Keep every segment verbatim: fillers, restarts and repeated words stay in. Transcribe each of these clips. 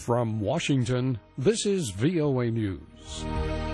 From Washington, this is V O A News.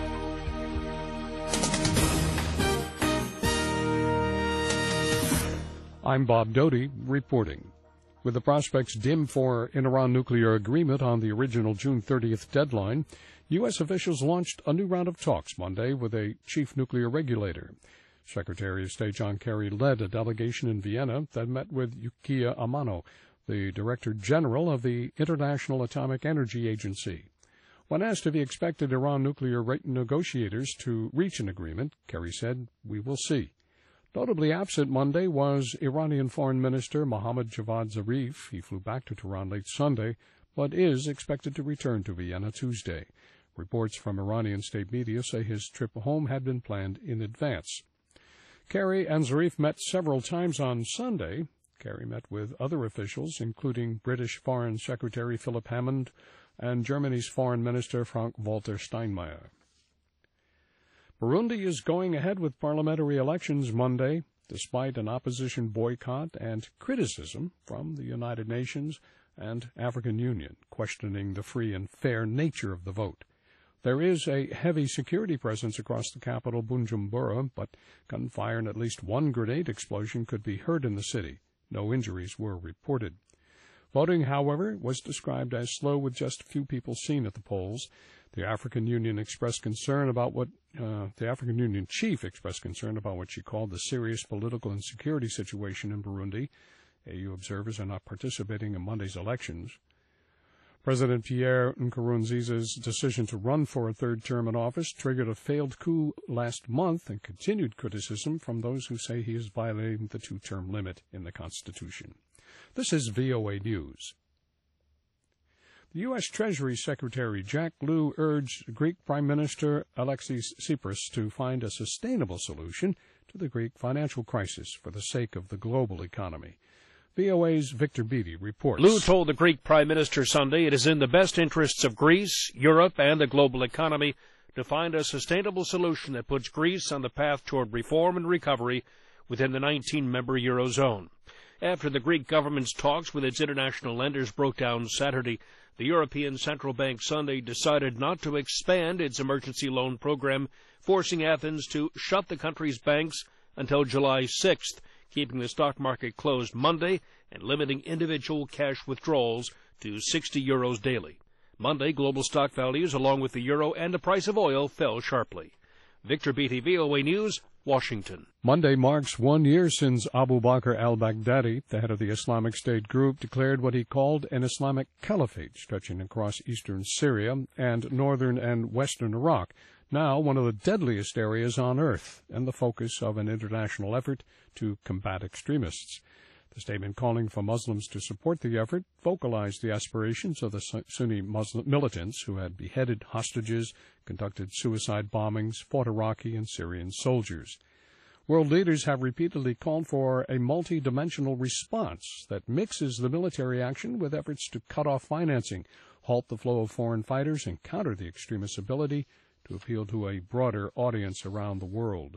I'm Bob Doty reporting. With the prospects dim for an Iran nuclear agreement on the original June thirtieth deadline, U S officials launched a new round of talks Monday with a chief nuclear regulator. Secretary of State John Kerry led a delegation in Vienna that met with Yukiya Amano, the Director General of the International Atomic Energy Agency. When asked if he expected Iran nuclear negotiators to reach an agreement, Kerry said, "We will see." Notably absent Monday was Iranian Foreign Minister Mohammad Javad Zarif. He flew back to Tehran late Sunday, but is expected to return to Vienna Tuesday. Reports from Iranian state media say his trip home had been planned in advance. Kerry and Zarif met several times on Sunday. Kerry met with other officials, including British Foreign Secretary Philip Hammond and Germany's Foreign Minister Frank-Walter Steinmeier. Burundi is going ahead with parliamentary elections Monday, despite an opposition boycott and criticism from the United Nations and African Union, questioning the free and fair nature of the vote. There is a heavy security presence across the capital, Bujumbura, but gunfire and at least one grenade explosion could be heard in the city. No injuries were reported. Voting, however, was described as slow, with just a few people seen at the polls. The African Union expressed concern about what uh, the African Union chief expressed concern about what she called the serious political and security situation in Burundi. A U observers are not participating in Monday's elections. President Pierre Nkurunziza's decision to run for a third term in office triggered a failed coup last month and continued criticism from those who say he is violating the two-term limit in the Constitution. This is V O A News. The U S Treasury Secretary Jack Lew urged Greek Prime Minister Alexis Tsipras to find a sustainable solution to the Greek financial crisis for the sake of the global economy. V O A's Victor Beattie reports. Lew told the Greek Prime Minister Sunday it is in the best interests of Greece, Europe, and the global economy to find a sustainable solution that puts Greece on the path toward reform and recovery within the nineteen-member Eurozone. After the Greek government's talks with its international lenders broke down Saturday, the European Central Bank Sunday decided not to expand its emergency loan program, forcing Athens to shut the country's banks until July sixth, keeping the stock market closed Monday and limiting individual cash withdrawals to sixty euros daily. Monday, global stock values, along with the euro and the price of oil, fell sharply. Victor Beattie, V O A News, Washington. Monday marks one year since Abu Bakr al-Baghdadi, the head of the Islamic State group, declared what he called an Islamic caliphate stretching across eastern Syria and northern and western Iraq, now one of the deadliest areas on earth and the focus of an international effort to combat extremists. The statement calling for Muslims to support the effort vocalized the aspirations of the Sunni Muslim militants who had beheaded hostages, conducted suicide bombings, fought Iraqi and Syrian soldiers. World leaders have repeatedly called for a multi-dimensional response that mixes the military action with efforts to cut off financing, halt the flow of foreign fighters, and counter the extremists' ability to appeal to a broader audience around the world.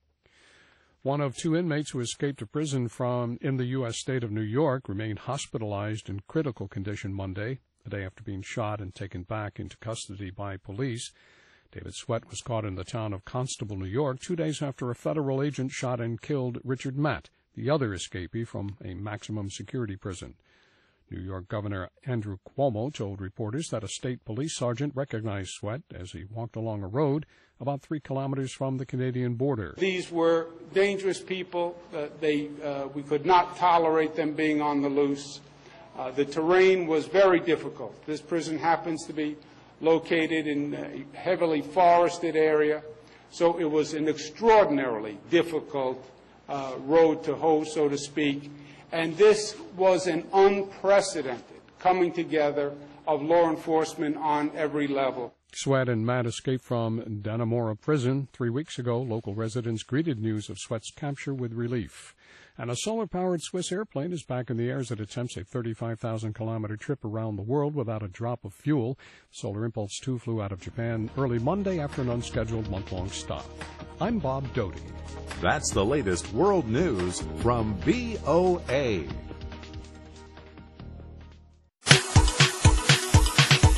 One of two inmates who escaped to prison from in the U S state of New York remained hospitalized in critical condition Monday, a day after being shot and taken back into custody by police. David Sweat was caught in the town of Constable, New York, two days after a federal agent shot and killed Richard Matt, the other escapee from a maximum security prison. New York Governor Andrew Cuomo told reporters that a state police sergeant recognized Sweat as he walked along a road about three kilometers from the Canadian border. These were dangerous people. Uh, they, uh, we could not tolerate them being on the loose. Uh, the terrain was very difficult. This prison happens to be located in a heavily forested area, so it was an extraordinarily difficult uh, road to hoe, so to speak. And this was an unprecedented coming together of law enforcement on every level. Sweat and Matt escaped from Dannemora prison three weeks ago. Local residents greeted news of Sweat's capture with relief. And a solar-powered Swiss airplane is back in the air as it attempts a thirty-five thousand kilometer trip around the world without a drop of fuel. Solar Impulse two flew out of Japan early Monday after an unscheduled month-long stop. I'm Bob Doty. That's the latest world news from V O A.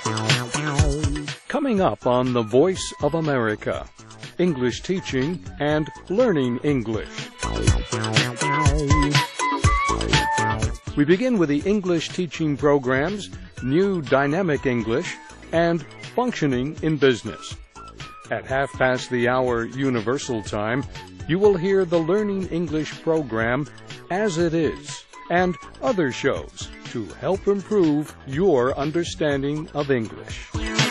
Coming up on The Voice of America, English teaching and learning English. We begin with the English teaching programs, New Dynamic English, and Functioning in Business. At half past the hour Universal Time, you will hear the Learning English program, As It Is, and other shows to help improve your understanding of English.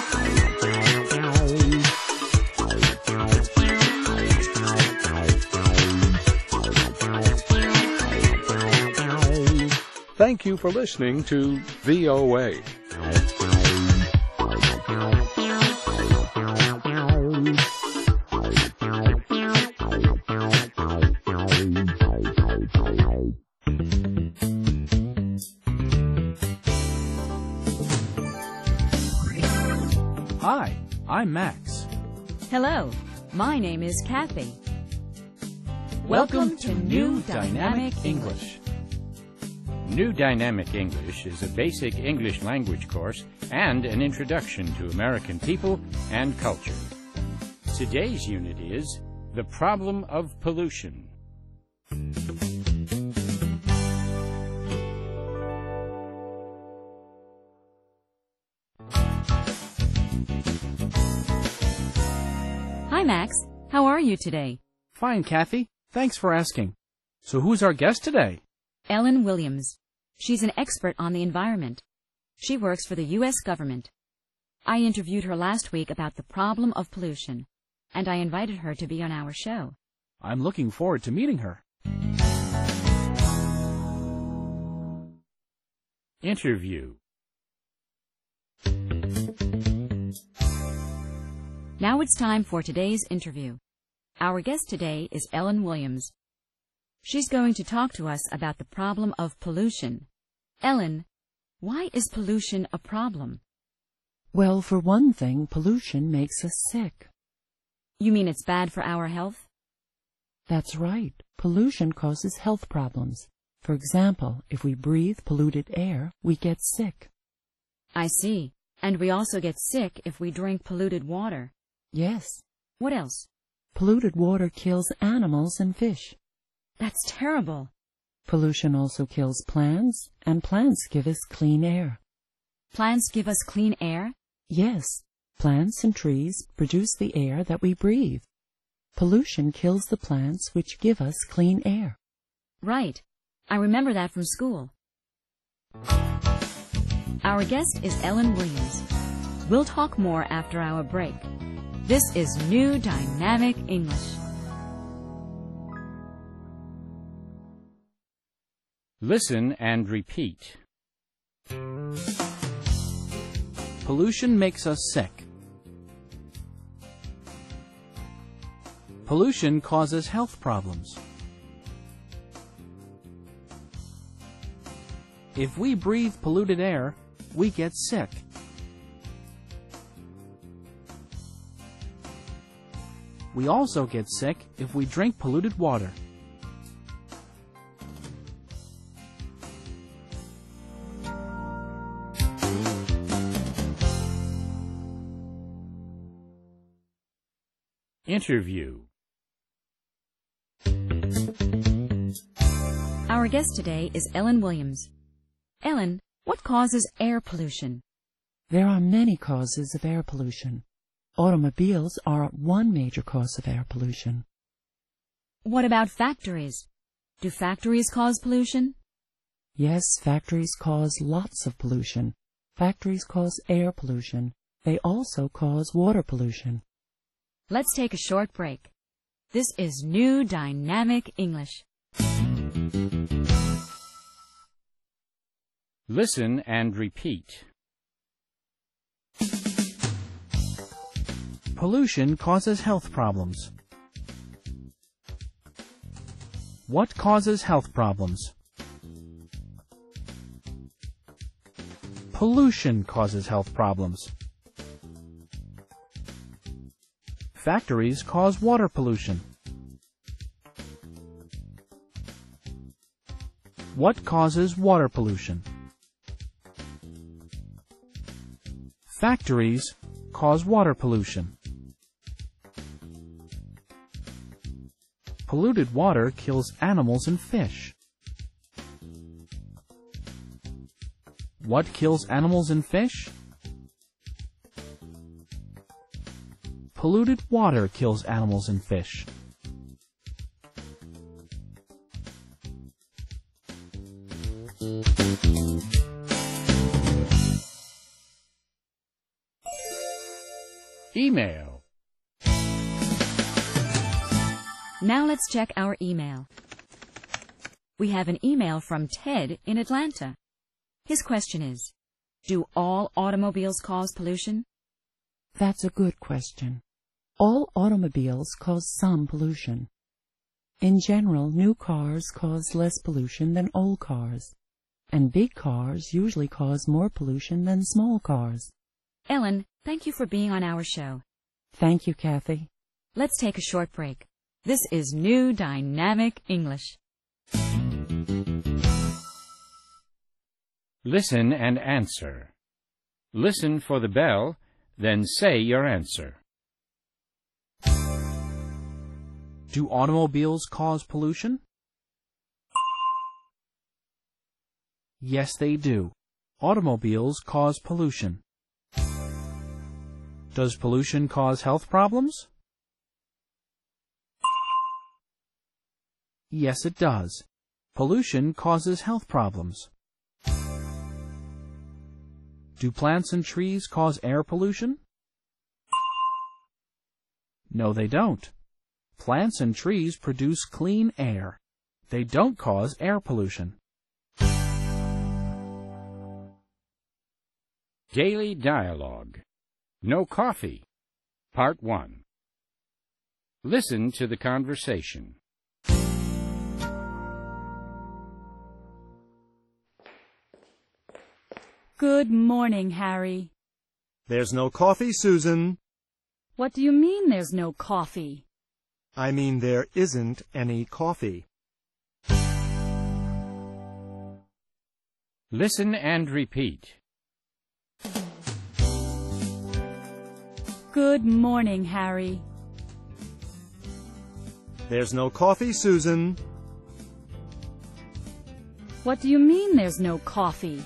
Thank you for listening to V O A. Hi, I'm Max. Hello, my name is Kathy. Welcome to New Dynamic English. New Dynamic English is a basic English language course and an introduction to American people and culture. Today's unit is The Problem of Pollution. Hi, Max. How are you today? Fine, Kathy. Thanks for asking. So who's our guest today? Ellen Williams. She's an expert on the environment. She works for the U S government. I interviewed her last week about the problem of pollution, and I invited her to be on our show. I'm looking forward to meeting her. Interview. Now it's time for today's interview. Our guest today is Ellen Williams. She's going to talk to us about the problem of pollution. Ellen, why is pollution a problem? Well, for one thing, pollution makes us sick. You mean it's bad for our health? That's right. Pollution causes health problems. For example, if we breathe polluted air, we get sick. I see. And we also get sick if we drink polluted water. Yes. What else? Polluted water kills animals and fish. That's terrible. Pollution also kills plants, and plants give us clean air. Plants give us clean air? Yes. Plants and trees produce the air that we breathe. Pollution kills the plants which give us clean air. Right. I remember that from school. Our guest is Ellen Williams. We'll talk more after our break. This is New Dynamic English. Listen and repeat. Pollution makes us sick. Pollution causes health problems. If we breathe polluted air, we get sick. We also get sick if we drink polluted water. Interview. Our guest today is Ellen Williams. Ellen, what causes air pollution? There are many causes of air pollution. Automobiles are one major cause of air pollution. What about factories? Do factories cause pollution? Yes, factories cause lots of pollution. Factories cause air pollution. They also cause water pollution. Let's take a short break. This is New Dynamic English. Listen and repeat. Pollution causes health problems. What causes health problems? Pollution causes health problems. Factories cause water pollution. What causes water pollution? Factories cause water pollution. Polluted water kills animals and fish. What kills animals and fish? Polluted water kills animals and fish. Email. Now let's check our email. We have an email from Ted in Atlanta. His question is, do all automobiles cause pollution? That's a good question. All automobiles cause some pollution. In general, new cars cause less pollution than old cars, and big cars usually cause more pollution than small cars. Ellen, thank you for being on our show. Thank you, Kathy. Let's take a short break. This is New Dynamic English. Listen and answer. Listen for the bell, then say your answer. Do automobiles cause pollution? Yes, they do. Automobiles cause pollution. Does pollution cause health problems? Yes, it does. Pollution causes health problems. Do plants and trees cause air pollution? No, they don't. Plants and trees produce clean air. They don't cause air pollution. Daily Dialogue. No Coffee. Part one. Listen to the conversation. Good morning, Harry. There's no coffee, Susan. What do you mean there's no coffee? I mean there isn't any coffee. Listen and repeat. Good morning, Harry. There's no coffee, Susan. What do you mean there's no coffee?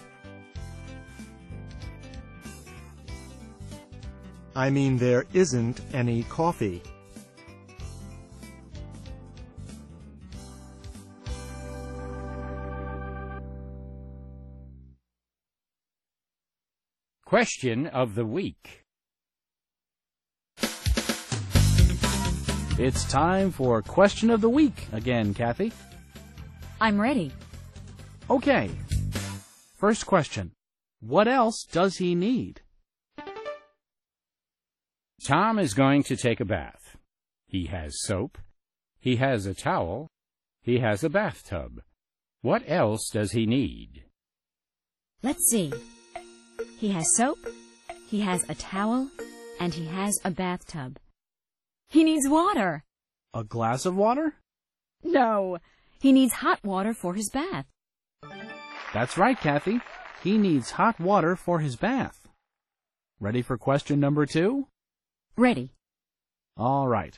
I mean there isn't any coffee. Question of the week. It's time for Question of the Week again, Kathy. I'm ready. Okay. First question. What else does he need? Tom is going to take a bath. He has soap. He has a towel. He has a bathtub. What else does he need? Let's see. He has soap, he has a towel, and he has a bathtub. He needs water. A glass of water? No, he needs hot water for his bath. That's right, Kathy. He needs hot water for his bath. Ready for question number two? Ready. All right.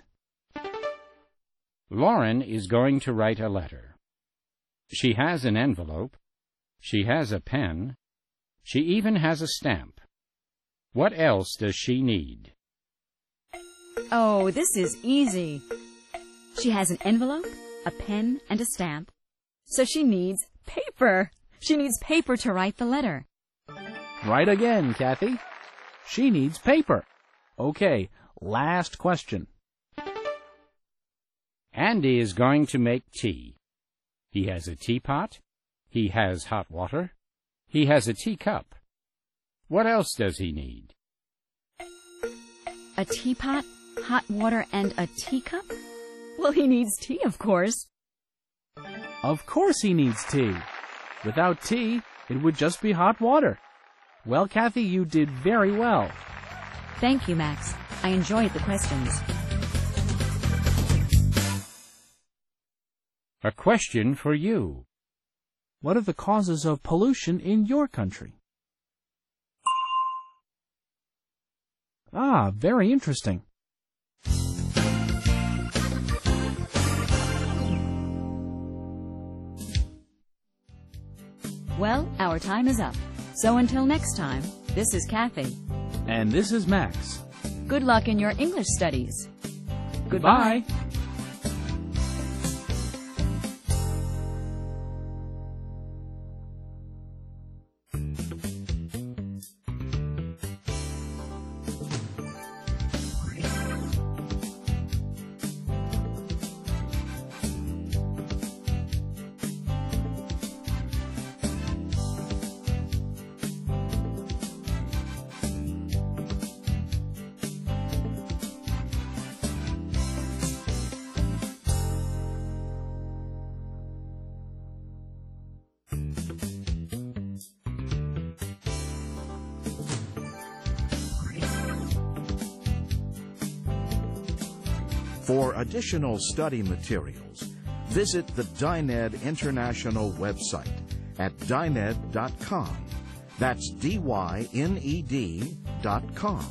Lauren is going to write a letter. She has an envelope. She has a pen. She even has a stamp. What else does she need? Oh, this is easy. She has an envelope, a pen, and a stamp. So she needs paper. She needs paper to write the letter. Right again, Kathy. She needs paper. Okay, last question. Andy is going to make tea. He has a teapot. He has hot water. He has a teacup. What else does he need? A teapot, hot water, and a teacup? Well, he needs tea, of course. Of course he needs tea. Without tea, it would just be hot water. Well, Kathy, you did very well. Thank you, Max. I enjoyed the questions. A question for you. What are the causes of pollution in your country? Ah, very interesting. Well, our time is up. So until next time, this is Kathy. And this is Max. Good luck in your English studies. Goodbye. For additional study materials, visit the Dyned International website at dyned dot com. That's D Y N E D dot com.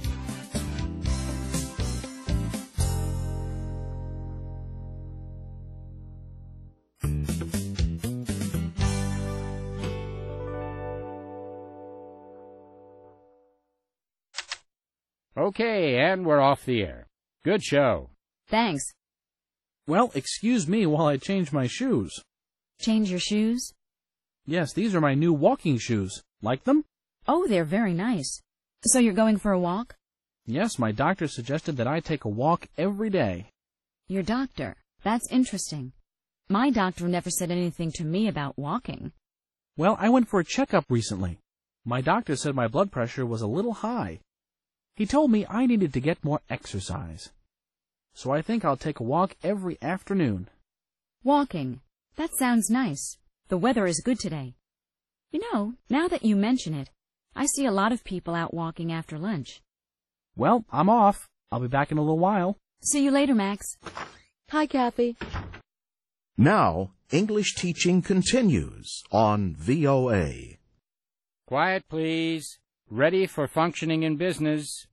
Okay, and we're off the air. Good show. Thanks. Well, excuse me while I change my shoes. Change your shoes? Yes, these are my new walking shoes. Like them? Oh, they're very nice. So you're going for a walk? Yes, my doctor suggested that I take a walk every day. Your doctor? That's interesting. My doctor never said anything to me about walking. Well, I went for a checkup recently. My doctor said my blood pressure was a little high. He told me I needed to get more exercise. So I think I'll take a walk every afternoon. Walking. That sounds nice. The weather is good today. You know, now that you mention it, I see a lot of people out walking after lunch. Well, I'm off. I'll be back in a little while. See you later, Max. Hi, Kathy. Now, English teaching continues on V O A. Quiet, please. Ready for functioning in business.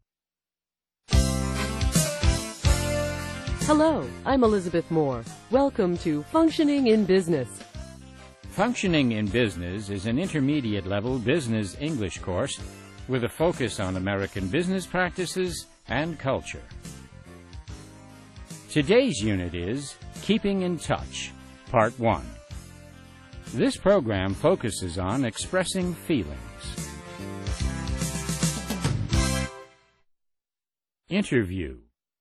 Hello, I'm Elizabeth Moore. Welcome to Functioning in Business. Functioning in Business is an intermediate-level business English course with a focus on American business practices and culture. Today's unit is Keeping in Touch, Part one. This program focuses on expressing feelings. Interview.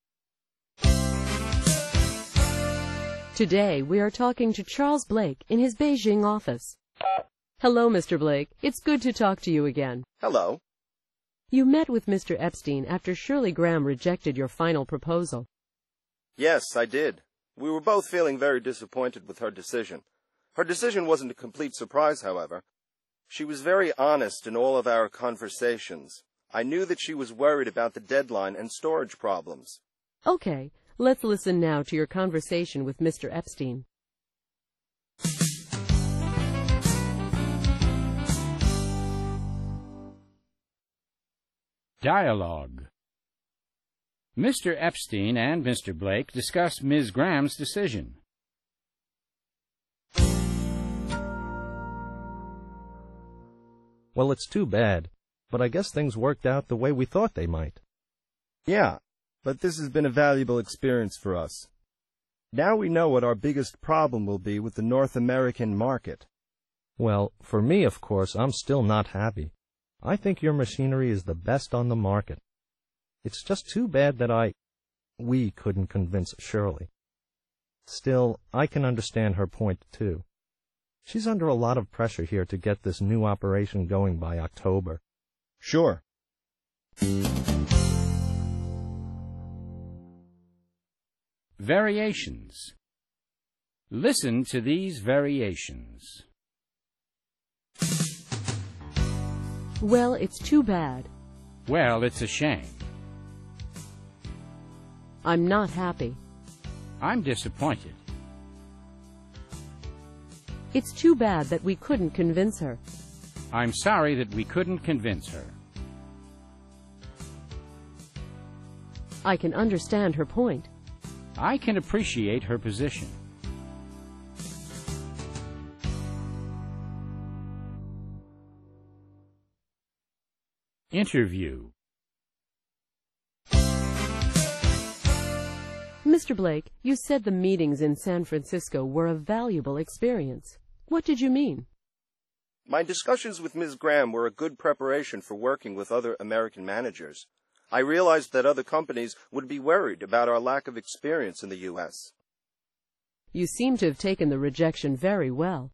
Today we are talking to Charles Blake in his Beijing office. Hello, Mister Blake. It's good to talk to you again. Hello. You met with Mister Epstein after Shirley Graham rejected your final proposal. Yes, I did. We were both feeling very disappointed with her decision. Her decision wasn't a complete surprise, however. She was very honest in all of our conversations. I knew that she was worried about the deadline and storage problems. Okay, let's listen now to your conversation with Mister Epstein. Dialogue. Mister Epstein and Mister Blake discuss Miz Graham's decision. Well, it's too bad, but I guess things worked out the way we thought they might. Yeah, but this has been a valuable experience for us. Now we know what our biggest problem will be with the North American market. Well, for me, of course, I'm still not happy. I think your machinery is the best on the market. It's just too bad that I... we couldn't convince Shirley. Still, I can understand her point, too. She's under a lot of pressure here to get this new operation going by October. Sure. Variations. Listen to these variations. Well, it's too bad. Well, it's a shame. I'm not happy. I'm disappointed. It's too bad that we couldn't convince her. I'm sorry that we couldn't convince her. I can understand her point. I can appreciate her position. Interview. Mister Blake, you said the meetings in San Francisco were a valuable experience. What did you mean? My discussions with Miz Graham were a good preparation for working with other American managers. I realized that other companies would be worried about our lack of experience in the U S. You seem to have taken the rejection very well.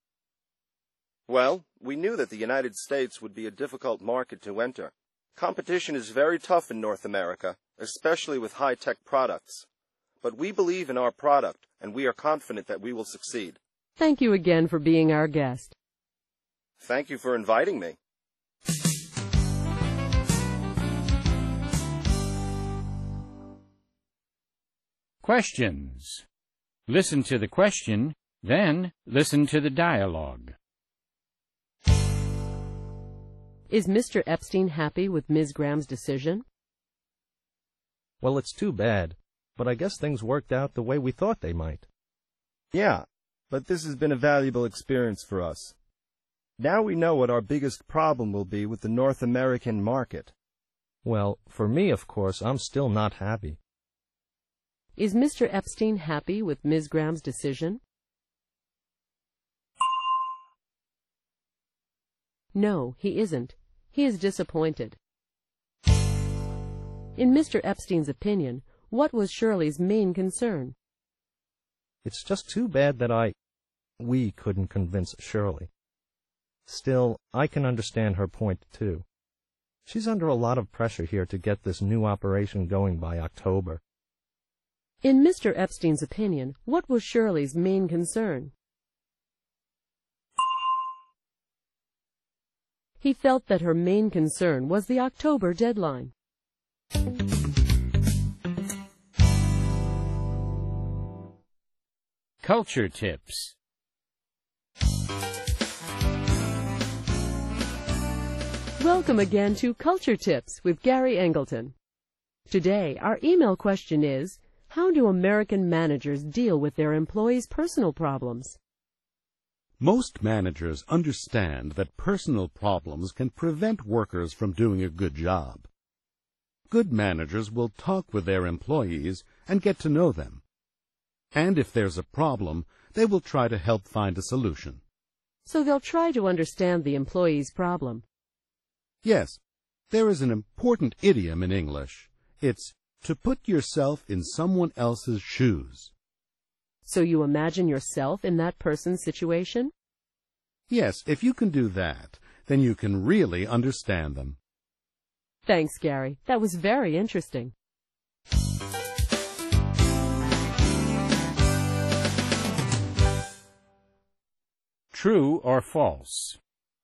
Well, we knew that the United States would be a difficult market to enter. Competition is very tough in North America, especially with high-tech products. But we believe in our product, and we are confident that we will succeed. Thank you again for being our guest. Thank you for inviting me. Questions. Listen to the question, then listen to the dialogue. Is Mister Epstein happy with Miz Graham's decision? Well, it's too bad, but I guess things worked out the way we thought they might. Yeah, but this has been a valuable experience for us. Now we know what our biggest problem will be with the North American market. Well, for me, of course, I'm still not happy. Is Mister Epstein happy with Miz Graham's decision? No, he isn't. He is disappointed. In Mister Epstein's opinion, what was Shirley's main concern? It's just too bad that I... we couldn't convince Shirley. Still, I can understand her point, too. She's under a lot of pressure here to get this new operation going by October. In Mister Epstein's opinion, what was Shirley's main concern? He felt that her main concern was the October deadline. Culture tips. Welcome again to Culture Tips with Gary Engleton. Today, our email question is, how do American managers deal with their employees' personal problems? Most managers understand that personal problems can prevent workers from doing a good job. Good managers will talk with their employees and get to know them. And if there's a problem, they will try to help find a solution. So they'll try to understand the employee's problem. Yes, there is an important idiom in English. It's to put yourself in someone else's shoes. So you imagine yourself in that person's situation? Yes, if you can do that, then you can really understand them. Thanks, Gary. That was very interesting. True or false?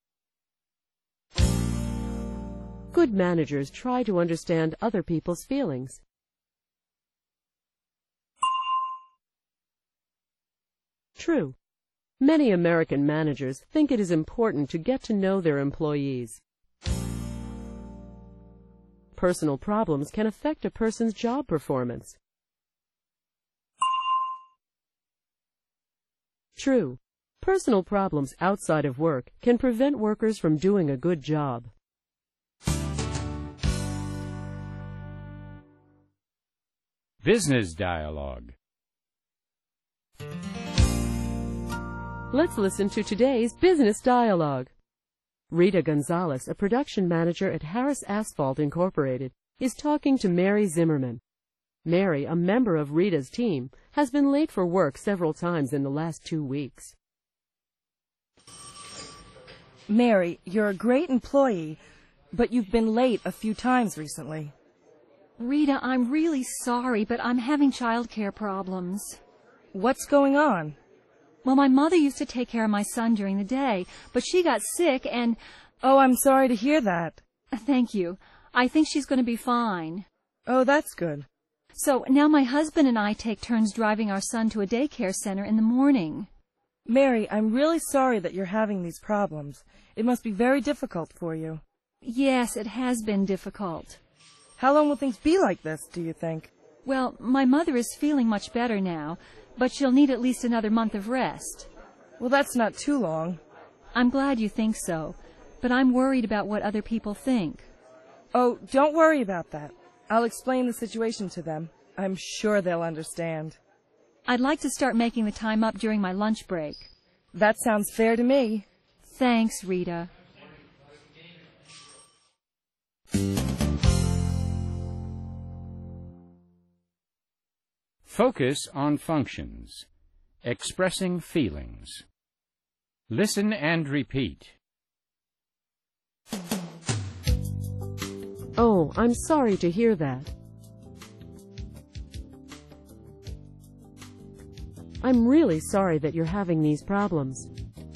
Good managers try to understand other people's feelings. True. Many American managers think it is important to get to know their employees. Personal problems can affect a person's job performance. True. Personal problems outside of work can prevent workers from doing a good job. Business dialogue. Let's listen to today's business dialogue. Rita Gonzalez, a production manager at Harris Asphalt Incorporated, is talking to Mary Zimmerman. Mary, a member of Rita's team, has been late for work several times in the last two weeks. Mary, you're a great employee, but you've been late a few times recently. Rita, I'm really sorry, but I'm having childcare problems. What's going on? Well, my mother used to take care of my son during the day, but she got sick and... Oh, I'm sorry to hear that. Thank you. I think she's going to be fine. Oh, that's good. So now my husband and I take turns driving our son to a daycare center in the morning. Mary, I'm really sorry that you're having these problems. It must be very difficult for you. Yes, it has been difficult. How long will things be like this, do you think? Well, my mother is feeling much better now, but she'll need at least another month of rest. Well, that's not too long. I'm glad you think so, but I'm worried about what other people think. Oh, don't worry about that. I'll explain the situation to them. I'm sure they'll understand. I'd like to start making the time up during my lunch break. That sounds fair to me. Thanks, Rita. Focus on functions. Expressing feelings. Listen and repeat. Oh, I'm sorry to hear that. I'm really sorry that you're having these problems.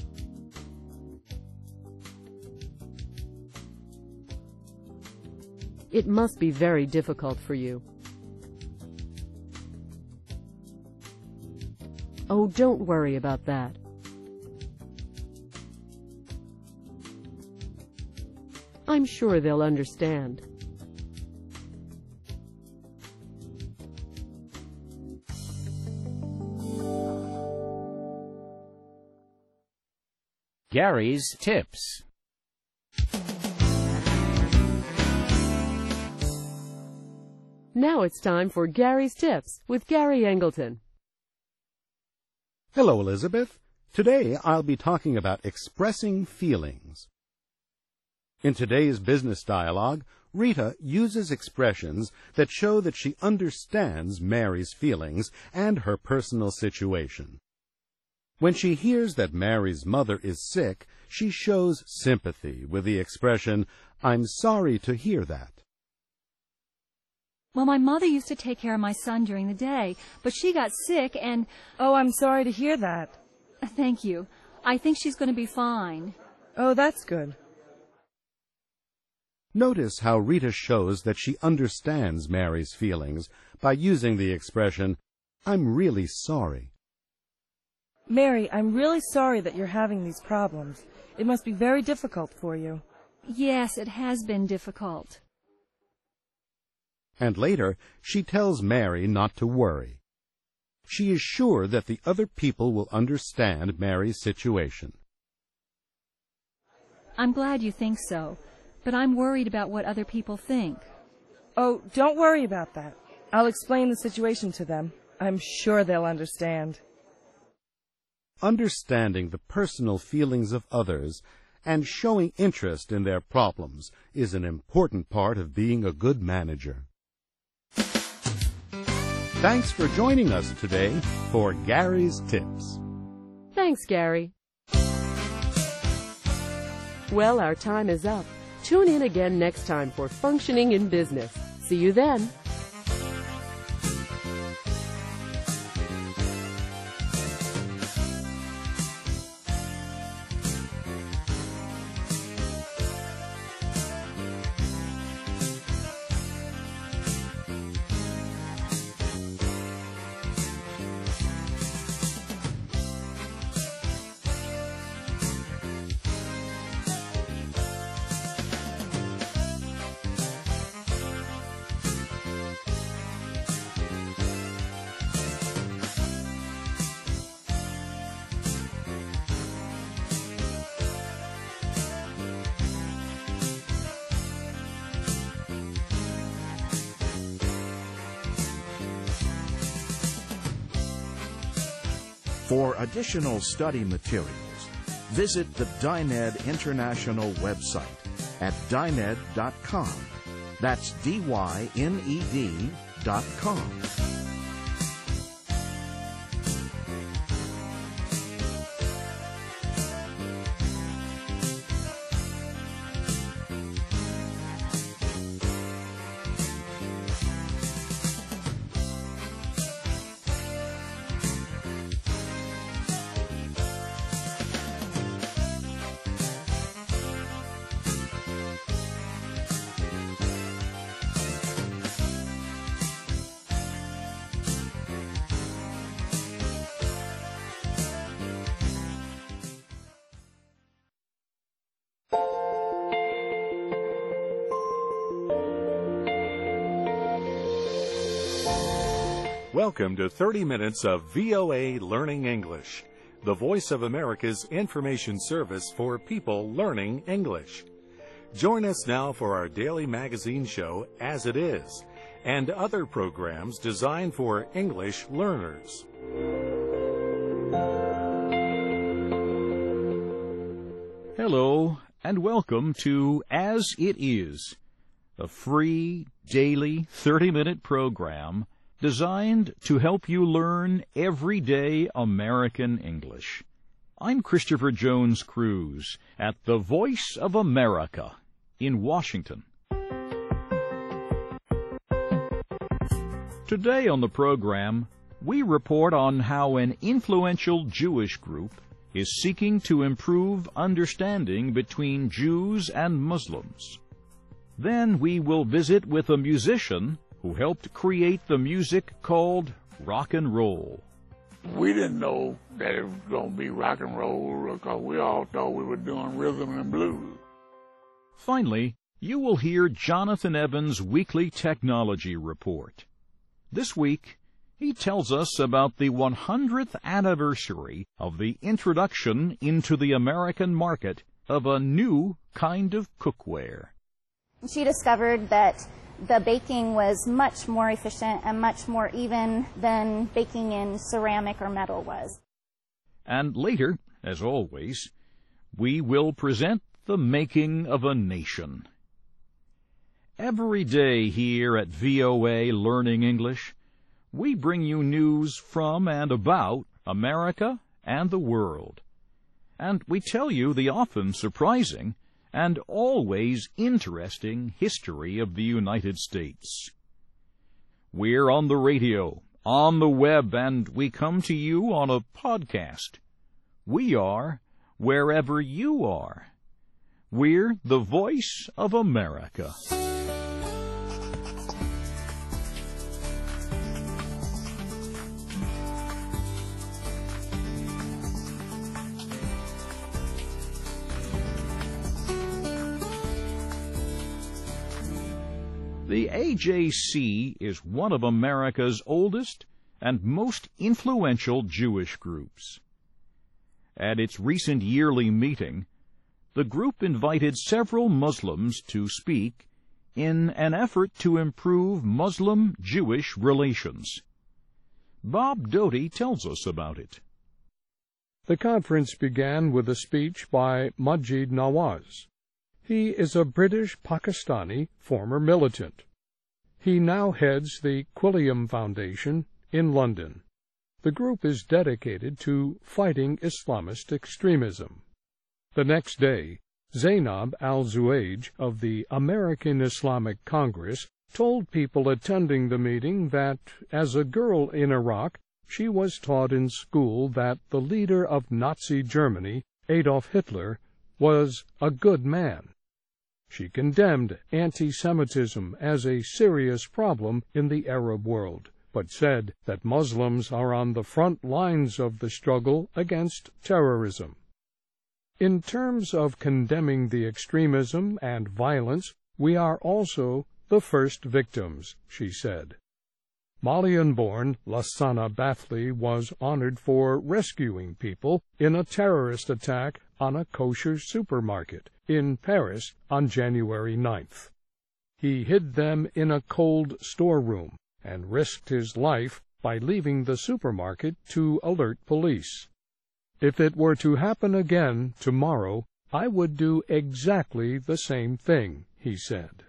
It must be very difficult for you. Oh, don't worry about that. I'm sure they'll understand. Gary's Tips. Now it's time for Gary's Tips with Gary Engleton. Hello, Elizabeth. Today I'll be talking about expressing feelings. In today's business dialogue, Rita uses expressions that show that she understands Mary's feelings and her personal situation. When she hears that Mary's mother is sick, she shows sympathy with the expression, "I'm sorry to hear that." Well, my mother used to take care of my son during the day, but she got sick and... Oh, I'm sorry to hear that. Thank you. I think she's going to be fine. Oh, that's good. Notice how Rita shows that she understands Mary's feelings by using the expression, "I'm really sorry." Mary, I'm really sorry that you're having these problems. It must be very difficult for you. Yes, it has been difficult. And later, she tells Mary not to worry. She is sure that the other people will understand Mary's situation. I'm glad you think so, but I'm worried about what other people think. Oh, don't worry about that. I'll explain the situation to them. I'm sure they'll understand. Understanding the personal feelings of others and showing interest in their problems is an important part of being a good manager. Thanks for joining us today for Gary's Tips. Thanks, Gary. Well, our time is up. Tune in again next time for Functioning in Business. See you then. For additional study materials, visit the Dyned International website at dyned dot com. That's D Y N E D dot com. Welcome to thirty minutes of V O A Learning English, the voice of America's information service for people learning English. Join us now for our daily magazine show, As It Is, and other programs designed for English learners. Hello, and welcome to As It Is, a free, daily, thirty-minute program designed to help you learn everyday American English. I'm Christopher Jones Cruz at the Voice of America in Washington. Today on the program, we report on how an influential Jewish group is seeking to improve understanding between Jews and Muslims. Then we will visit with a musician who helped create the music called rock and roll. We didn't know that it was going to be rock and roll because we all thought we were doing rhythm and blues. Finally, you will hear Jonathan Evans' weekly technology report. This week, he tells us about the one hundredth anniversary of the introduction into the American market of a new kind of cookware. She discovered that the baking was much more efficient and much more even than baking in ceramic or metal was. And later, as always, we will present the making of a nation. Every day here at V O A Learning English, we bring you news from and about America and the world. And we tell you the often surprising and always interesting history of the United States. We're on the radio, on the web, and we come to you on a podcast. We are wherever you are. We're the Voice of America. The A J C is one of America's oldest and most influential Jewish groups. At its recent yearly meeting, the group invited several Muslims to speak in an effort to improve Muslim-Jewish relations. Bob Doty tells us about it. The conference began with a speech by Maajid Nawaz. He is a British-Pakistani former militant. He now heads the Quilliam Foundation in London. The group is dedicated to fighting Islamist extremism. The next day, Zainab al-Zuaij of the American Islamic Congress told people attending the meeting that, as a girl in Iraq, she was taught in school that the leader of Nazi Germany, Adolf Hitler, was a good man. She condemned anti-Semitism as a serious problem in the Arab world, but said that Muslims are on the front lines of the struggle against terrorism. In terms of condemning the extremism and violence, we are also the first victims, she said. Malian-born Lassana Bathley was honored for rescuing people in a terrorist attack on a kosher supermarket in Paris on January ninth. He hid them in a cold storeroom and risked his life by leaving the supermarket to alert police. If it were to happen again tomorrow, I would do exactly the same thing, he said.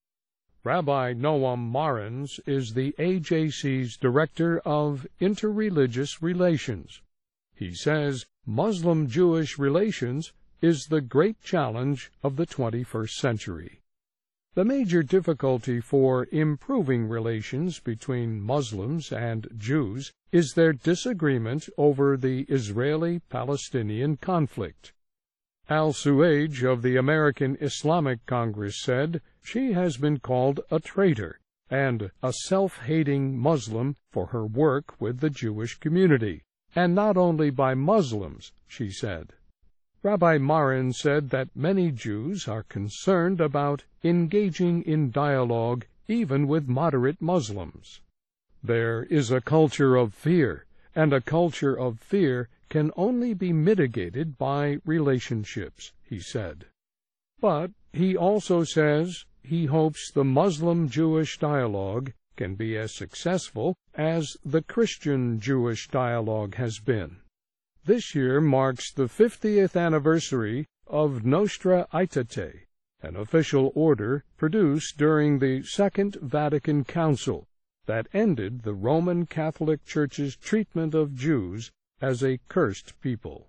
Rabbi Noam Marins is the A J C's Director of Interreligious Relations. He says Muslim-Jewish relations is the great challenge of the twenty-first century. The major difficulty for improving relations between Muslims and Jews is their disagreement over the Israeli-Palestinian conflict. Al-Suaij of the American Islamic Congress said she has been called a traitor and a self-hating Muslim for her work with the Jewish community, and not only by Muslims, she said. Rabbi Marin said that many Jews are concerned about engaging in dialogue even with moderate Muslims. There is a culture of fear, and a culture of fear can only be mitigated by relationships, he said. But he also says he hopes the Muslim-Jewish dialogue can be as successful as the Christian-Jewish dialogue has been. This year marks the fiftieth anniversary of Nostra Aetate, an official order produced during the Second Vatican Council that ended the Roman Catholic Church's treatment of Jews as a cursed people.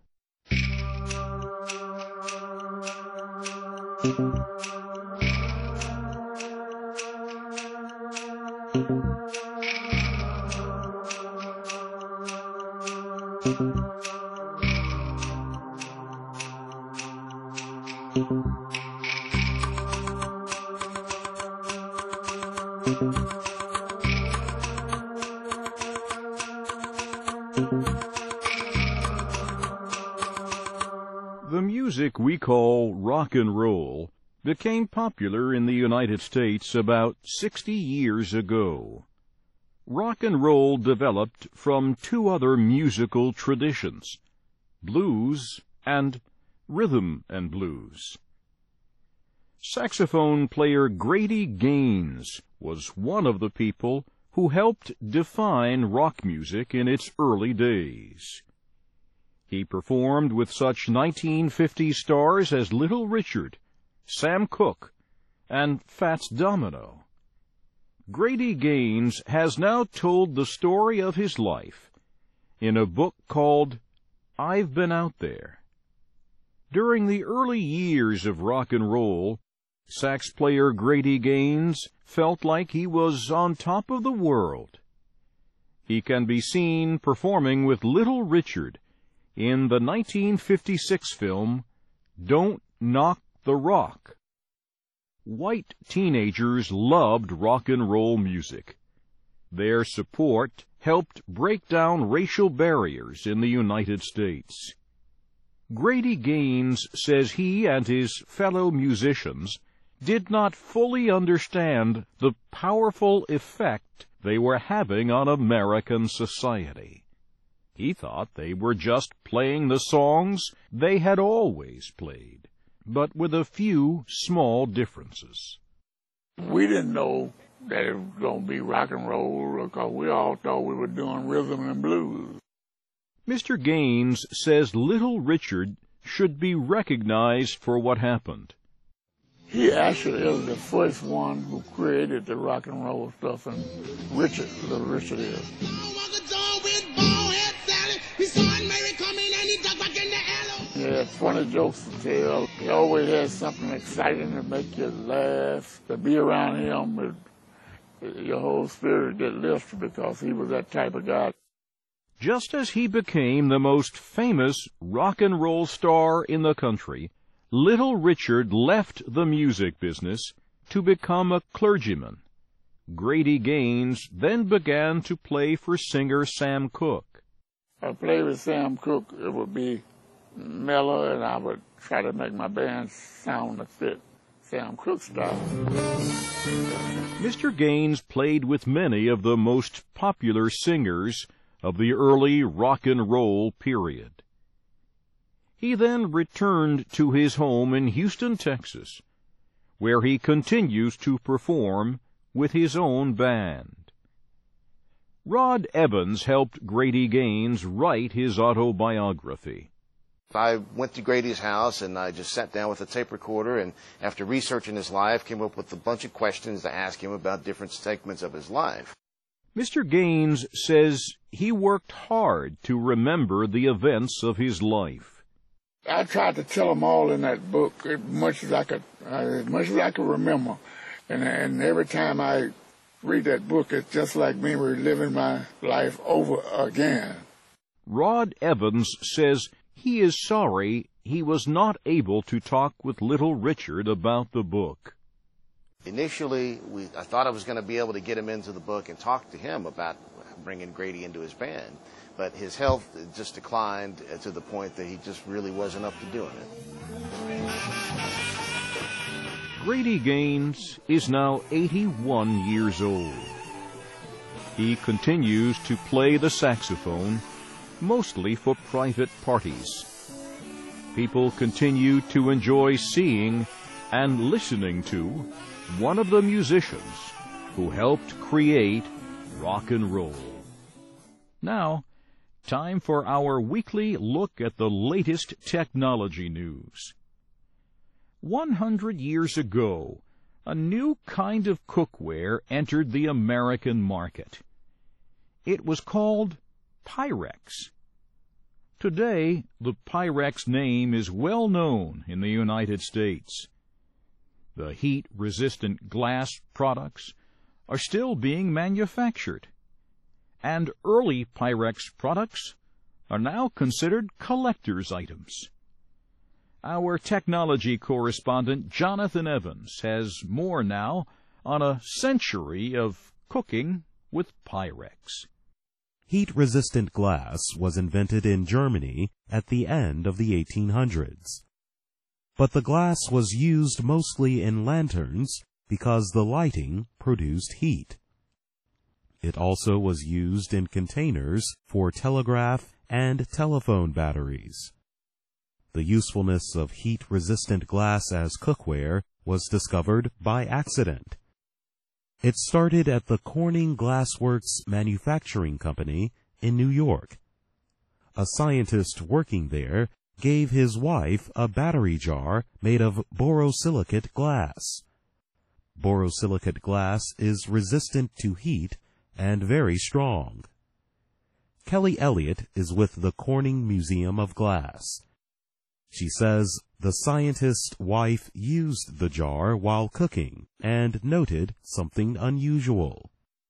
The music we call rock and roll became popular in the United States about sixty years ago. Rock and roll developed from two other musical traditions, blues and rhythm and blues. Saxophone player Grady Gaines was one of the people who helped define rock music in its early days. He performed with such nineteen fifties stars as Little Richard, Sam Cooke, and Fats Domino. Grady Gaines has now told the story of his life in a book called I've Been Out There. During the early years of rock and roll, sax player Grady Gaines felt like he was on top of the world. He can be seen performing with Little Richard in the nineteen fifty-six film Don't Knock the Rock. White teenagers loved rock and roll music. Their support helped break down racial barriers in the United States. Grady Gaines says he and his fellow musicians did not fully understand the powerful effect they were having on American society. He thought they were just playing the songs they had always played, but with a few small differences. We didn't know that it was going to be rock and roll because we all thought we were doing rhythm and blues. Mister Gaines says Little Richard should be recognized for what happened. He actually is the first one who created the rock and roll stuff, and Richard, Little Richard is. He had funny jokes to tell. He always had something exciting to make you laugh. To be around him, it, your whole spirit get lifted because he was that type of guy. Just as he became the most famous rock and roll star in the country, Little Richard left the music business to become a clergyman. Grady Gaines then began to play for singer Sam Cooke. If I played with Sam Cooke, it would be mellow, and I would try to make my band sound to fit Sam Cooke's style. Mister Gaines played with many of the most popular singers of the early rock and roll period. He then returned to his home in Houston, Texas, where he continues to perform with his own band. Rod Evans helped Grady Gaines write his autobiography. I went to Grady's house and I just sat down with a tape recorder, and after researching his life, came up with a bunch of questions to ask him about different segments of his life. Mister Gaines says he worked hard to remember the events of his life. I tried to tell them all in that book as much as I could, uh, as much as I could remember, and, and every time I read that book, it's just like me reliving my life over again. Rod Evans says he is sorry he was not able to talk with Little Richard about the book. Initially, we, I thought I was going to be able to get him into the book and talk to him about bringing Grady into his band, but his health just declined to the point that he just really wasn't up to doing it. Grady Gaines is now eighty-one years old. he continues to play the saxophone, mostly for private parties. People continue to enjoy seeing and listening to one of the musicians who helped create rock and roll. Now, time for our weekly look at the latest technology news. One hundred years ago, a new kind of cookware entered the American market. It was called Pyrex. Today, the Pyrex name is well known in the United States. The heat-resistant glass products are still being manufactured, and early Pyrex products are now considered collector's items. Our technology correspondent Jonathan Evans has more now on a century of cooking with Pyrex. Heat-resistant glass was invented in Germany at the end of the eighteen hundreds. But the glass was used mostly in lanterns because the lighting produced heat. It also was used in containers for telegraph and telephone batteries. The usefulness of heat-resistant glass as cookware was discovered by accident. It started at the Corning Glassworks Manufacturing Company in New York. A scientist working there gave his wife a battery jar made of borosilicate glass. Borosilicate glass is resistant to heat and very strong. Kelly Elliott is with the Corning Museum of Glass. She says the scientist's wife used the jar while cooking and noted something unusual.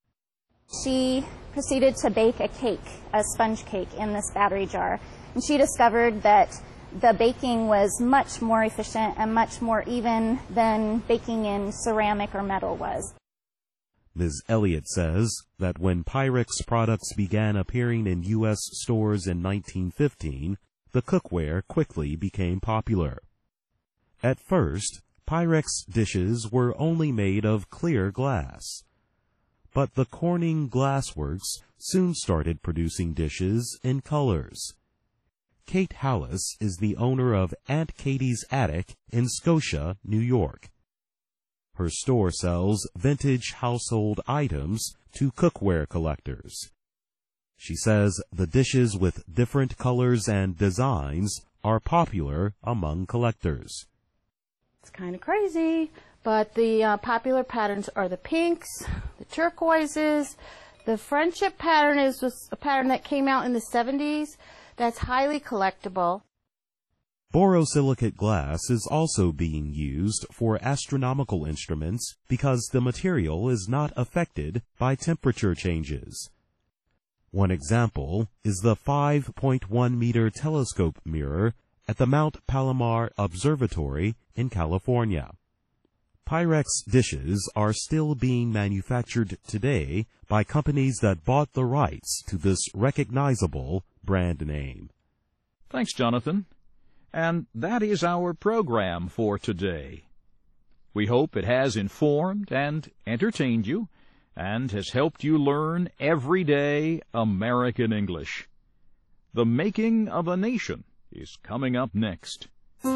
She proceeded to bake a cake, a sponge cake, in this battery jar. And she discovered that the baking was much more efficient and much more even than baking in ceramic or metal was. Miz Elliott says that when Pyrex products began appearing in U S stores in nineteen fifteen, the cookware quickly became popular. At first, Pyrex dishes were only made of clear glass. But the Corning Glassworks soon started producing dishes in colors. Kate Hallis is the owner of Aunt Katie's Attic in Scotia, New York. Her store sells vintage household items to cookware collectors. She says the dishes with different colors and designs are popular among collectors. It's kind of crazy, but the uh, popular patterns are the pinks, the turquoises. The friendship pattern is a pattern that came out in the seventies that's highly collectible. Borosilicate glass is also being used for astronomical instruments because the material is not affected by temperature changes. One example is the five point one meter telescope mirror at the Mount Palomar Observatory in California. Pyrex dishes are still being manufactured today by companies that bought the rights to this recognizable brand name. Thanks, Jonathan. And that is our program for today. We hope it has informed and entertained you, and has helped you learn everyday American English. The Making of a Nation is coming up next.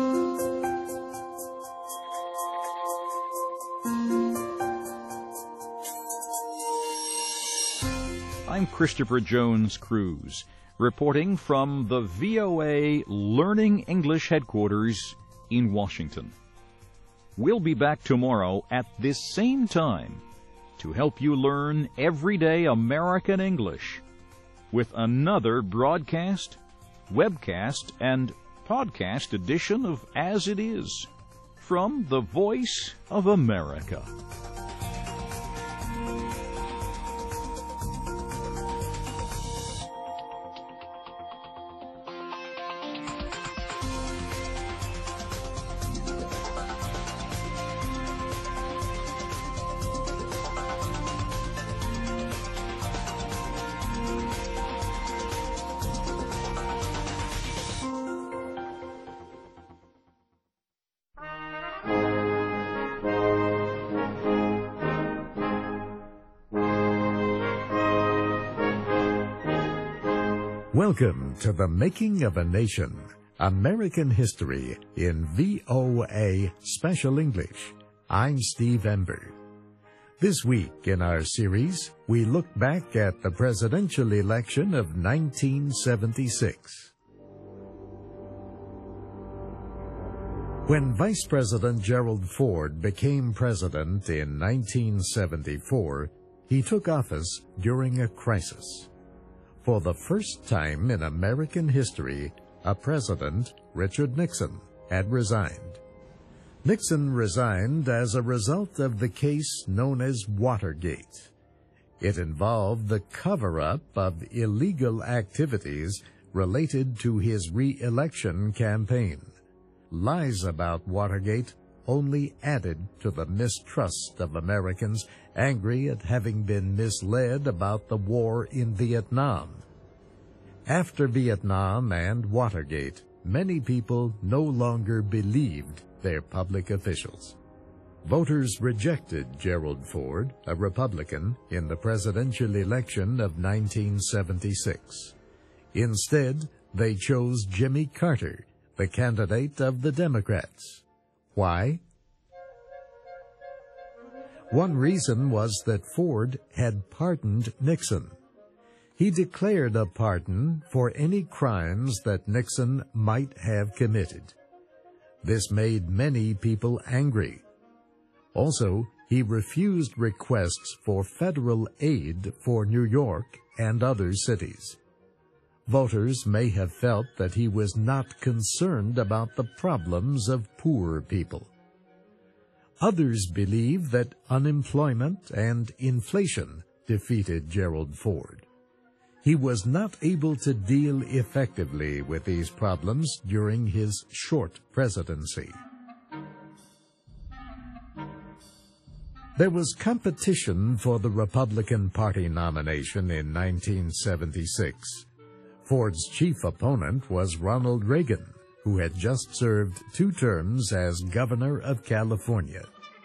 I'm Christopher Jones Cruz, reporting from the V O A Learning English headquarters in Washington. We'll be back tomorrow at this same time to help you learn everyday American English with another broadcast, webcast, and podcast edition of As It Is from the Voice of America. Welcome to The Making of a Nation, American History in V O A Special English. I'm Steve Ember. This week in our series, we look back at the presidential election of nineteen seventy-six. When Vice President Gerald Ford became president in nineteen seventy-four, he took office during a crisis. For the first time in American history, a president, Richard Nixon, had resigned. Nixon resigned as a result of the case known as Watergate. It involved the cover-up of illegal activities related to his re-election campaign. Lies about Watergate only added to the mistrust of Americans angry at having been misled about the war in Vietnam. After Vietnam and Watergate, many people no longer believed their public officials. Voters rejected Gerald Ford, a Republican, in the presidential election of nineteen seventy-six. Instead, they chose Jimmy Carter, the candidate of the Democrats. Why? One reason was that Ford had pardoned Nixon. He declared a pardon for any crimes that Nixon might have committed. This made many people angry. Also, he refused requests for federal aid for New York and other cities. Voters may have felt that he was not concerned about the problems of poor people. Others believe that unemployment and inflation defeated Gerald Ford. He was not able to deal effectively with these problems during his short presidency. There was competition for the Republican Party nomination in nineteen seventy-six. Ford's chief opponent was Ronald Reagan, who had just served two terms as governor of California.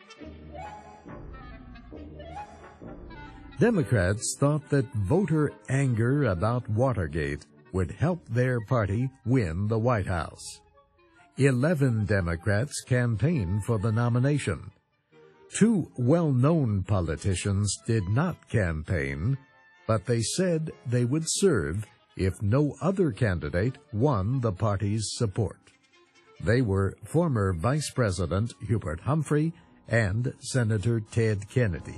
Democrats thought that voter anger about Watergate would help their party win the White House. Eleven Democrats campaigned for the nomination. Two well-known politicians did not campaign, but they said they would serve if no other candidate won the party's support. They were former Vice President Hubert Humphrey and Senator Ted Kennedy.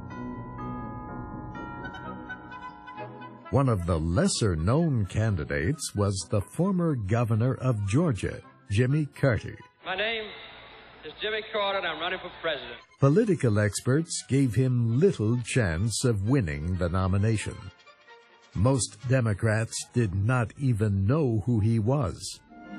One of the lesser-known candidates was the former governor of Georgia, Jimmy Carter. My name is Jimmy Carter, and I'm running for president. Political experts gave him little chance of winning the nomination. Most Democrats did not even know who he was.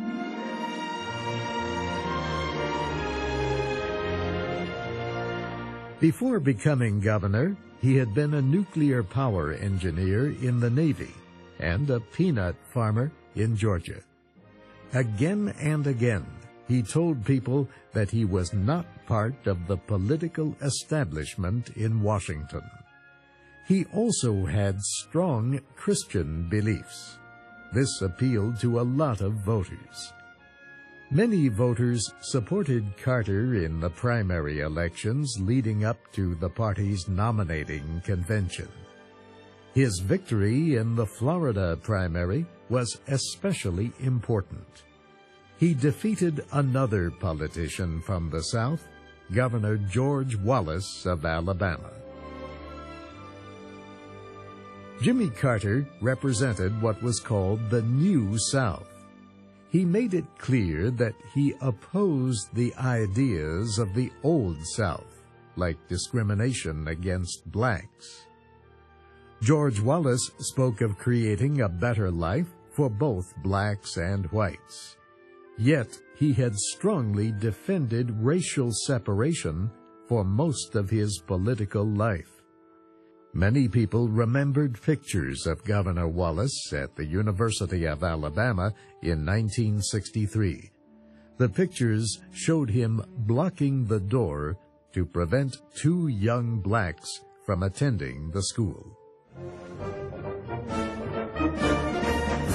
Before becoming governor, he had been a nuclear power engineer in the Navy and a peanut farmer in Georgia. Again and again, he told people that he was not part of the political establishment in Washington. He also had strong Christian beliefs. This appealed to a lot of voters. Many voters supported Carter in the primary elections leading up to the party's nominating convention. His victory in the Florida primary was especially important. He defeated another politician from the South, Governor George Wallace of Alabama. Jimmy Carter represented what was called the New South. He made it clear that he opposed the ideas of the Old South, like discrimination against blacks. George Wallace spoke of creating a better life for both blacks and whites. Yet he had strongly defended racial separation for most of his political life. Many people remembered pictures of Governor Wallace at the University of Alabama in nineteen sixty-three. The pictures showed him blocking the door to prevent two young blacks from attending the school.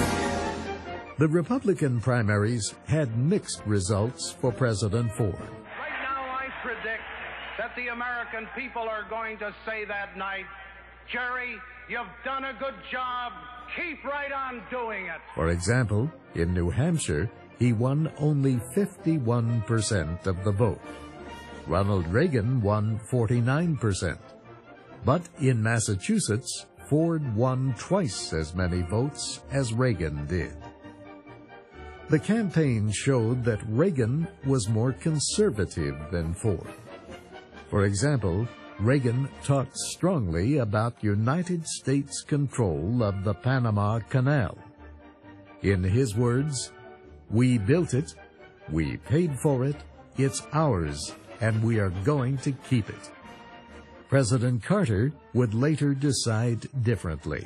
The Republican primaries had mixed results for President Ford. Right now, I predict that the American people are going to say that night, Jerry, you've done a good job. Keep right on doing it. For example, in New Hampshire, he won only fifty-one percent of the vote. Ronald Reagan won forty-nine percent. But in Massachusetts, Ford won twice as many votes as Reagan did. The campaign showed that Reagan was more conservative than Ford. For example, Reagan talked strongly about United States control of the Panama Canal. In his words, "We built it, we paid for it, it's ours, and we are going to keep it." President Carter would later decide differently.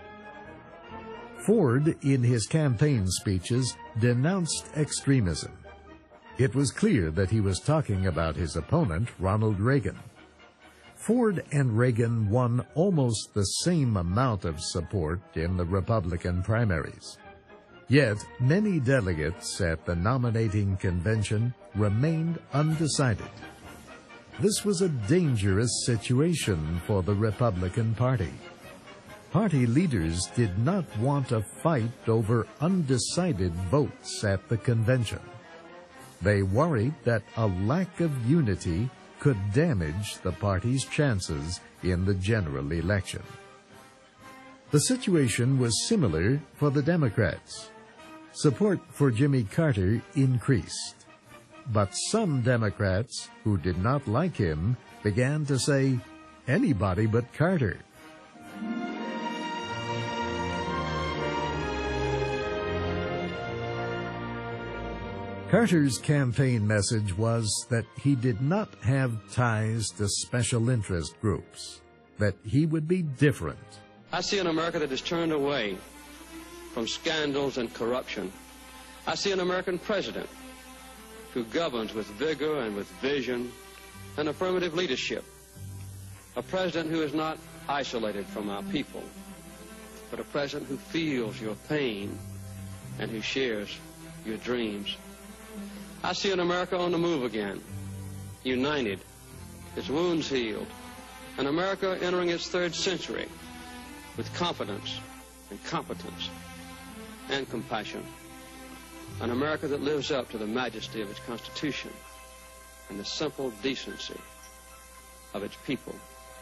Ford, in his campaign speeches, denounced extremism. It was clear that he was talking about his opponent, Ronald Reagan. Ford and Reagan won almost the same amount of support in the Republican primaries. Yet, many delegates at the nominating convention remained undecided. This was a dangerous situation for the Republican Party. Party leaders did not want a fight over undecided votes at the convention. They worried that a lack of unity could damage the party's chances in the general election. The situation was similar for the Democrats. Support for Jimmy Carter increased. But some Democrats who did not like him began to say, "Anybody but Carter." Carter's campaign message was that he did not have ties to special interest groups, that he would be different. I see an America that is turned away from scandals and corruption. I see an American president who governs with vigor and with vision and affirmative leadership. A president who is not isolated from our people, but a president who feels your pain and who shares your dreams. I see an America on the move again, united, its wounds healed, an America entering its third century with confidence and competence and compassion. An America that lives up to the majesty of its Constitution and the simple decency of its people.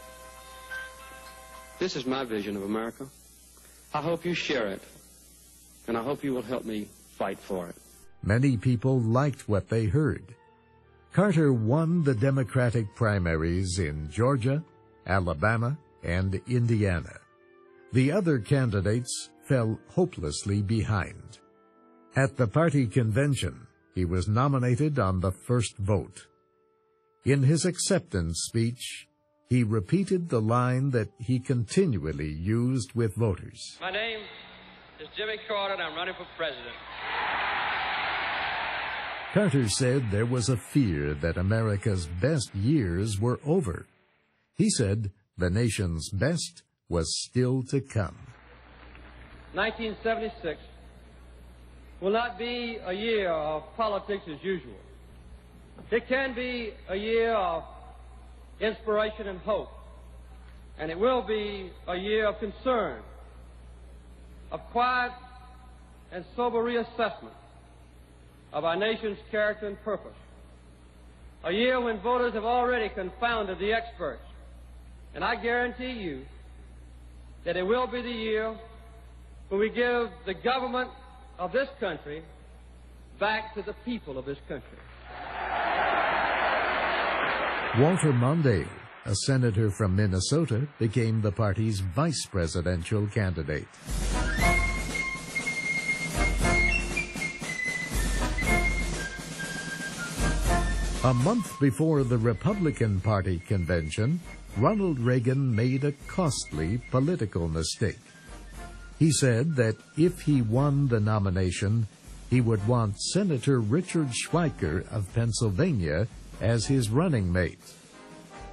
This is my vision of America. I hope you share it, and I hope you will help me fight for it. Many people liked what they heard. Carter won the Democratic primaries in Georgia, Alabama, and Indiana. The other candidates fell hopelessly behind. At the party convention, he was nominated on the first vote. In his acceptance speech, he repeated the line that he continually used with voters. My name is Jimmy Carter, and I'm running for president. Carter said there was a fear that America's best years were over. He said the nation's best was still to come. nineteen seventy-six will not be a year of politics as usual. It can be a year of inspiration and hope, and it will be a year of concern, of quiet and sober reassessment of our nation's character and purpose. A year when voters have already confounded the experts. And I guarantee you that it will be the year when we give the government of this country back to the people of this country. Walter Mondale, a senator from Minnesota, became the party's vice presidential candidate. A month before the Republican Party convention, Ronald Reagan made a costly political mistake. He said that if he won the nomination, he would want Senator Richard Schweiker of Pennsylvania as his running mate.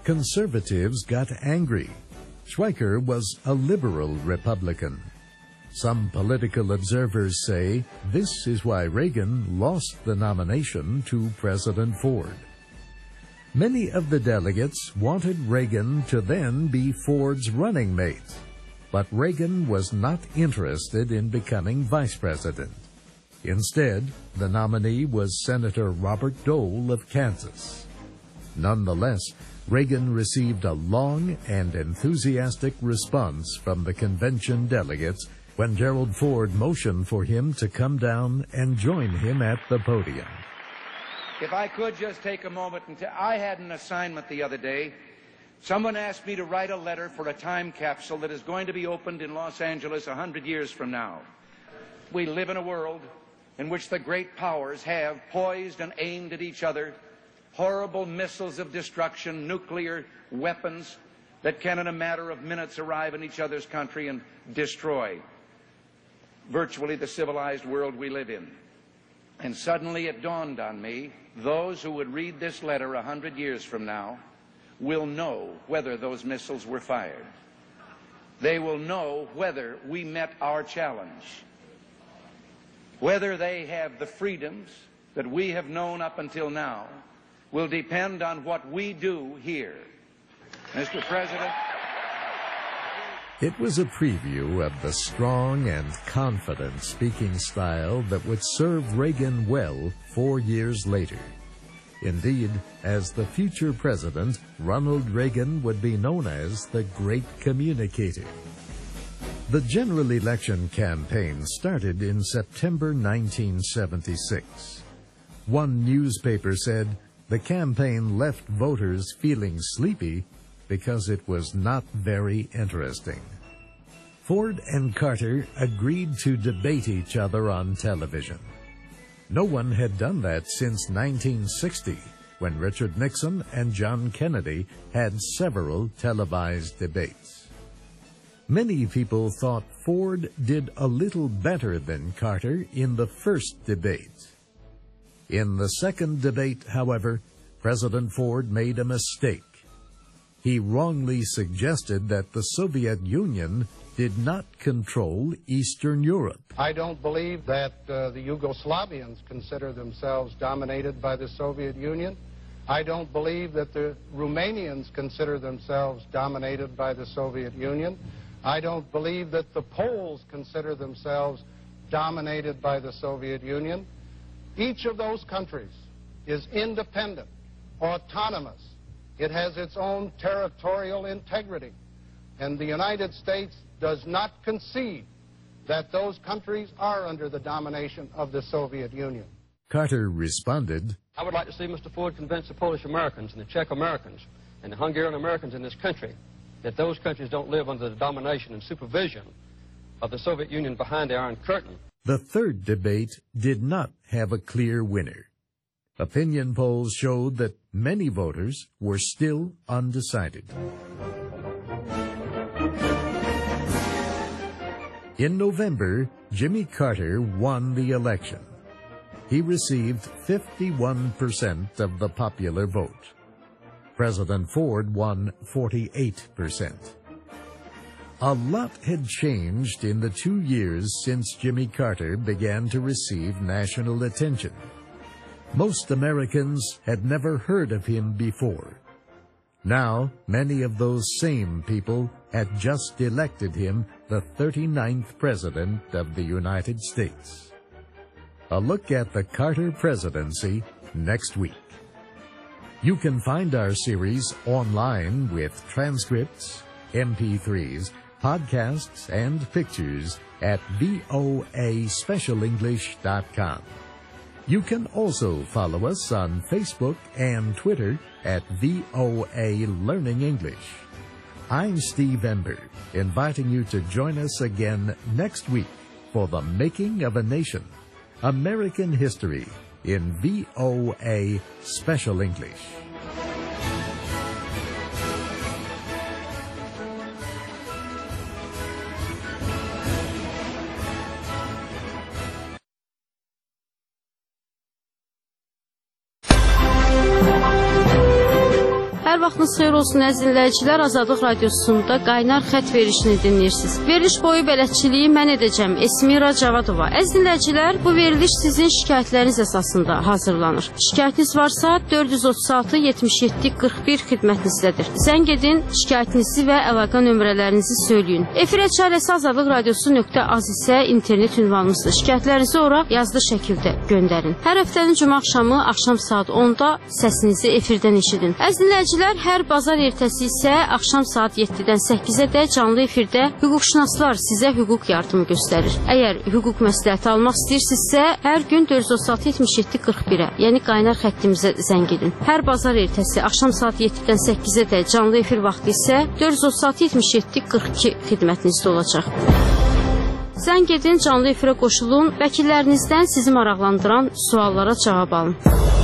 Conservatives got angry. Schweiker was a liberal Republican. Some political observers say this is why Reagan lost the nomination to President Ford. Many of the delegates wanted Reagan to then be Ford's running mate, but Reagan was not interested in becoming vice president. Instead, the nominee was Senator Robert Dole of Kansas. Nonetheless, Reagan received a long and enthusiastic response from the convention delegates when Gerald Ford motioned for him to come down and join him at the podium. If I could just take a moment and tell, I had an assignment the other day. Someone asked me to write a letter for a time capsule that is going to be opened in Los Angeles a hundred years from now. We live in a world in which the great powers have poised and aimed at each other horrible missiles of destruction, nuclear weapons that can in a matter of minutes arrive in each other's country and destroy virtually the civilized world we live in. And suddenly it dawned on me, those who would read this letter a hundred years from now will know whether those missiles were fired. They will know whether we met our challenge, whether they have the freedoms that we have known up until now will depend on what we do here. Mister President. It was a preview of the strong and confident speaking style that would serve Reagan well four years later. Indeed, as the future president, Ronald Reagan would be known as the Great Communicator. The general election campaign started in September nineteen seventy-six. One newspaper said the campaign left voters feeling sleepy because it was not very interesting. Ford and Carter agreed to debate each other on television. No one had done that since nineteen sixty, when Richard Nixon and John Kennedy had several televised debates. Many people thought Ford did a little better than Carter in the first debate. In the second debate, however, President Ford made a mistake. He wrongly suggested that the Soviet Union did not control Eastern Europe. I don't believe that uh, the Yugoslavians consider themselves dominated by the Soviet Union. I don't believe that the Romanians consider themselves dominated by the Soviet Union. I don't believe that the Poles consider themselves dominated by the Soviet Union. Each of those countries is independent, autonomous. It has its own territorial integrity. And the United States does not concede that those countries are under the domination of the Soviet Union. Carter responded, I would like to see Mister Ford convince the Polish Americans and the Czech Americans and the Hungarian Americans in this country that those countries don't live under the domination and supervision of the Soviet Union behind the Iron Curtain. The third debate did not have a clear winner. Opinion polls showed that many voters were still undecided. In November, Jimmy Carter won the election. He received fifty-one percent of the popular vote. President Ford won forty-eight percent. A lot had changed in the two years since Jimmy Carter began to receive national attention. Most Americans had never heard of him before. Now, many of those same people had just elected him the thirty-ninth President of the United States. A look at the Carter presidency next week. You can find our series online with transcripts, M P threes, podcasts, and pictures at voa special english dot com. You can also follow us on Facebook and Twitter at V O A Learning English. I'm Steve Ember, inviting you to join us again next week for The Making of a Nation, American History in V O A Special English. At vaxtınız xeyir olsun əziz dinləyicilər. Azadlıq Radiosunda qaynar xətt verişini dinləyirsiniz. Veriliş boyu bələdçiliyi mən edəcəm. Esmira Cavadova. Əziz dinləyicilər, bu veriliş sizin şikayətləriniz əsasında hazırlanır. Şikayətiniz varsa dörd yüz otuz altı yetmiş yeddi qırx bir xidmətinizdədir. Zəng edin, şikayətinizi və əlaqə nömrələrinizi söyləyin. Efir çarəsi azadlıq radiosu nöqtə az isə internet ünvanımızdır. Şikayətlərinizi ora yazılı şəkildə göndərin. Hər həftənin cümə axşamı axşam saat onda səsinizi efirdən eşidin. Əziz dinləyicilər, hər bazar ertəsi isə axşam saat yeddidən səkkizə də canlı efirdə hüquqşünaslar sizə hüquq yardımı göstərir. Əgər hüquq məsləhəti almaq istəyirsinizsə, hər gün dörd yüz otuz altı yetmiş yeddi qırx birə, yəni qaynar xəttimizə zəng edin. Hər bazar ertəsi axşam saat yeddidən səkkizə də canlı efir vaxtı isə dörd yüz otuz altı yetmiş yeddi qırx iki xidmətinizdə olacaq. Zəng edin, canlı efirə qoşulun, vəkillərinizdən sizi maraqlandıran suallara cavab alın.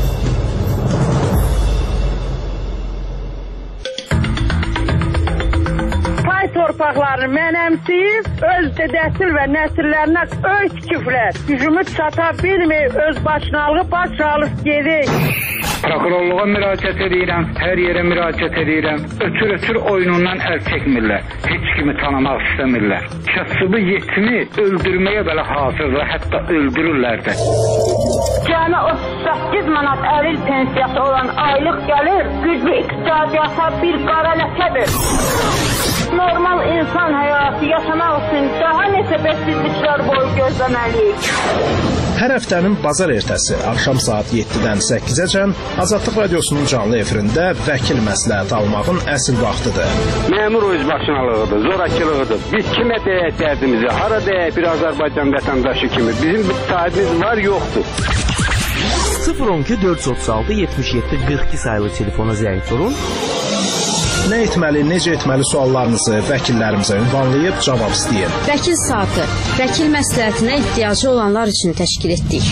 Pay torpaqlarını mənəmsiyib, öz dədəsil və nəsillərinə öy tikiblər. Gücümü çata bilməyib, öz başınalığı baş alıb gedik. Prokurorluğa müraciət edirəm, hər yerə müraciət edirəm. Ötür-ötür oyunundan əl çəkmirlər. Heç kimi tanımaq istəmirlər. Kasıbı yetimi öldürməyə belə hazırdır, hətta öldürürlər də. Cəmi otuz səkkiz manat əlil pensiyası olan aylıq gəlir, güclü iqtisadiyyata bir qara ləkədir. Normal insan həyatı yaşamaq üçün daha neçə bəsizliklər boyu gözləməliyik. Hər həftənin bazar ertəsi axşam saat yeddidən səkkizəcən Azadlıq Radiosunun canlı efirində vəkil məsləhəti almağın əsl vaxtıdır. Məmur özbaşınalığıdır, zorakılığıdır. Biz kimə deyək dərdimizi, hara deyək bir Azərbaycan vətəndaşı kimi. Bizim bir sahibimiz var, yoxdur. sıfır on iki dörd yüz otuz altı yetmiş yeddi qırx iki sayılı telefona zəng vurun. Nə etməli, necə etməli suallarınızı vəkillərimizə ünvanlayıb cavab istəyin. Vəkil saatı, vəkil məsləhətinə ehtiyacı olanlar üçün təşkil etdik.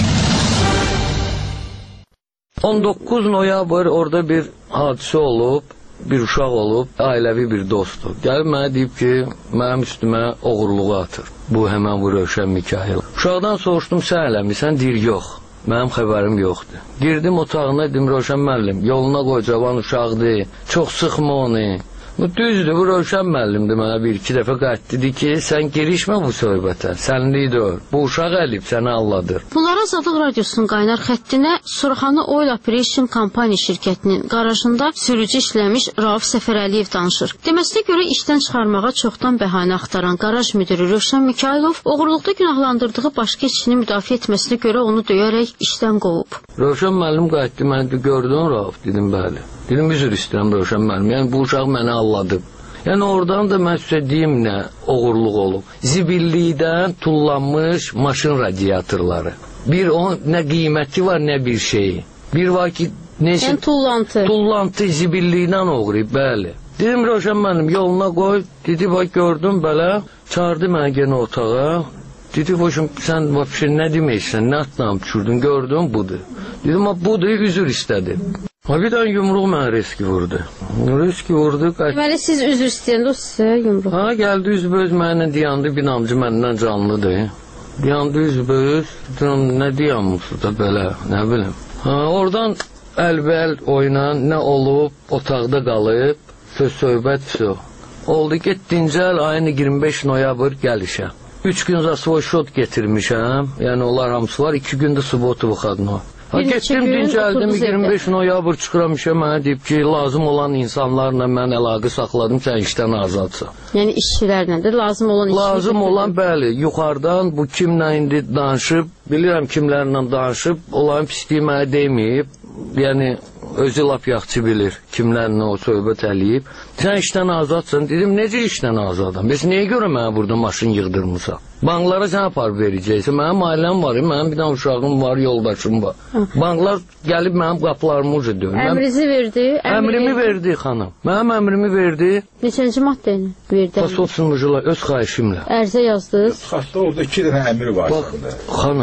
on doqquz noyabr orada bir hadisə olub, bir uşaq olub, ailəvi bir dostdur. Gəlib mənə deyib ki, mənim üstümə oğurluğu atır. Bu həmən bu Rövşən Mikayıl. Uşaqdan soruşdum, sən eləmirsən? Deyir, yox. Mənim xəbərim yoxdur. Girdim otağına, dedim, Rövşən müəllim, yoluna qoy, cavan uşaqdır, çox sıxma onu. Bu düzdür, bu Rövşən müəllimdir, mənə bir iki dəfə qayıt dedi ki, sən girişmə bu söhbətə, sənlik deyil, bu uşaq əlib səni alladır. Bunlar Azadlıq Radiosunun qaynar xəttinə Suraxanı Oil Operation Company şirkətinin qarajında sürücü işləmiş Rauf Səfərəliyev danışır. Deməsinə görə işdən çıxarmağa çoxdan bəhanə axtaran qaraj müdürü Rövşən Mikayılov oğurluqda günahlandırdığı başqa işini müdafiə etməsinə görə onu döyərək işdən qovub. Rövşən müəllim qayıtdı, mən gördüm Rauf, dedim, bəli. Dedim, üzr istəyirəm Rövşən müəllim, yəni bu uşaq məni alladıb. Yəni oradan da mən sizə deyim nə oğurluq olub. Zibillikdən tullanmış maşın radiatorları. Bir o nə qiyməti var, nə bir şeyi. Bir var ki, neyse, yəni tullantı. Tullantı zibillikdən oğuruyub, bəli. Dedim, Rövşən müəllim, yoluna qoy. Dedi, bax, gördüm belə. Çağırdı mənə yenə otağa. Dedi, hoşum, sən nə deməksən, nə atlam düşürdün, gördüm, budur. Dedim, budur, üzr istədi. Ha, bir dənə yumruq mənə riski vurdu. Riski vurdu. Deməli, siz üzr istəyəndə o sizə yumruq. Ha, gəldi üzböz mənə dayandı, binamcı məndən canlıdır. Dayandı üzböz, nə dayanmışsınız da belə, nə bilim. Ha, oradan əlbəl oynan, nə olub, otaqda qalıb, söz söhbət su. Oldu, getdincəl ayın iyirmi beş noyabr gəlişəm. Üç gün zasvoy şot getirmişəm, yəni onlar hamısı var, iki gündə subotu vuxadın o. Ha, getdim, dincəldim, iyirmi beş noyabr çıxıram işə, mənə deyib ki, lazım olan insanlarla mən əlaqə saxladım, sən işdən azadsan. Yəni işçilərlə də lazım olan işçilərlə? Lazım olan, bəli, yuxarıdan bu kimlə indi danışıb, bilirəm kimlərlə danışıb, olan pisliyi mənə deməyib, yəni özü lap yaxçı bilir kimlərlə o söhbət eləyib. Sən işdən azadsan, dedim, necə işdən azadam? Bəs niyə görə mənə burada maşın yığdırmısan? Banklara sən aparıb verəcəksən. Mənim ailəm var, mənim bir dənə uşağım var, yoldaşım var. Banklar gəlib mənim qapılarımı uca döyür. Əmrizi verdi? Əmrimi verdi, xanım. Mənim əmrimi verdi. Neçənci maddəni verdi? Pasot sunucular, öz xahişimlə. Ərzə yazdınız? Xatda orada iki dənə əmri var. Bax, xanım,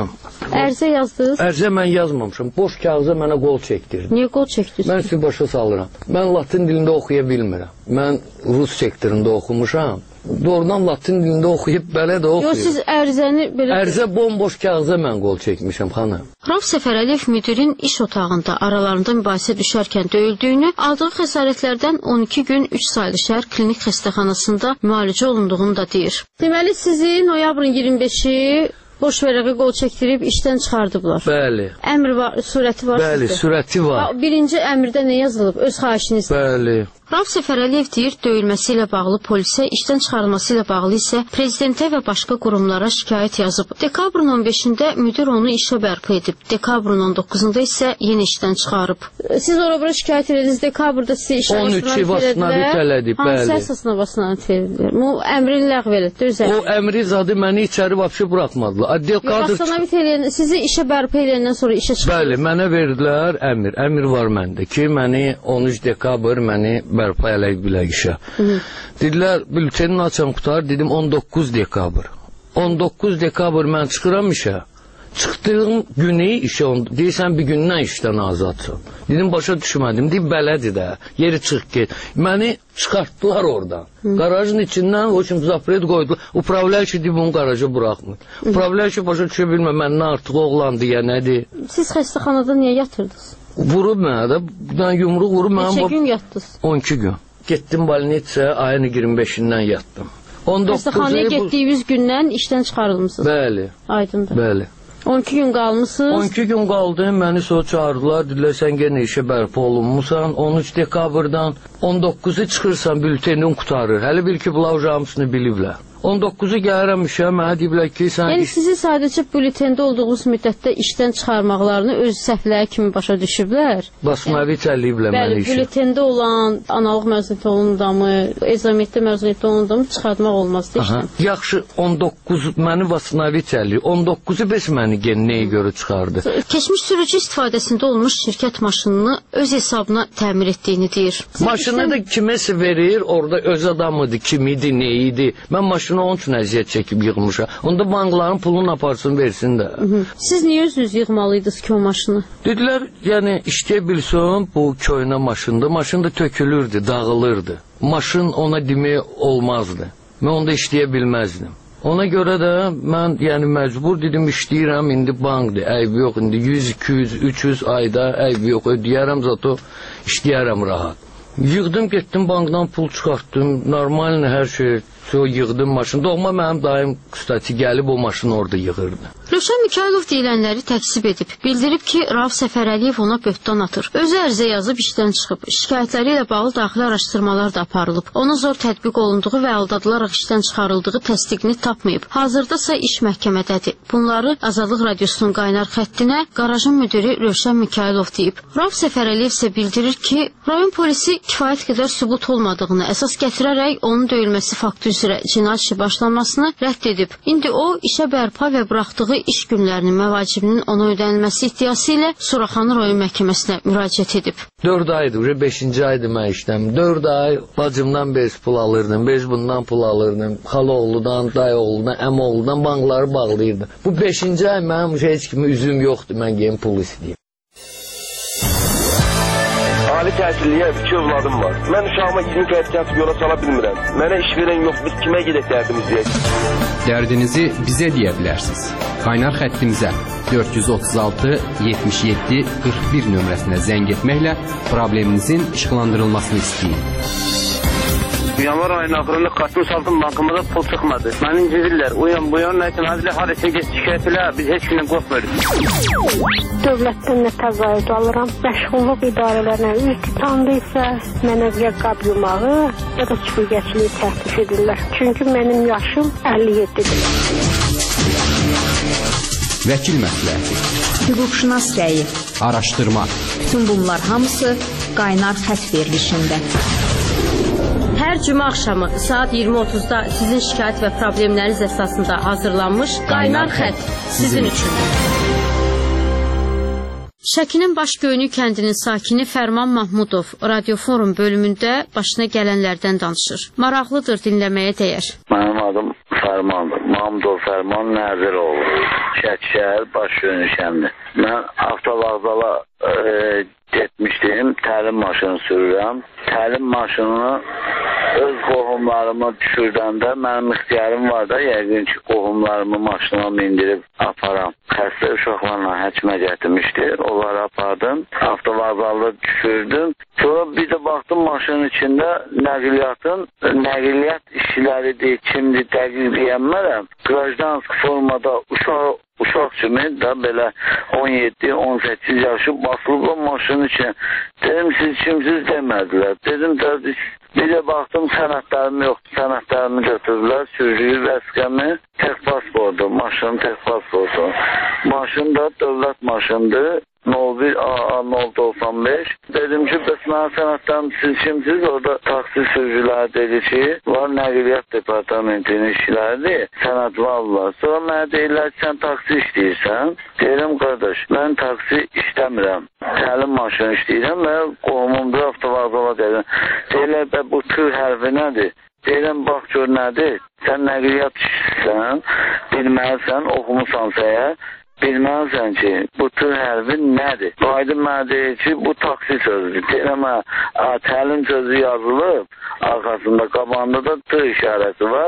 Ərizə yazdınız? Ərizə mən yazmamışam. Boş kağıza mənə qol çəkdirdi. Niyə qol çəkdirsiniz? Mən sizi başa salıram. Mən latin dilində oxuya bilmirəm. Mən rus sektorunda oxumuşam. Doğrudan latin dilində oxuyub belə də oxuyub. Yox, siz ərizəni belə... Ərizə bomboş kağıza mən qol çəkmişəm, xanım. Rauf Səfərəliyev müdirin iş otağında aralarında mübahisə düşərkən döyüldüyünü, aldığı xəsarətlərdən on iki gün üç saylı şəhər klinik xəstəxanasında müalicə olunduğunu da deyir. Deməli, sizi noyabrın iyirmi beşi boş vərəqə qol çəkdirib işdən çıxardıblar. Bəli. Əmr var, surəti var Bəli, sizdə. surəti var. Birinci əmrdə nə yazılıb? Öz xahişinizlə. Bəli. Rauf Səfərəliyev deyir, döyülməsi ilə bağlı polisə, işdən çıxarılması ilə bağlı isə prezidentə və başqa qurumlara şikayət yazıb. Dekabrın on beşində müdir onu işə bərpa edib. Dekabrın on doqquzunda isə yenə işdən çıxarıb. Siz oraya şikayət ediniz, dekabrda sizə işə on üç vasnaviç elədib, bəli. Hansı əsasına vasnaviç elədilər? Bu əmrin ləğv elədi, özəl. O əmri zadı məni içəri vapşı buraxmadılar. Vasnaviç eləyən, sizi işə bərpa eləyəndən sonra işə çıxarıb. Bəli, mənə verdilər əmr. Əmr var məndə ki, məni on üç dekabr məni bərpa eləyib bilək işə. Dedilər, bültenin açam qutar, dedim on doqquz dekabr. on doqquz dekabr mən çıxıram işə. Çıxdığım günü işə, deyirsən bir gündən işdən azadsan. Dedim, başa düşmədim, deyib belədir də, yeri çıx get. Məni çıxartdılar oradan. Garajın içindən o kimi zapret qoydular. Upravляющий deyib onu garaja buraxmır. Upravляющий başa düşə bilmə, məndən artıq oğlandı ya nədir. Siz xəstəxanada niyə yatırdınız? Vurub mənə də, bir yumruq vurub mənə... Neçə gün yatdınız? on iki gün. Getdim balnitsaya, ayın iyirmi beşindən yatdım. Xəstəxanaya getdiyiniz gündən işdən çıxarılmışsınız? Bəli. Aydındır. Bəli. on iki gün qalmışsınız? on iki gün qaldım, məni sonra çağırdılar, dedilər, sən genə işə bərpa olunmusan, on üç dekabrdan on doqquzu çıxırsan, bültenin qutarır. Hələ bil ki, bunlar hamısını biliblər. on doqquzu gəlirəm işə, mənə deyiblər ki, sən... Yəni, sizi sadəcə bültende olduğunuz müddətdə işdən çıxarmaqlarını öz səhvləri kimi başa düşüblər? Basmaviç əliyiblər məni işə. Bəli, bültende olan analıq məzuniyyəti olan adamı, ezamiyyətdə məzuniyyəti olan adamı çıxartmaq olmazdı işdən. Yaxşı, on doqquz məni Basmaviç əliyib, on doqquzu beş məni genəyə görə çıxardı. Keçmiş sürücü istifadəsində olmuş şirkət maşınını öz hesabına təmir etdiyini deyir. Maşını da kiməsə verir, orada öz adamıdır, kim idi, nə idi. Mən maşını onun üçün əziyyət çəkib yığmışam. Onda bankların pulunu aparsın, versin də. Siz niyə özünüz yığmalıydınız ki o maşını? Dedilər, yəni işləyə bilsin, bu köynə maşındır. Maşın da tökülürdü, dağılırdı. Maşın ona demək olmazdı. Mən onda işləyə bilməzdim. Ona görə də mən yəni məcbur dedim işləyirəm, indi bankdır, əyb yox, indi yüz, iki yüz, üç yüz ayda əyb yox, ödəyərəm, zato işləyərəm rahat. Yığdım, getdim bankdan pul çıxartdım, normal hər şey. Sonra yığdım maşını. Doğma mənim daim qüstəti gəlib o maşını orada yığırdı. Rövşən Mikayılov deyilənləri təksib edib. Bildirib ki, Rauf Səfərəliyev ona böhtan atır. Özü ərizə yazıb işdən çıxıb. Şikayətləri ilə bağlı daxili araşdırmalar da aparılıb. Ona zor tətbiq olunduğu və aldadılaraq işdən çıxarıldığı təsdiqini tapmayıb. Hazırda isə iş məhkəmədədir. Bunları Azadlıq Radiosunun qaynar xəttinə qarajın müdiri Rövşən Mikayılov deyib. Rauf Səfərəliyev isə bildirir ki, rayon polisi kifayət qədər sübut olmadığını əsas gətirərək onun döyülməsi faktı üzrə cinayət işi başlanmasını rədd edib. İndi o, işə bərpa və buraxdığı iş günlərinin məvacibinin ona ödənilməsi iddiası ilə Suraxanı rayon məhkəməsinə müraciət edib. dörd aydır, beşinci aydır mən işləm. dörd ay bacımdan beş pul alırdım, beş bundan pul alırdım. Xaloğludan, dayıoğludan, əmoğludan bankları bağlayırdım. Bu beşinci ay mənim heç kimi üzüm yoxdur, mən gəlin pul istəyim. Ali təhsilliyə iki övladım var. Mən uşağıma iyirmi qəyd kəsb yola sala bilmirəm. Mənə iş verən yox, biz kimə gedək dərdimizi deyək? Dərdinizi bizə deyə bilərsiniz. Qaynar xəttimizə dörd yüz otuz altı yetmiş yeddi qırx bir nömrəsinə zəng etməklə probleminizin işıqlandırılmasını istəyin. Yanvar ayının axırında kartın saldım bankımıza pul çıxmadı. Məni incidirlər. Uyan bu yan nəsin? Hadilə harasa get şikayət elə. Biz heç gündən qorxmuyoruz. Dövlətdən nə təzayüd alıram. Məşğulluq idarələrinə üz tutandıysa mənə ya qab yumağı ya da süpürgəçiliyi təklif edirlər. Çünki mənim yaşım əlli yeddidir. Vəkil məsləhəti, hüquqşünas rəyi, araşdırma. Bütün bunlar hamısı qaynar xətt verilişində. Hər cümə axşamı saat iyirmi otuzda sizin şikayət və problemləriniz əsasında hazırlanmış Qaynar Xətt sizin üçün. Şəkinin Başgöyünü kəndinin sakini Fərman Mahmudov Radioforum bölümündə başına gələnlərdən danışır. Maraqlıdır, dinləməyə dəyər. Mənim adım Fərman Fərmandır. Mamdov Fərman Nəziroğlu. Şəki şəhər baş görünüşəmdir. Mən avtovağzala e, getmişdim, təlim maşını sürürəm. Təlim maşınını öz qohumlarımı düşürdəndə mənim ixtiyarım var da, yəqin ki, qohumlarımı maşına mindirib aparam. Xəstə uşaqlarla həkimə gətirmişdi, onları apardım, avtovağzalda düşürdüm. Sonra bir də baxdım maşının içində nəqliyyatın, nəqliyyat işçiləridir, kimdir, dəqiq deyənmərəm. Qrajdansk formada uşaq uşaq kimi də belə on yeddi on səkkiz yaşı basılıblar maşının için. Dedim, siz kimsiz demədilər. Dedim, də, bir də baxdım sənədlərim yoxdur, sənədlərimi götürdülər, sürücü vəsqəmi, tək pasportu, maşının tək pasportu. Maşın da dövlət maşındır. nol bir A A nol doksan beş. Dedim ki, bəs mənə sənədlərim siz kimsiz? Orada taksi sürücüləri dedi ki, var nəqliyyat departamentinin işçiləridir, sənəd varlar. Sonra mənə deyirlər ki, sən taksi işləyirsən. Deyirəm, qardaş, mən taksi işləmirəm. Təlim maşını işləyirəm və qohumumdur avtovağzala dedim. Deyirlər, bə, bu tür hərfi nədir? Deyirəm, bax gör nədir? Sən nəqliyyat işləyirsən, bilməlisən, oxumusansa əgər, bilməlisən ki, bu tür hərfi nədir? Aydın mənə deyir ki, bu taksi sözüdür. Deyirəm, təlim sözü yazılıb, arxasında, qabağında da tır işarəsi var.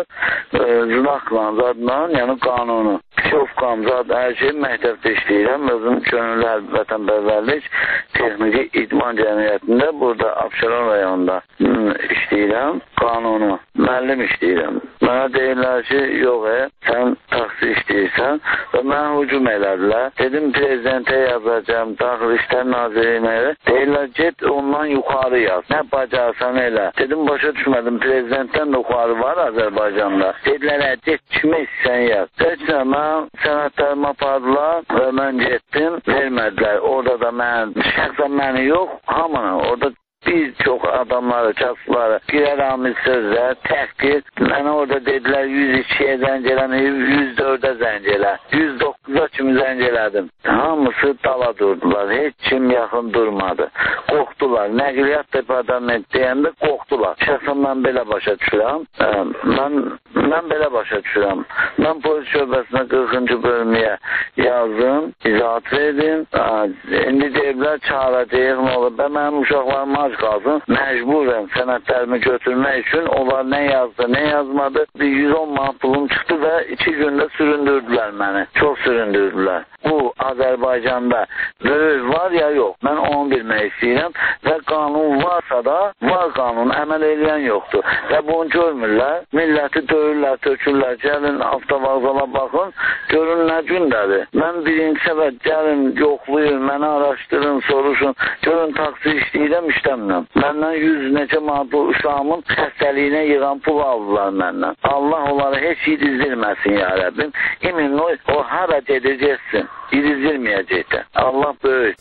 Znakla, zadla, yəni qanunu. Şofqam, zad, hər şey məktəbdə işləyirəm. Özüm könüllü vətənpərvərlik texniki idman cəmiyyətində, burada Abşeron rayonunda işləyirəm. Qanunu, müəllim işləyirəm. Mənə deyirlər ki, yox, e, sən taksi işləyirsən və mənə hücum elədilər. Dedim, prezidentə yazacağım, Daxil İşlər Nazirliyinə. Deyirlər, get ondan yuxarı yaz. Nə bacarsan elə. Dedim, başa düşmədim, prezidentdən də yuxarı var Azərbaycanda. Dedilər, get kimi istəyən yaz. Geçən, mən sənədlərimi apardılar və mən getdim, vermədilər. Orada da mən, şəxsən məni yox, hamını, orada bir çox adamları, kasıbları, girəramiz sözlər, təhqir. Mənə orada dedilər, yüz ikiyə zəng eləməyib, yüz dördə zəng elə. yüz doqquza kimi zəng elədim. Hamısı dala durdular, heç kim yaxın durmadı. Qorxdular, nəqliyyat departamenti deyəndə qorxdular. Şəxsən mən belə başa düşürəm, mən, mən belə başa düşürəm. Mən polis şöbəsinə qırxıncı bölməyə yazdım, izahat verdim. İndi deyiblər, çağıracaq, nə olur, və mənim uşaqlarım az qalsın, məcburəm sənədlərimi götürmək üçün. Onlar nə yazdı, nə yazmadı. Bir yüz on manat pulum çıxdı və iki gündə süründürdülər məni. Çox süründürdülər. Bu, Azərbaycanda böyük var ya yox. Mən onu bilmək istəyirəm və qanun varsa da, var qanun, əməl eləyən yoxdur. Və bunu görmürlər. Milləti döyürlər, tökürlər. Gəlin, avtovağzala baxın, görün nə gündədir. Mən birinci səfər gəlin, yoxlayın, məni araşdırın, soruşun. Görün, taksi işləyirəm, işləmirəm. Məndən yüz neçə manatlı uşağımın xəstəliyinə yığan pul aldılar məndən. Allah onları heç yedizdirməsin ya Rəbbim. Emin o, o hara gedəcəksin, yedizdirməyəcəkdir. Allah böyük.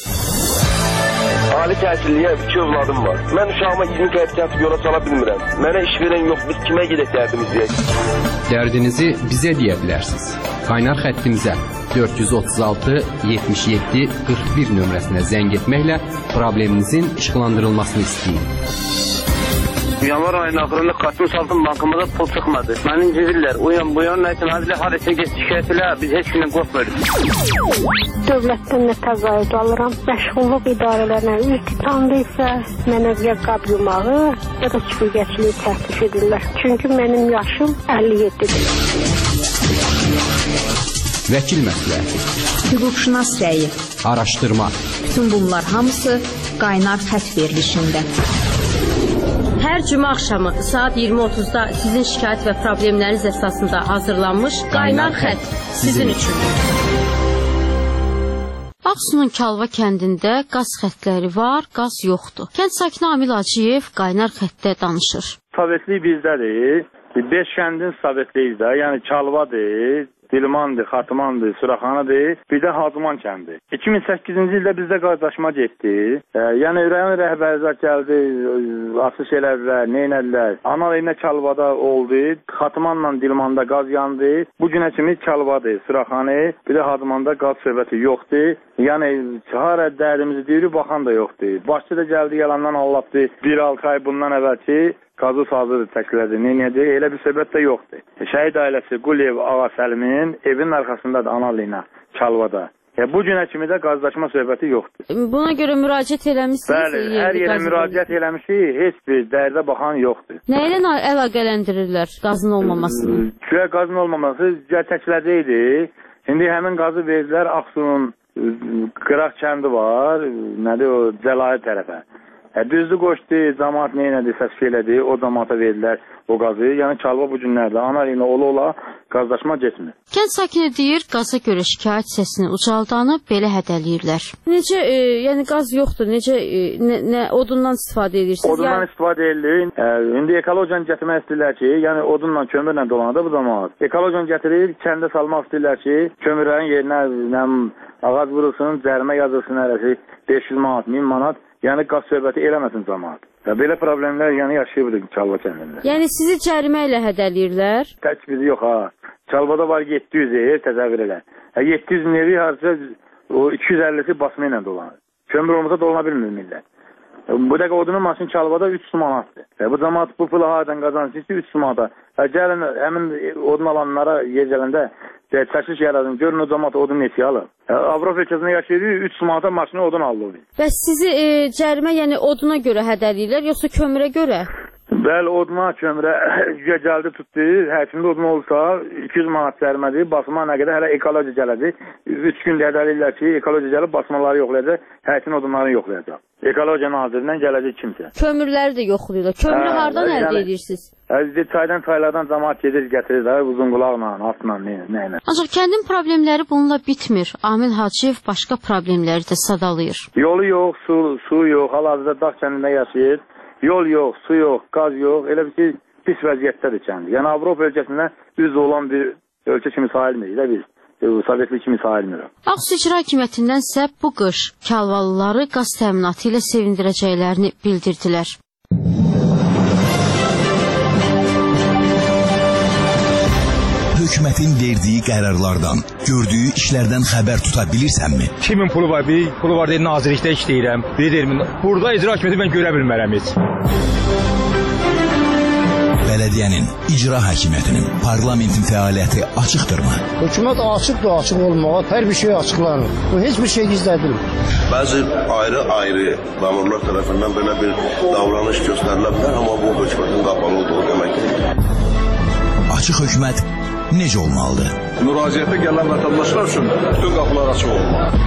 Ali təhsilliyə iki övladım var. Mən uşağıma yirmi qəyd kəsib yola sala bilmirəm. Mənə iş verən yox, biz kimə gedək dərdimiz deyək? Dərdinizi bizə deyə bilərsiniz. Qaynar xəttimizə dörd yüz otuz altı yetmiş yeddi qırx bir nömrəsinə zəng etməklə probleminizin işıqlandırılmasını istəyin. Yanvar ayının axırında kartımı saldım, bankamada pul çıxmadı. Məni incidirlər, uyan buyan, nə üçün hadilə harasa geç şikayət elə, biz heç kimdən qorxmuyoruz. Dövlətdən nə təzayüd alıram, məşğulluq idarələrlə üz tutandı isə mənə ya qab yumağı, ya da süpürgəçiliyi təklif edirlər. Çünki mənim yaşım əlli yeddidir. Vəkil məsləhəti, hüquqşünas rəyi, araşdırma. Bütün bunlar hamısı qaynar xətt verilişində. Hər cümə axşamı saat iyirmi otuzda sizin şikayət və problemləriniz əsasında hazırlanmış Qaynar Xətt sizin üçün. Ağsunun Kalva kəndində qaz xəttləri var, qaz yoxdur. Kənd sakini Amil Hacıyev Qaynar Xəttdə danışır. Sovetlik bizdədir. beş kəndin sovetliyiz də, yəni Kalvadır, Dilmandır, Xatmandır, Suraxanadır, bir də Hacıman kəndi. iki min səkkizinci ildə bizdə qardaşma getdi. E, yəni rayon rəhbərlər gəldi, asış elədilər, neynədilər. Anal eynə Kalvada oldu, Xatmanla Dilmanda qaz yandı. Bu günə kimi Kalvadır, Suraxanı, bir də Hacımanda qaz söhbəti yoxdur. Yəni hara dərdimizi deyirik, baxan da yoxdur. Başçı da gəldi, yalandan anlattı. bir altı ay bundan əvvəlki qazı sazı çəkilərdi, neyədi, elə bir söhbət də yoxdur. Şəhid ailəsi Quliyev Ağa Səlimin evinin arxasındadır analıyla Çalvada. E, bu günə kimi də qazlaşma söhbəti yoxdur. Buna görə müraciət eləmişsiniz? Bəli, hər yerə müraciət eləmişik, heç bir dərdə baxan yoxdur. Nə ilə əlaqələndirirlər qazın olmamasını? Güya qazın olmaması təklədə idi. İndi həmin qazı verdilər Ağsunun Qıraq kəndi var, nədir o, Cəlahi tərəfə. E, düzdür qoşdu, cəmaat neynədir, səs elədi, o cəmaata verdilər o qazı. Yəni Çalva bu günlərdə ana ilə ola-ola qazlaşma geçmir. Kənd sakini deyir, qaza görə şikayət səsini ucaldanıb belə hədələyirlər. Necə, e, yəni qaz yoxdur, necə, e, nə, nə, odundan istifadə edirsiniz? Odundan yəni... istifadə edilir. E, indi ekologiyanı gətirmək istəyirlər ki, yəni odunla, kömürlə dolanır bu cəmaat. Ekologiyanı gətirir, kəndə salmaq istəyirlər ki, kömürlərin yerinə nəm, ağac vurulsun, cərimə yazılsın hərəsi beş yüz manat, min manat. Yəni qaz söhbəti eləməsin cəmaat. Ya belə problemlər yəni yaşayırıq Çalva kəndində. Yəni sizi cərimə ilə hədələyirlər? Tək bizi yox ha. Çalvada var yeddi yüz ev, təsəvvür elə. Ya yeddi yüz evi harca o iki yüz əlli'si basma ilə dolanır. Kömür olmasa dolana bilmir millət. Bu dəqiqə odunun maşını Çalvada üç manatdır. E, bu cəmaat bu pulu hardan qazansın ki üç manata. E, gəlin həmin odun alanlara yer gələndə çəkiliş yaradın. Görün o cəmaat odun neçə alır. E, Avropa ölkəsində yaşayırıq, üç manata maşını odun alır. Bəs sizi e, cərimə yəni oduna görə hədələyirlər, yoxsa kömürə görə? Bəli, oduna, kömürə güya gəldi tutdu. Həkimdə odun olsa iki yüz manat cərimədir. Basma nə qədər hələ ekoloji gələcək. üç gün hədələyirlər ki, ekoloji gəlib basmaları yoxlayacaq, həkim odunlarını yoxlayacaq. Ekologiya nazirindən gələcək kimsə. Kömürləri də yoxlayırlar. Kömürü hə, hardan yəni, əldə edirsiniz? Əzizdə çaydan, çaylardan cəmaat gedir, gətirir də, uzun qulaqla, atla, nə ilə. Ancaq kəndin problemləri bununla bitmir. Amil Hacıyev başqa problemləri də sadalayır. Yolu yox, su, su yox, hal-hazırda dağ kəndində yaşayır. Yol yox, su yox, qaz yox, elə bir ki, pis vəziyyətdədir kəndi. Yəni Avropa ölkəsində üz olan bir ölkə kimi sayılmır, elə biz. Sovetli kimi sayılmır. Ağsu İcra Hakimiyyətindən isə bu qış Kalvalıları qaz təminatı ilə sevindirəcəklərini bildirdilər. Hökumətin verdiyi qərarlardan, gördüyü işlərdən xəbər tuta bilirsənmi? Kimin pulu var? Bir pulu var deyil, nazirlikdə işləyirəm. Bir deyil, burada icra hakimiyyəti mən görə bilmərəm heç. Bələdiyyənin, icra hakimiyyətinin, parlamentin fəaliyyəti açıqdırmı? Hökumət açıqdır, açıq olmağa, hər bir şey açıqlanır. Bu heç bir şey gizlədilmir. Bəzi ayrı-ayrı məmurlar tərəfindən belə bir davranış göstərilə bilər, amma bu hökumətin qapalı olduğu deməkdir. Açıq hökumət necə olmalıdır? Müraciətə gələn vətəndaşlar üçün bütün qapılar açıq olmalı.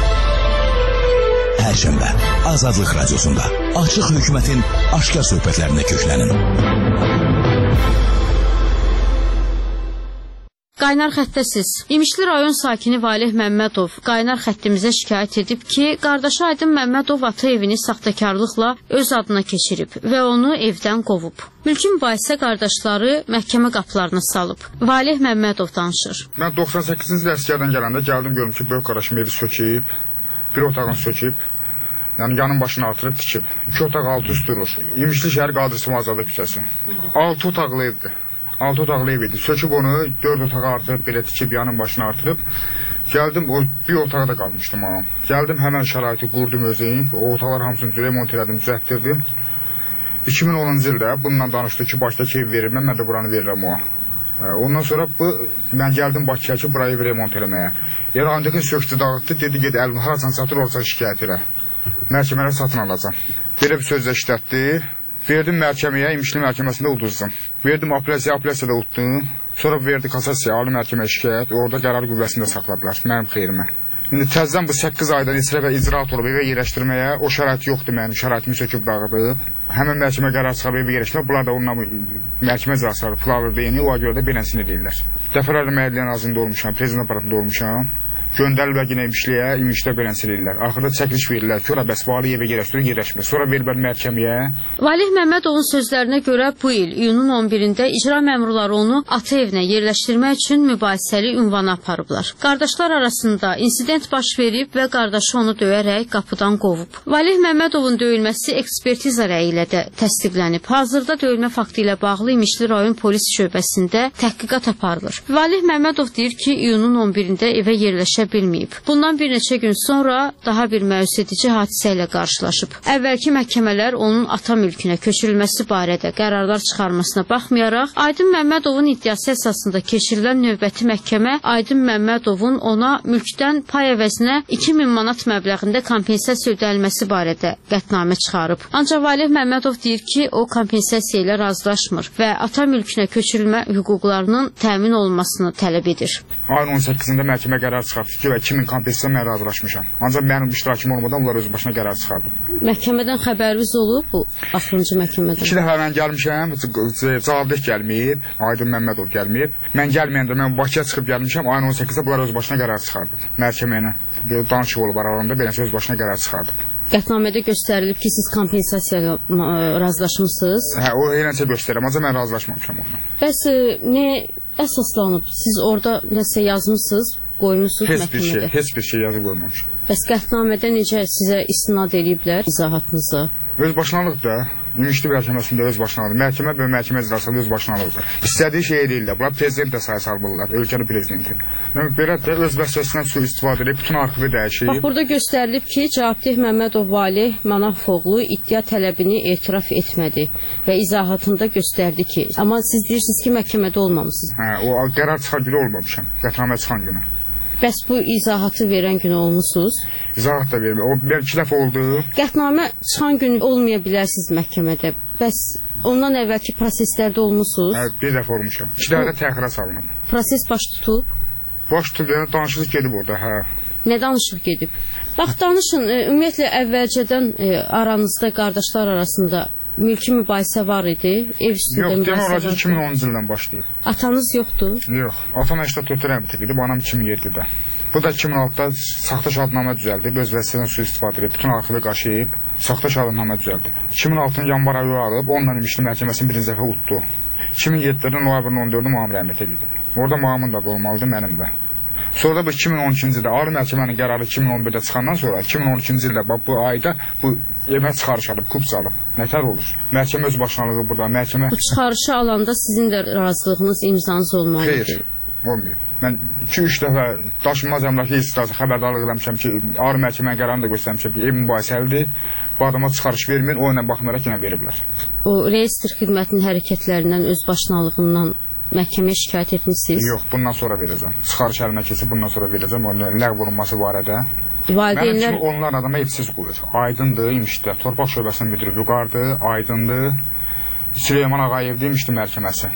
Hər şənbə Azadlıq Radiosunda Açıq Hökumətin aşkar söhbətlərinə köklənin. Qaynar xəttəsiz. İmişli rayon sakini Valeh Məmmədov qaynar xəttimizə şikayət edib ki, qardaşı Aydın Məmmədov ata evini saxtakarlıqla öz adına keçirib və onu evdən qovub. Mülkün mübahisə qardaşları məhkəmə qapılarına salıb. Valeh Məmmədov danışır. Mən doxsan səkkizinci il əsgərdən gələndə gəldim görüm ki, böyük qardaşım evi söküb, bir otağını söküb, yəni yanın başına atırıb tikib. İki otaq altı üst durur. İmişli şəhər Qadırsı Mazada küçəsi. Altı otaqlı evdir. Altı otaqlı ev idi. Söküb onu dörd otağa artırıb, belə tikib, yanın başına artırıb. Gəldim, o bir otağa da qalmışdım ha. Gəldim, həmən şəraiti qurdum özüm. O otaqlar hamısını remont elədim, düzəltdirdim. iki min onuncu ildə bununla danışdı ki, başdakı ev verir, mən, mən də buranı verirəm o. Ondan sonra bu, mən gəldim Bakıya ki, burayı remont eləməyə. Yəni, ancaqın söktü, dağıtdı, dedi, ged, əlini haracan satır, orada şikayət elə. Məhkəmələr satın alacam. Belə bir sözlə işlətdi. Verdim məhkəməyə, İmişli məhkəməsində uduzdum. Verdim apelasiya, apelasiyada utdum. Sonra verdi kasasiya, ali məhkəməyə şikayət. Orada qərar qüvvəsində saxladılar, mənim xeyrimə. İndi təzdən bu səkkiz aydan içrə və icraat olub evə yerləşdirməyə, o şərait yoxdur mənim, şəraitimi söküb dağıdıb. Həmin məhkəmə qərar çıxıb evə yerləşdirmək, bunlar da onunla məhkəmə icraatçıları pılavır beyni, o görə də beləsini deyirlər. Dəfələrlə məhəlliyə nazirində olmuşam, prezident aparatında olmuşam. Göndərilbə yenə İmişliyə, İmişdə belənsilirlər. Axırda çəkiliş verirlər ki, ora bəs vali evə yerləşdirir, yerləşmir. Sonra verirlər məhkəməyə. Valeh Məmmədovun sözlərinə görə bu il iyunun on birində icra məmurları onu ata evinə yerləşdirmək üçün mübahisəli ünvana aparıblar. Qardaşlar arasında insident baş verib və qardaşı onu döyərək qapıdan qovub. Valeh Məmmədovun döyülməsi ekspertiza rəyi ilə də təsdiqlənib. Hazırda döyülmə faktı ilə bağlı İmişli rayon polis şöbəsində təhqiqat aparılır. Valeh Məmmədov deyir ki, iyunun on birində evə yerləşərək gerçəkləşə bilməyib. Bundan bir neçə gün sonra daha bir məyus edici hadisə ilə qarşılaşıb. Əvvəlki məhkəmələr onun ata mülkünə köçürülməsi barədə qərarlar çıxarmasına baxmayaraq, Aydın Məmmədovun iddiası əsasında keçirilən növbəti məhkəmə Aydın Məmmədovun ona mülkdən pay əvəzinə iki min manat məbləğində kompensasiya ödənilməsi barədə qətnamə çıxarıb. Ancaq Valeh Məmmədov deyir ki, o kompensasiya ilə razılaşmır və ata mülkünə köçürülmə hüquqlarının təmin olunmasını tələb edir. Ayın on səkkizində məhkəmə qərar çıxartdı ki, və iki min kompensasiya mən razılaşmışam. Ancaq mənim iştirakım olmadan onlar öz başına qərar çıxardı. Məhkəmədən xəbəriniz olub bu axırıncı məhkəmədən? İki dəfə mən gəlmişəm, cavabdeh gəlməyib, Aydın Məmmədov gəlməyib. Mən gəlməyəndə mən Bakıya çıxıb gəlmişəm, ayın on səkkizində bunlar öz başına qərar çıxardı. Məhkəmə ilə danışıq olub aralarında beləsə öz başına qərar çıxardı. Qətnamədə göstərilib ki, siz kompensasiya ilə razılaşmısınız? Hə, o eləncə göstərirəm, ancaq mən razılaşmamışam onunla. Bəs nə əsaslanıb? Siz orada nəsə yazmısınız, qoymuşsunuz heç məhkəmədə? Bir şey, heç bir şey yazıb qoymamışam. Bəs qətnamədə necə sizə istinad ediblər izahatınızı? Öz başınalıqdır da. Ümumiyyətli məhkəməsində öz başınalıqdır. Məhkəmə və məhkəmə icrasında öz başınalıqdır. İstədiyi şey eləyirlər. Bunlar prezident də sayı salmırlar, ölkənin prezidenti. Belə də öz vəzifəsindən sui-istifadə edib bütün arxivi dəyişib. Bax, burada göstərilib ki, cavabdeh Məmmədov Valeh Manafoğlu iddia tələbini etiraf etmədi və izahatında göstərdi ki, amma siz deyirsiniz ki, məhkəmədə olmamısınız. Hə, o qərar çıxan günü olmamışam, qətnamə çıxan günü. Bəs bu izahatı verən gün olmusunuz? İzahat da vermir. O bir iki dəfə oldu. Qətnamə çıxan gün olmaya bilərsiniz məhkəmədə. Bəs ondan əvvəlki proseslərdə olmusunuz? Hə, bir dəfə olmuşam. İki dəfə də təxirə salınıb. Proses baş tutub? Baş tutub, yəni danışıq gedib orada, hə. Nə danışıq gedib? Bax, danışın, ümumiyyətlə əvvəlcədən aranızda, qardaşlar arasında mülki mübahisə var idi, ev üstündə mübahisə var idi. Yox, demə orası iki min onuncu ildən başlayıb. Atanız yoxdur? Yox, atam səksən dörd rəhmətə gedib, anam iki min yeddidə. Bu da iki min altıda saxta şahidnamə düzəldib, öz vəzifəsindən sui-istifadə edib, bütün arxivi qaşıyıb, saxta şahidnamə düzəldib. iki min altının yanvar ayı alıb, onunla İmişli məhkəməsinin birinci dəfə uddu. iki min yeddidə noyabrın on dördü Muam rəhmətə gedib. Orada Muamın da olmalıdır, mənim də. Sonra bu iki min on ikinci ildə Ali məhkəmənin qərarı iki min on birdə çıxandan sonra iki min on ikinci ildə bu ayda bu evə çıxarış alıb, kups alıb. Nətər olur? Məhkəmə öz başınalığı burada, məhkəmə... Bu çıxarışı alanda sizin də razılığınız, imzanız olmalıdır. Xeyr, olmuyor. Mən iki üç dəfə daşınmaz əmlakı istihası xəbərdarlıq eləmişəm ki, Ali məhkəmənin qərarını da göstərmişəm ki, ev mübahisəlidir. Bu adama çıxarış vermir, o ilə baxmayaraq yenə veriblər. O reyestr xidmətinin hərəkətlərindən, öz başınalığından məhkəməyə şikayət etmişsiniz? Yox, bundan sonra verəcəm. Çıxarış əlinə keçib, bundan sonra verəcəm. Onun ləğv olunması barədə. Valideynlər... Mənim kimi onlar adama evsiz qoyur. Aydındır, İmişdə. Torpaq şöbəsinin müdürü Vüqardır, Aydındır. Süleyman Ağayevdir, İmişli məhkəməsi.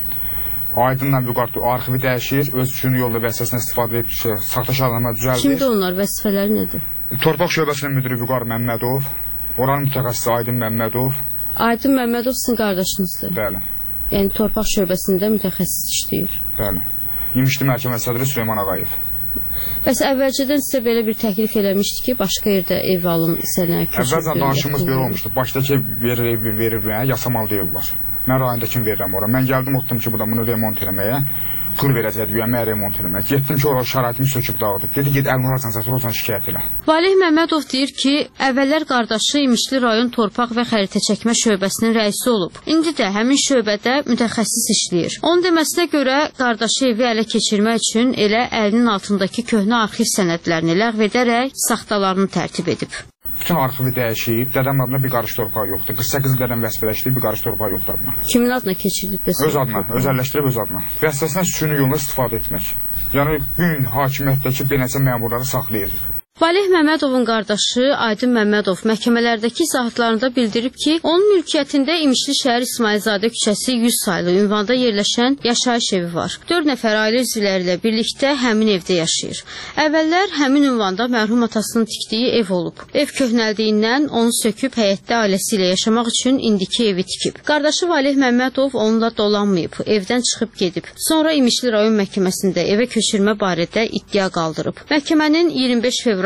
Aydınla Vüqar arxivi dəyişir, öz üçün yolda vəzifəsindən istifadə edib saxta şahidnamə düzəldir. Kimdir onlar, vəzifələri nədir? Torpaq şöbəsinin müdürü Vüqar Məmmədov, oranın mütəxəssisi Aydın Məmmədov. Aydın Məmmədov sizin qardaşınızdır? Bəli. Yəni torpaq şöbəsində mütəxəssis işləyir. Bəli. İmişli məhkəməsi sədri Süleyman Ağayev. Bəs əvvəlcədən sizə belə bir təklif eləmişdi ki, başqa yerdə ev alın, sənə köçür. Əvvəlcə danışımız belə olmuşdu. Başdakı verir evi verir mənə, yasamal ev var. Mən rayondakini verirəm ora. Mən gəldim, otdum ki, burada bunu remont eləməyə. Pul verəcəkdi, yəni mən remont eləmək. Getdim ki, orada şəraitimi söküb dağıdıb. Dedi, get əlini harsan satır, oradan şikayət elə. Valeh Məmmədov deyir ki, əvvəllər qardaşı İmişli rayon torpaq və xəritə çəkmə şöbəsinin rəisi olub. İndi də həmin şöbədə mütəxəssis işləyir. Onun deməsinə görə qardaşı evi ələ keçirmək üçün elə əlinin altındakı köhnə arxiv sənədlərini ləğv edərək saxtalarını tərtib edib. Bütün arxivi dəyişib, dədəm adına bir qarış torpağı yoxdur. qırx səkkiz ildən vəzifələşdirib bir qarış torpağı yoxdur adına. Kimin adına keçirdib də? Öz adına, özəlləşdirib öz adına. Vəzifəsindən süni yolla istifadə etmək. Yəni bu gün hakimiyyətdəki bir neçə məmurları saxlayır. Valeh Məmmədovun qardaşı Aydın Məmmədov məhkəmələrdəki izahatlarında bildirib ki, onun mülkiyyətində İmişli şəhər İsmailzadə küçəsi yüz saylı ünvanda yerləşən yaşayış evi var. dörd nəfər ailə üzvləri ilə birlikdə həmin evdə yaşayır. Əvvəllər həmin ünvanda mərhum atasının tikdiyi ev olub. Ev köhnəldiyindən onu söküb həyətdə ailəsi ilə yaşamaq üçün indiki evi tikib. Qardaşı Valeh Məmmədov onunla dolanmayıb, evdən çıxıb gedib. Sonra İmişli rayon məhkəməsində evə köçürmə barədə iddia qaldırıb. Məhkəmənin iyirmi beş fevral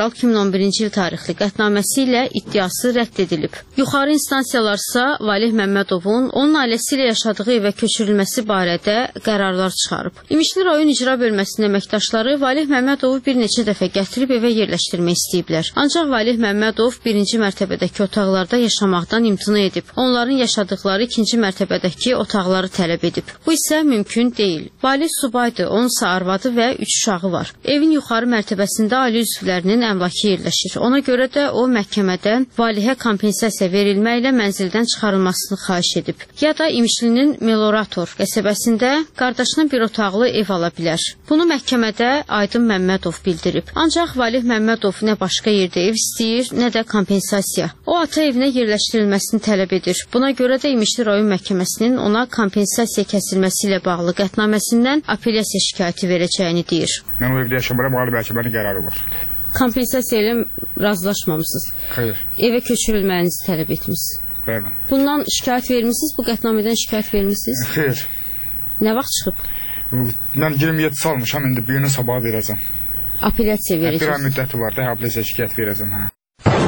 fevral iki min on birinci il tarixli qətnaməsi ilə iddiası rədd edilib. Yuxarı instansiyalarsa Valih Məmmədovun onun ailəsi ilə yaşadığı evə köçürülməsi barədə qərarlar çıxarıb. İmişli rayon icra bölməsinin əməkdaşları Valih Məmmədovu bir neçə dəfə gətirib evə yerləşdirmək istəyiblər. Ancaq Valih Məmmədov birinci mərtəbədəki otaqlarda yaşamaqdan imtina edib. Onların yaşadıqları ikinci mərtəbədəki otaqları tələb edib. Bu isə mümkün deyil. Valih subaydır, onunsa arvadı və üç uşağı var. Evin yuxarı mərtəbəsində ailə üzvlərinin əmlakı yerləşir. Ona görə də o məhkəmədən Valihə kompensasiya verilməklə mənzildən çıxarılmasını xahiş edib. Ya da İmişlinin Melorator qəsəbəsində qardaşına bir otaqlı ev ala bilər. Bunu məhkəmədə Aydın Məmmədov bildirib. Ancaq Valih Məmmədov nə başqa yerdə ev istəyir, nə də kompensasiya. O ata evinə yerləşdirilməsini tələb edir. Buna görə də İmişli rayon məhkəməsinin ona kompensasiya kəsilməsi ilə bağlı qətnaməsindən apellyasiya şikayəti verəcəyini deyir. Mən o evdə yaşamıram, ali məhkəmənin qərarı var. Kompensasiya ilə razılaşmamısınız? Xeyr. Evə köçürülməyinizi tələb etmişsiniz? Bəli. Bundan şikayət vermişsiniz? Bu qətnamədən şikayət vermişsiniz? Xeyr. Nə vaxt çıxıb? Mən iyirmi yeddi salmışam, indi bir günün sabahı verəcəm. Apellyasiya verəcəksiniz? Bir ay müddəti var da, apellyasiya şikayət verəcəm. Hə.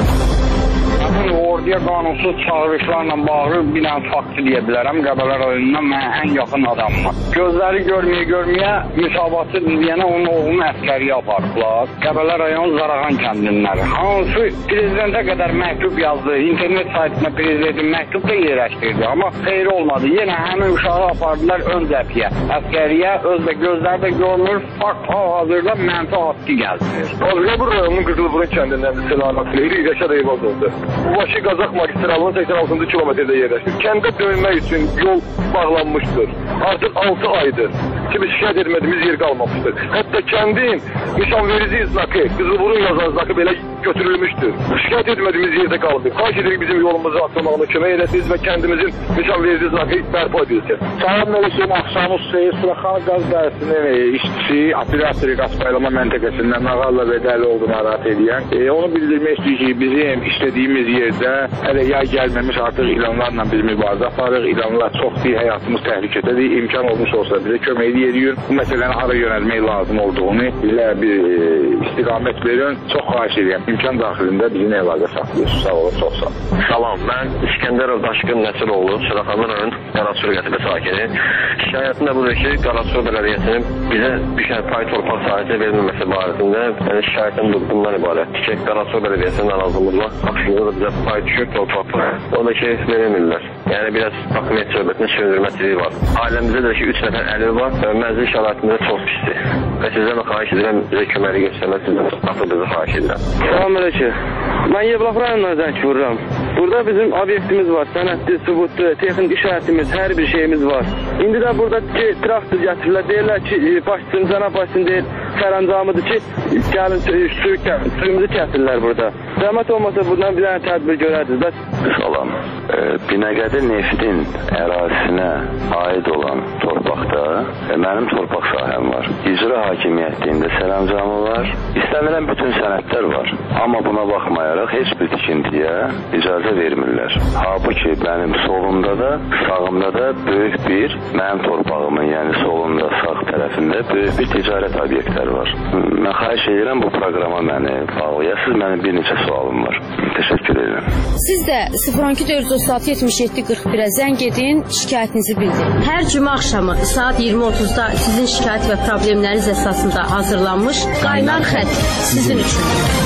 Orduya qanunsuz çağırışlarla bağlı bir dənə faktı deyə bilərəm. Qəbələ rayonundan mənə ən yaxın adamım. Gözləri görməyə görməyə müsabatı deyənə onun oğlunu əskəriyə apardılar. Qəbələ rayon Zarağan kəndinləri. Hansı prezidentə qədər məktub yazdı, internet saytına prezidentin məktub da yerləşdirdi. Amma xeyri olmadı. Yenə həmin uşağı apardılar ön cəbhəyə. Əskəriyə özlə gözləri də görmür, fakt hal-hazırda mənfi haqqı gəldirir. Azqabur rayonunun Qızılburun kəndindəndir Selahattin. İri yaşa da ev oldu. Bakı Qazaq magistralının səksən altıncı kilometrdə yerləşir. Kəndə dönmək üçün yol bağlanmışdır. Artıq altı aydır. Kimi şikayət etmədiyimiz yer qalmamışdır. Hətta kəndin nişanverici znakı, Qızılburun yazan znakı belə götürülmüşdür. Şikayət etmədiyimiz yerdə qalıb. Xahiş edirik bizim yolumuzu açılmağına kömək edəsiniz və kəndimizin nişanverici znakı bərpa edilsin. Salam Məlikəm, axşamınız xeyir. Suraxanı qaz dərəsinin işçisi, operatori qaz paylama məntəqəsindən Nağalla Bədəli oldu narahat edən. E, onu bildirmək istəyir ki, bizim işlədiyimiz yerdə hələ yay gəlməmiş artıq ilanlarla biz mübarizə aparırıq. İlanlar çox bir həyatımız təhlükədədir. İmkan olmuş olsa bizə kömək edirik. Bu məsələni hara yönəlmək lazım olduğunu bizə bir e, istiqamət verin. Çox xahiş edirəm. İmkan daxilində bizimlə əlaqə saxlayırsınız. Sağ olun, çox sağ olun. Salam, mən İskəndərov Daşqın Nəsiroğlu, Suraxanı rayon Qaraçur qəsəbə sakini. Şikayətim də budur ki, Qaraçur bələdiyyəsinin bizə düşən pay torpaq sahəsi verilməməsi barəsində yəni şikayətim bundan ibarətdir ki, Qaraçur bələdiyyəsinin narazılıqla aksiyonda da bizə pay düşür torpaq. O da ki, verilmirlər. Yəni biraz hakimiyyət söhbətinin sürülməsiliyi var. Ailəmizdə də ki, üç nəfər əliv var və mənzil şəraitində çox pisdir. Və sizdən xahiş edirəm, bizə köməli göstərmək sizdən atılığınızı xahiş edirəm. Salam Məlikə. Mən Yevlax rayonundan zəng vururam. Burada bizim obyektimiz var, sənədli, sübutlu, texnik işarətimiz, hər bir şeyimiz var. İndi də burada ki, traktor gətirirlər, deyirlər ki, başçın, cənab başçın deyir, sərəncamıdır ki, gəlin suyu, suyumuzu kəsilirlər burada. Zəhmət olmasa buradan bir dənə tədbir görərdiniz. Bəs... Salam. E, Binəqədi Neftin ərazisinə aid olan torpaqda e, mənim torpaq sahəm var. İcra hakimiyyətində sərəncamı var. İstənilən bütün sənədlər var. Amma buna baxmayaraq heç bir tikintiyə icazə vermirlər. Halbuki mənim solumda da, sağımda da böyük bir mənim torpağımın, yəni solunda, sağ tərəfində böyük bir ticarət obyektləri var. Mən xahiş edirəm bu proqrama məni bağlayasınız. Mənim bir neçə sualım var. Təşəkkür edirəm. Siz də sıfır on iki dörd yüz otuz altı yetmiş yeddi qırx birə zəng edin, şikayətinizi bildirin. Hər cümə axşamı saat iyirmi otuzda sizin şikayət və problemləriniz əsasında hazırlanmış Qaynar Xətt sizin üçün.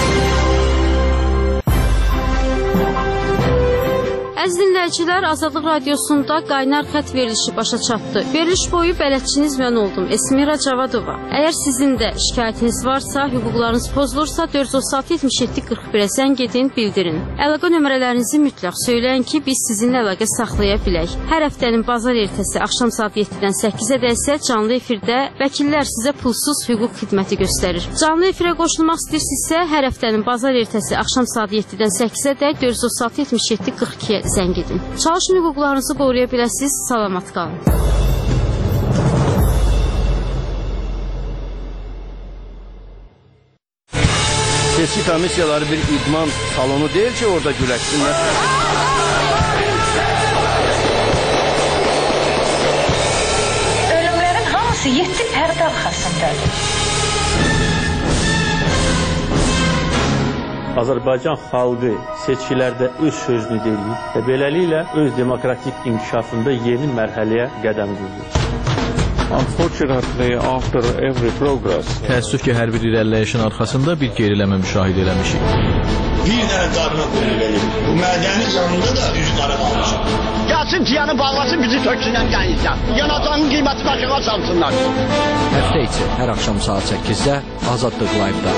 Əziz dinləyicilər, Azadlıq Radiosunda Qaynar Xətt verilişi başa çatdı. Veriliş boyu bələdçiniz mən oldum, Esmira Cavadova. Əgər sizin də şikayətiniz varsa, hüquqlarınız pozulursa, dörd yüz otuz altı yetmiş yeddi qırx birə zəng edin, bildirin. Əlaqə nömrələrinizi mütləq söyləyin ki, biz sizinlə əlaqə saxlaya bilək. Hər həftənin bazar ertəsi axşam saat yeddidən səkkizədək isə canlı efirdə vəkillər sizə pulsuz hüquq xidməti göstərir. Canlı efirə qoşulmaq istəyirsinizsə, hər həftənin bazar ertəsi axşam saat yeddidən səkkizədək dörd yüz otuz altı yetmiş yeddi qırx ikiyə zəng edin. Çalışın hüquqlarınızı qoruya biləsiniz. Salamat qalın. Seçki komissiyaları bir idman salonu deyil ki, orada güləşsinlər. Ölümlərin hamısı yeddi pərdə arxasındadır. Azərbaycan xalqı seçkilərdə öz sözünü deyir və beləliklə öz demokratik inkişafında yeni mərhələyə qədəm qoyur. Unfortunately, after every progress, təəssüf ki, hər bir irəliləyişin arxasında bir geriləmə müşahidə eləmişik. Bir dənə qarına qoyulur. Bu mədəni canında da üz qara qalmışıq. Gəlsin ciyanı bağlasın, bizi töksünən gəlirsən. Yanacağının qiyməti aşağı salsınlar. Həftə içi hər axşam saat səkkizdə Azadlıq Live-da.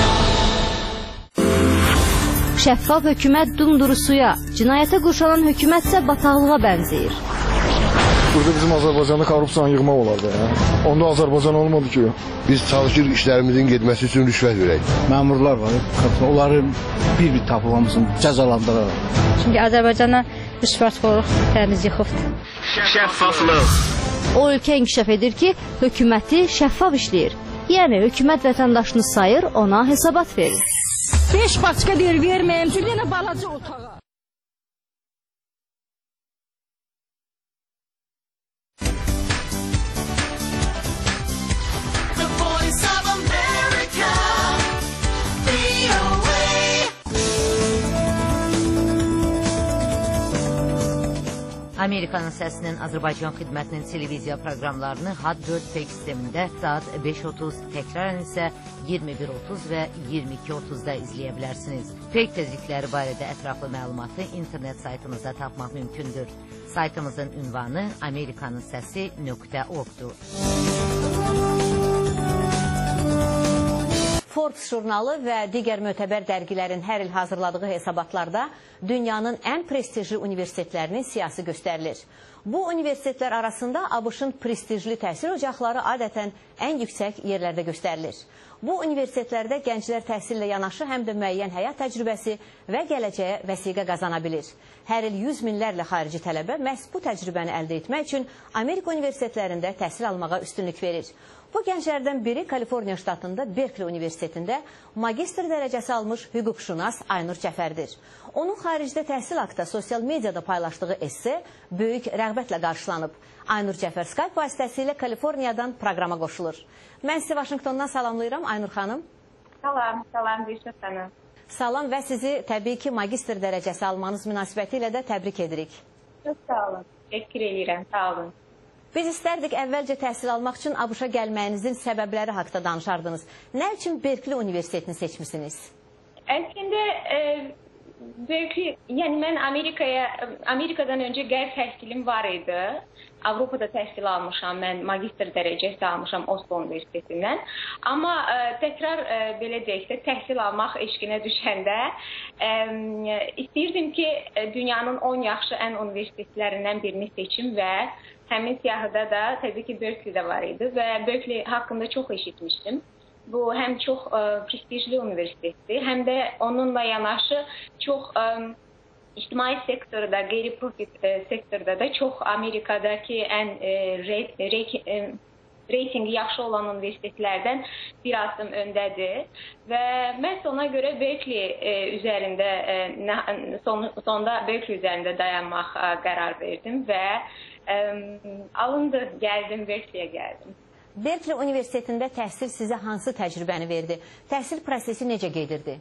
Şəffaf hökumət dumduru suya, cinayətə qurşanan hökumətsə bataqlığa bənzəyir. Burada bizim Azərbaycanda korrupsiyanı yığmaq olar da ya. Onda Azərbaycan olmadı ki. Biz çalışırıq işlərimizin getməsi üçün rüşvət verək. Məmurlar var, onların bir-bir tapılmasını cəzalandıraraq. Çünki Azərbaycana rüşvətxorluq təmiz yıxıbdır. Şəffaflıq. O ölkə inkişaf edir ki, hökuməti şəffaf işləyir. Yəni hökumət vətəndaşını sayır, ona hesabat verir. Beş başqa deyir, verməyim, bir dənə balaca otağa. Amerikanın Səsinin Azərbaycan xidmətinin televiziya proqramlarını H A D dörd P sistemində saat beş otuz, təkrarən isə iyirmi bir otuz və iyirmi iki otuzda izləyə bilərsiniz. Peyk tezlikləri barədə ətraflı məlumatı internet saytımızda tapmaq mümkündür. Saytımızın ünvanı amerikanın səsi nöqtə org-dur. Forbes jurnalı və digər mötəbər dərgilərin hər il hazırladığı hesabatlarda dünyanın ən prestijli universitetlərinin siyasi göstərilir. Bu universitetlər arasında ABŞ-ın prestijli təhsil ocaqları adətən ən yüksək yerlərdə göstərilir. Bu universitetlərdə gənclər təhsillə yanaşı həm də müəyyən həyat təcrübəsi və gələcəyə vəsiqə qazana bilir. Hər il yüz minlərlə xarici tələbə məhz bu təcrübəni əldə etmək üçün Amerika universitetlərində təhsil almağa üstünlük verir. Bu gənclərdən biri Kaliforniya ştatında Berkeley Universitetində magistr dərəcəsi almış hüquqşünas Aynur Cəfərdir. Onun xaricdə təhsil haqqında sosial mediada paylaşdığı esse böyük rəğbətlə qarşılanıb. Aynur Cəfər Skype vasitəsilə Kaliforniyadan proqrama qoşulur. Mən sizi Vaşinqtondan salamlayıram Aynur xanım. Salam, salam, Dilşad xanım. Salam və sizi təbii ki magistr dərəcəsi almanız münasibəti ilə də təbrik edirik. Çox sağ olun, təşəkkür edirəm, sağ olun. Biz istərdik əvvəlcə təhsil almaq üçün ABŞ-a gəlməyinizin səbəbləri haqqında danışardınız. Nə üçün Berkeley Universitetini seçmisiniz? Əslində, e, Berkeley, yəni mən Amerikaya, Amerikadan öncə qərb təhsilim var idi. Avropada təhsil almışam, mən magistr dərəcəsi almışam Oslo Universitetindən. Amma ə, təkrar ə, belə deyək də təhsil almaq eşqinə düşəndə ə, istəyirdim ki, dünyanın on yaxşı ən universitetlərindən birini seçim və həmin siyahıda da təbii ki Berkeley də var idi və Berkeley haqqında çox eşitmişdim. Bu həm çox ə, prestijli universitetdir, həm də onunla yanaşı çox ə, İctimai sektorda, qeyri-profit e, sektorda da çox Amerikadakı ən e, re, re, e, reytingi yaxşı olan universitetlərdən bir adım öndədir. Və məhz ona görə Berkeley e, üzərində, e, son, sonda Berkeley üzərində dayanmaq e, qərar verdim və e, alındı, gəldim, Berkeley'e gəldim. Berkeley Universitetində təhsil sizə hansı təcrübəni verdi? Təhsil prosesi necə gedirdi?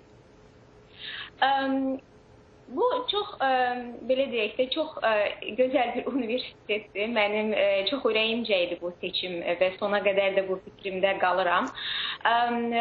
Um, Bu çox, ə, belə deyək də, çox ə, gözəl bir universitetdir. Mənim ə, çox ürəyimcə idi bu seçim və sona qədər də bu fikrimdə qalıram. Ə,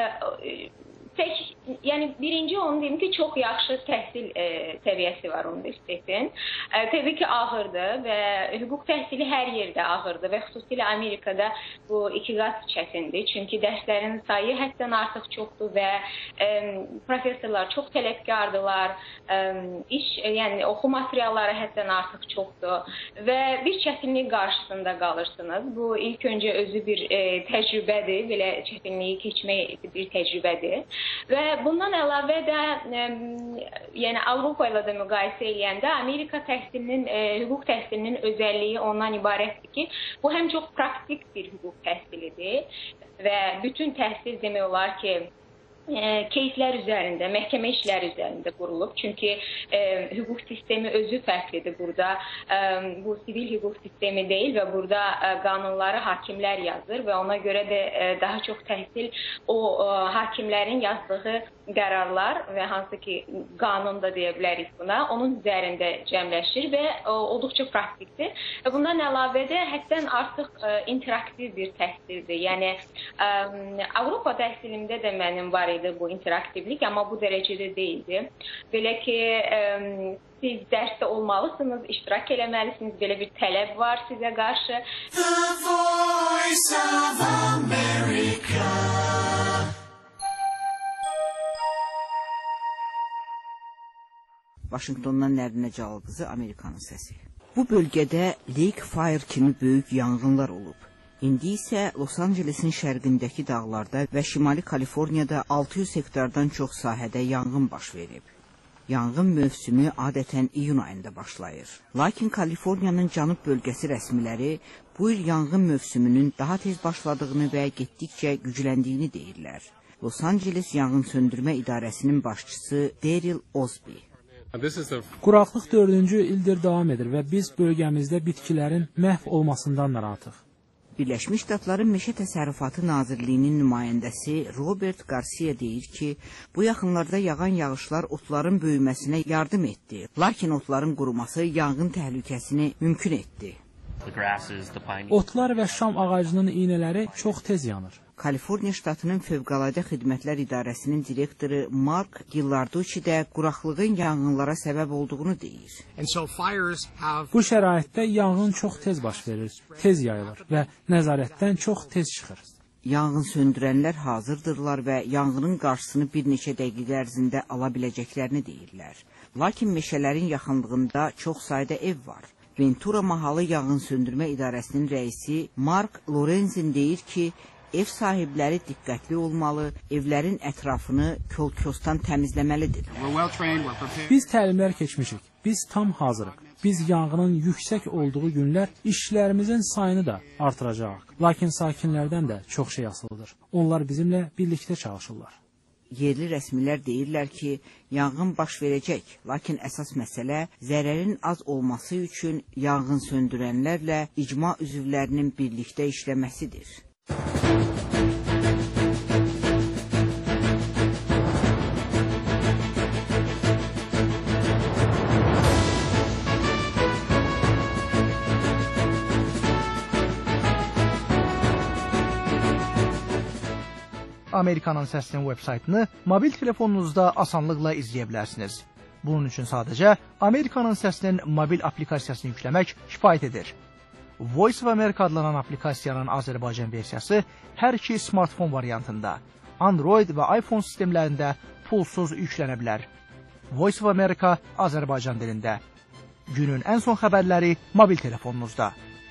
Tək, yəni birinci onu deyim ki, çox yaxşı təhsil e, səviyyəsi var universitetin. E, təbii ki, ağırdır və hüquq təhsili hər yerdə ağırdır və xüsusilə Amerikada bu iki qat çətindir. Çünki dərslərin sayı həddən artıq çoxdur və e, professorlar çox tələbkardılar. E, iş, yəni oxu materialları həddən artıq çoxdur və bir çətinlik qarşısında qalırsınız. Bu ilk öncə özü bir e, təcrübədir, belə çətinliyi keçmək bir təcrübədir. Və bundan əlavə də ə, yəni Avropa ilə də müqayisə edəndə Amerika təhsilinin, ə, hüquq təhsilinin özəlliyi ondan ibarətdir ki, bu həm çox praktik bir hüquq təhsilidir və bütün təhsil demək olar ki, кейslər üzərində, məhkəmə işləri üzərində qurulub. Çünki e, hüquq sistemi özü fərqlidir burada. E, bu sivil hüquq sistemi deyil və burada e, qanunları hakimlər yazır və ona görə də e, daha çox təhsil o e, hakimlərin yazdığı qərarlar və hansı ki qanun da deyə bilərik buna, onun üzərində cəmləşir və olduqca praktikdir. Bundan əlavə də həddən artıq interaktiv bir təhsildir. Yəni Avropa təhsilimdə də mənim var idi bu interaktivlik, amma bu dərəcədə deyildi. Belə ki siz dərsdə olmalısınız, iştirak eləməlisiniz, belə bir tələb var sizə qarşı. The Voice of America. Vaşinqtondan Nərinə Cəlal qızı, Amerikanın səsi. Bu bölgədə Lake Fire kimi böyük yanğınlar olub. İndi isə Los Ancelesin şərqindəki dağlarda və Şimali Kaliforniyada altı yüz hektardan çox sahədə yanğın baş verib. Yanğın mövsümü adətən iyun ayında başlayır. Lakin Kaliforniyanın cənub bölgəsi rəsmiləri bu il yanğın mövsümünün daha tez başladığını və getdikcə gücləndiyini deyirlər. Los Anceles Yanğın Söndürmə İdarəsinin başçısı Daryl Osby. Quraqlıq dördüncü ildir davam edir və biz bölgəmizdə bitkilərin məhv olmasından narahatıq. Birləşmiş Ştatların Meşə Təsərrüfatı Nazirliyinin nümayəndəsi Robert Garcia deyir ki, bu yaxınlarda yağan yağışlar otların böyüməsinə yardım etdi. Lakin otların quruması yanğın təhlükəsini mümkün etdi. Otlar və şam ağacının iynələri çox tez yanır. Kaliforniya ştatının Fövqəladə Xidmətlər İdarəsinin direktoru Mark Gillarducci də quraqlığın yanğınlara səbəb olduğunu deyir. Bu şəraitdə yanğın çox tez baş verir, tez yayılır və nəzarətdən çox tez çıxır. Yanğın söndürənlər hazırdırlar və yanğının qarşısını bir neçə dəqiqə ərzində ala biləcəklərini deyirlər. Lakin meşələrin yaxınlığında çox sayda ev var. Ventura Mahalı Yanğın Söndürmə İdarəsinin rəisi Mark Lorenzin deyir ki, ev sahibləri diqqətli olmalı, evlərin ətrafını kol-kosdan təmizləməlidir. Biz təlimlər keçmişik, biz tam hazırıq. Biz yanğının yüksək olduğu günlər işlərimizin sayını da artıracağıq. Lakin sakinlərdən də çox şey asılıdır. Onlar bizimlə birlikdə çalışırlar. Yerli rəsmilər deyirlər ki, yanğın baş verəcək, lakin əsas məsələ zərərin az olması üçün yanğın söndürənlərlə icma üzvlərinin birlikdə işləməsidir. Amerikanın Səsinin veb-saytını mobil telefonunuzda asanlıqla izləyə bilərsiniz. Bunun üçün sadəcə Amerikanın Səsinin mobil aplikasiyasını yükləmək kifayət edir. Voice of America adlanan aplikasiyanın Azərbaycan versiyası hər iki smartfon variantında, Android və iPhone sistemlərində pulsuz yüklənə bilər. Voice of America Azərbaycan dilində. Günün ən son xəbərləri mobil telefonunuzda.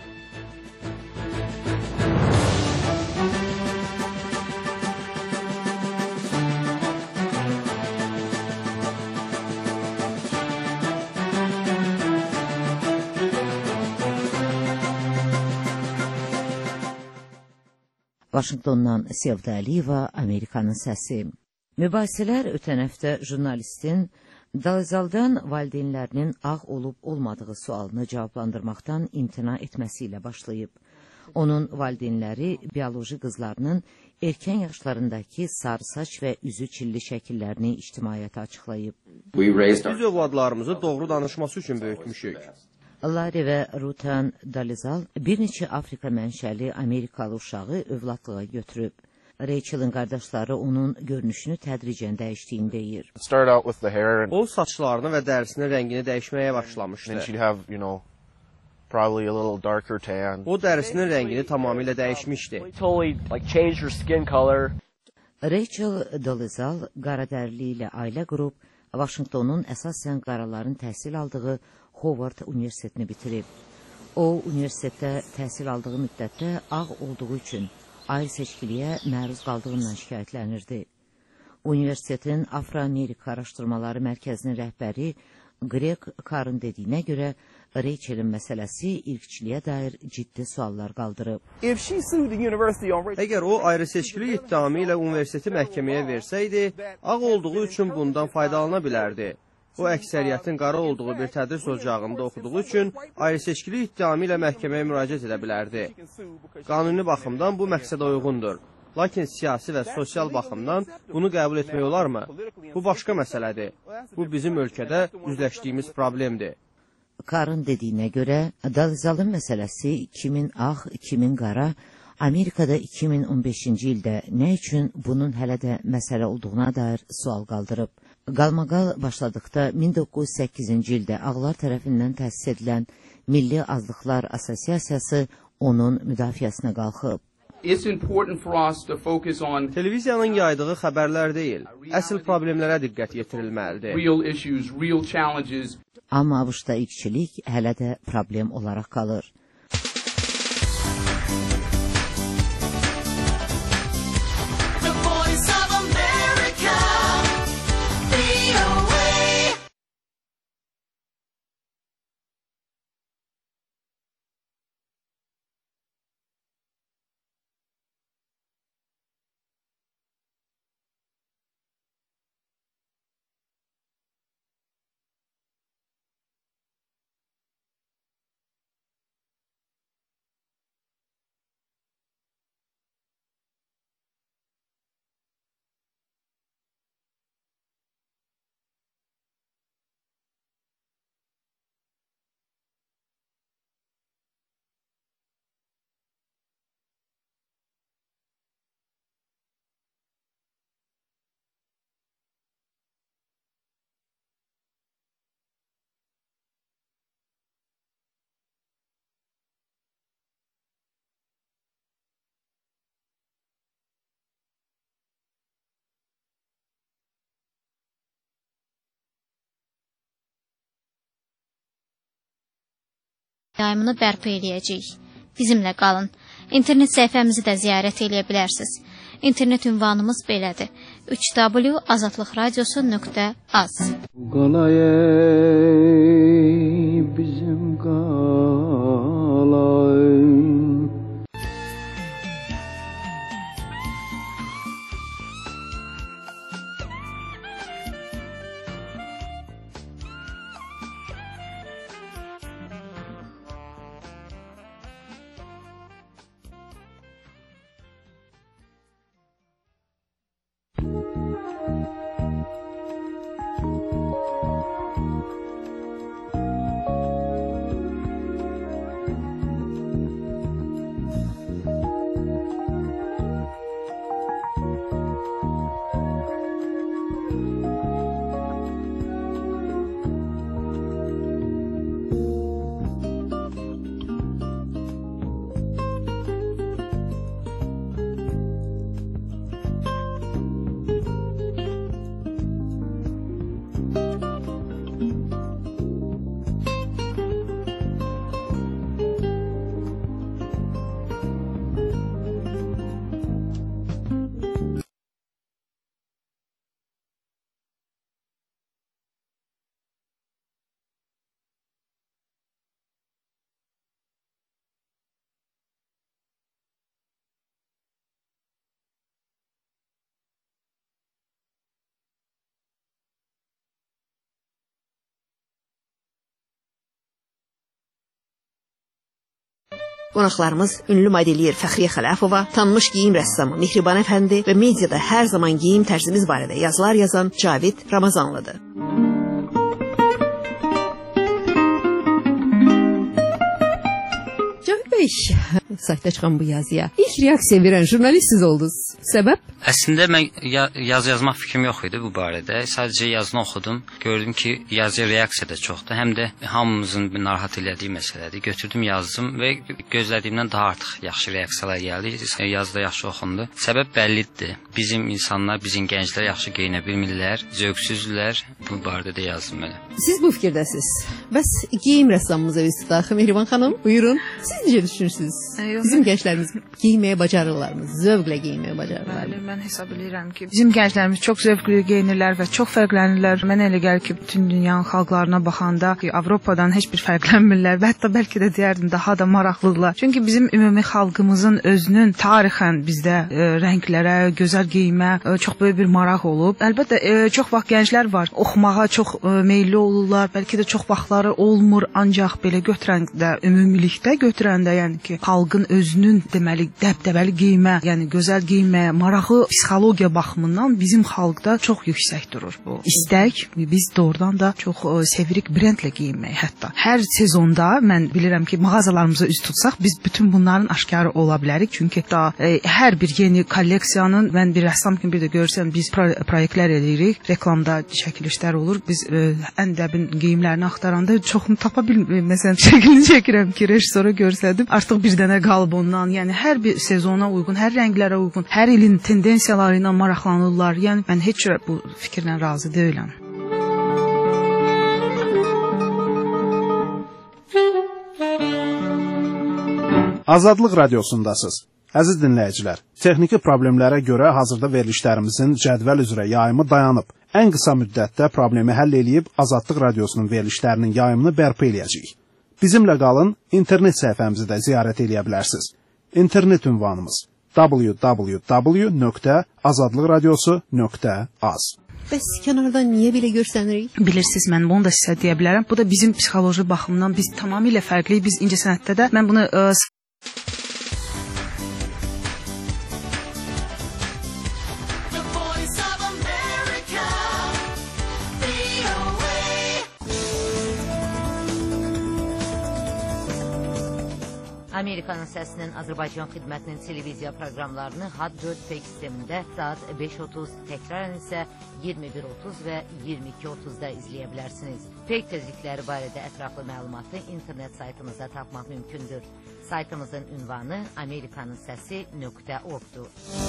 Vaşinqtondan Sevda Əliyeva, Amerikanın səsi. Mübahisələr ötən həftə jurnalistin Dalzaldan valideynlərinin ağ olub-olmadığı sualını cavablandırmaqdan imtina etməsi ilə başlayıb. Onun valideynləri bioloji qızlarının erkən yaşlarındakı sarı saç və üzü çilli şəkillərini ictimaiyyətə açıqlayıb. Biz övladlarımızı doğru danışması üçün böyütmüşük. Larry və Rutan Dalizal bir neçə Afrika mənşəli Amerikalı uşağı övladlığa götürüb. Rachel'ın qardaşları onun görünüşünü tədricən dəyişdiyini deyir. O saçlarını və dərisinin rəngini dəyişməyə başlamışdı. O dərisinin rəngini tamamilə dəyişmişdi. Rachel Dolezal qaradərili ilə ailə qurub, Vaşinqtonun əsasən qaraların təhsil aldığı Howard Universitetini bitirib. O, universitetdə təhsil aldığı müddətdə ağ olduğu üçün ayrı seçkiliyə məruz qaldığından şikayətlənirdi. Universitetin Afro-Amerika Araşdırmaları Mərkəzinin rəhbəri Greg Carr'ın dediyinə görə Rachel'in məsələsi irqçiliyə dair ciddi suallar qaldırıb. Əgər o ayrı seçkili iddiamı ilə universiteti məhkəməyə versəydi, ağ olduğu üçün bundan faydalana bilərdi. O, əksəriyyətin qara olduğu bir tədris ocağında oxuduğu üçün ayrı seçkili iddiamı ilə məhkəməyə müraciət edə bilərdi. Qanuni baxımdan bu məqsədə uyğundur. Lakin siyasi və sosial baxımdan bunu qəbul etmək olarmı? Bu başqa məsələdir. Bu bizim ölkədə üzləşdiyimiz problemdir. Karın dediyinə görə Dalzalın məsələsi kimin ağ, kimin qara, Amerikada iki min on beşinci ildə nə üçün bunun hələ də məsələ olduğuna dair sual qaldırıb. Qalmaqal başladıqda min doqquz yüz səkkizinci ildə ağlar tərəfindən təsis edilən Milli Azlıqlar Assosiasiyası onun müdafiəsinə qalxıb. Televiziyanın yaydığı xəbərlər deyil, əsl problemlərə diqqət yetirilməlidir. Amma ABŞ-da irqçilik hələ də problem olaraq qalır. Yayımını bərpa eləyəcəyik. Bizimlə qalın. İnternet səhifəmizi də ziyarət eləyə bilərsiniz. İnternet ünvanımız belədir. üç w azadlıq radiosu nöqtə az. Qalay bizim qalay. Qonaqlarımız ünlü modelyer Fəxriyə Xələfova, tanınmış geyim rəssamı Mehriban Əfəndi və mediada hər zaman geyim tərzimiz barədə yazılar yazan Cavid Ramazanlıdır. Cavid bəy, saytda çıxan bu yazıya ilk reaksiya verən jurnalist siz oldunuz. Səbəb? Əslində mən yazı yazmaq fikrim yox idi bu barədə. Sadəcə yazını oxudum. Gördüm ki, yazıya reaksiya da çoxdur. Həm də hamımızın narahat elədiyi məsələdir. Götürdüm, yazdım və gözlədiyimdən daha artıq yaxşı reaksiyalar gəldi. Yazı da yaxşı oxundu. Səbəb bəllidir. Bizim insanlar, bizim gənclər yaxşı geyinə bilmirlər, zövqsüzdürlər. Bu barədə də yazdım belə. Siz bu fikirdəsiz. Bəs geyim rəssamımıza üz tutaq. Mehriban xanım, buyurun. Siz necə düşünürsünüz? Bizim gənclərimiz geyinməyə bacarırlarmı? Zövqlə geyinməyə bacarırlarmı? mən hesab edirəm ki, bizim gənclərimiz çox zövqlü geyinirlər və çox fərqlənirlər. Mənə elə gəlir ki, bütün dünyanın xalqlarına baxanda ki, Avropadan heç bir fərqlənmirlər və hətta bəlkə də deyərdim daha da maraqlıdırlar. Çünki bizim ümumi xalqımızın özünün tarixən bizdə e, rənglərə, gözəl geyimə e, çox böyük bir maraq olub. Əlbəttə e, çox vaxt gənclər var, oxumağa çox e, meylli olurlar. Bəlkə də çox vaxtları olmur, ancaq belə götürəndə, ümumilikdə götürəndə, yəni ki, xalqın özünün deməli dəbdəbəli geyimə, yəni gözəl geyimə marağı psixologiya baxımından bizim xalqda çox yüksək durur bu istək. Biz doğrudan da çox ə, sevirik brendlə geyinməyi hətta. Hər sezonda mən bilirəm ki, mağazalarımıza üz tutsaq biz bütün bunların aşkarı ola bilərik. Çünki da ə, hər bir yeni kolleksiyanın mən bir rəssam kimi bir də görürsən biz pro proyektlər edirik. Reklamda çəkilişlər olur. Biz ə, ən dəbin geyimlərini axtaranda çoxunu tapa bilmirik. Məsələn, şəklini çəkirəm ki, rejissora görsədim. Artıq bir dənə qalıb ondan. Yəni hər bir sezona uyğun, hər rənglərə uyğun, hər ilin tendensiyaları ilə maraqlanırlar. Yəni mən heç cürə bu fikirlə razı deyiləm. Azadlıq radiosundasınız. Əziz dinləyicilər, texniki problemlərə görə hazırda verilişlərimizin cədvəl üzrə yayımı dayanıb. Ən qısa müddətdə problemi həll eləyib Azadlıq radiosunun verilişlərinin yayımını bərpa eləyəcəyik. Bizimlə qalın, internet səhifəmizi də ziyarət eləyə bilərsiniz. İnternet ünvanımız w w w nöqtə azadlıq radiosu nöqtə az. Bəs kənardan niyə belə görsənirik? Bilirsiniz, mən bunu da sizə deyə bilərəm. Bu da bizim psixoloji baxımdan biz tamamilə fərqliyik. Biz incəsənətdə də mən bunu ə, Amerikanın səsinin Azərbaycan xidmətinin televiziya proqramlarını H A D dörd P sistemində saat beş otuz, təkrarən isə iyirmi bir otuz və iyirmi iki otuzda izləyə bilərsiniz. Peyk tezlikləri barədə ətraflı məlumatı internet saytımızda tapmaq mümkündür. Saytımızın ünvanı amerikanın səsi nöqtə org-dur.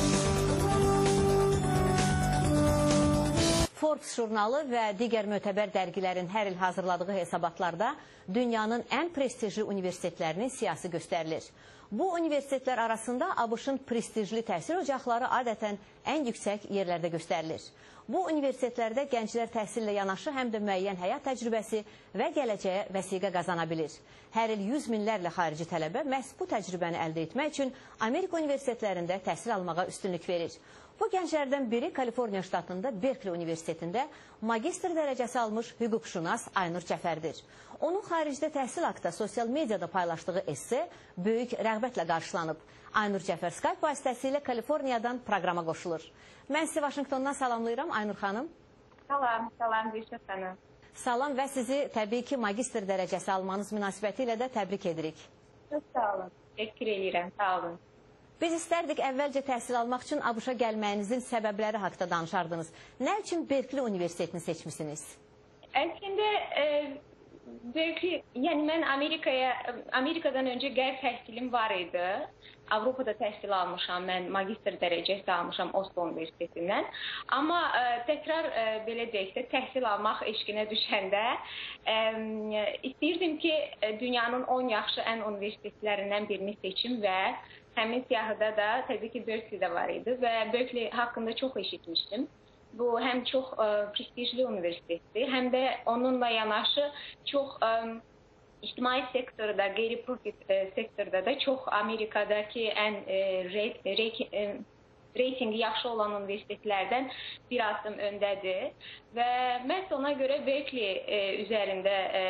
Forbes jurnalı və digər mötəbər dərgilərin hər il hazırladığı hesabatlarda dünyanın ən prestijli universitetlərinin siyahısı göstərilir. Bu universitetlər arasında ABŞ-ın prestijli təhsil ocaqları adətən ən yüksək yerlərdə göstərilir. Bu universitetlərdə gənclər təhsillə yanaşı həm də müəyyən həyat təcrübəsi və gələcəyə vəsiqə qazana bilir. Hər il yüz minlərlə xarici tələbə məhz bu təcrübəni əldə etmək üçün Amerika universitetlərində təhsil almağa üstünlük verir. Bu gənclərdən biri Kaliforniya ştatında Berkeley Universitetində magistr dərəcəsi almış hüquqşünas Aynur Cəfərdir. Onun xaricdə təhsil haqqında sosial mediada paylaşdığı esse böyük rəğbətlə qarşılanıb. Aynur Cəfər Skype vasitəsilə Kaliforniyadan proqrama qoşulur. Mən sizi Vaşinqtondan salamlayıram, Aynur xanım. Salam, salam, Gülşah xanım. Salam və sizi təbii ki, magistr dərəcəsi almanız münasibəti ilə də təbrik edirik. Çox sağ olun, təşəkkür edirəm, sağ olun. Biz istərdik əvvəlcə təhsil almaq üçün ABŞ-a gəlməyinizin səbəbləri haqqında danışardınız. Nə üçün Berkeley Universitetini seçmisiniz? Əslində, e, Berkeley, yəni mən Amerikaya, Amerikadan öncə qərb təhsilim var idi. Avropada təhsil almışam, mən magistr dərəcəsi almışam Oslo Universitetindən. Amma ə, təkrar ə, belə deyək də təhsil almaq eşqinə düşəndə ə, istəyirdim ki, dünyanın on yaxşı ən universitetlərindən birini seçim və həmin siyahıda da təbii ki Berkeley də var idi və Berkeley haqqında çox eşitmişdim. Bu həm çox ə, prestijli universitetdir, həm də onunla yanaşı çox ə, İctimai sektorda, qeyri-profit e, sektorda da çox Amerikadakı ən e, rey, rey, e, reytingi yaxşı olan universitetlərdən bir adım öndədir və məhz ona görə Berkeley e, üzərində,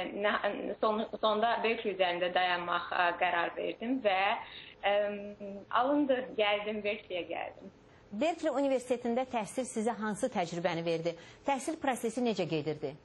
e, son, sonda Berkeley üzərində dayanmaq e, qərar verdim və e, alındı, gəldim, Berkeley'e gəldim. Berkeley Universitetində təhsil sizə hansı təcrübəni verdi? Təhsil prosesi necə gedirdi?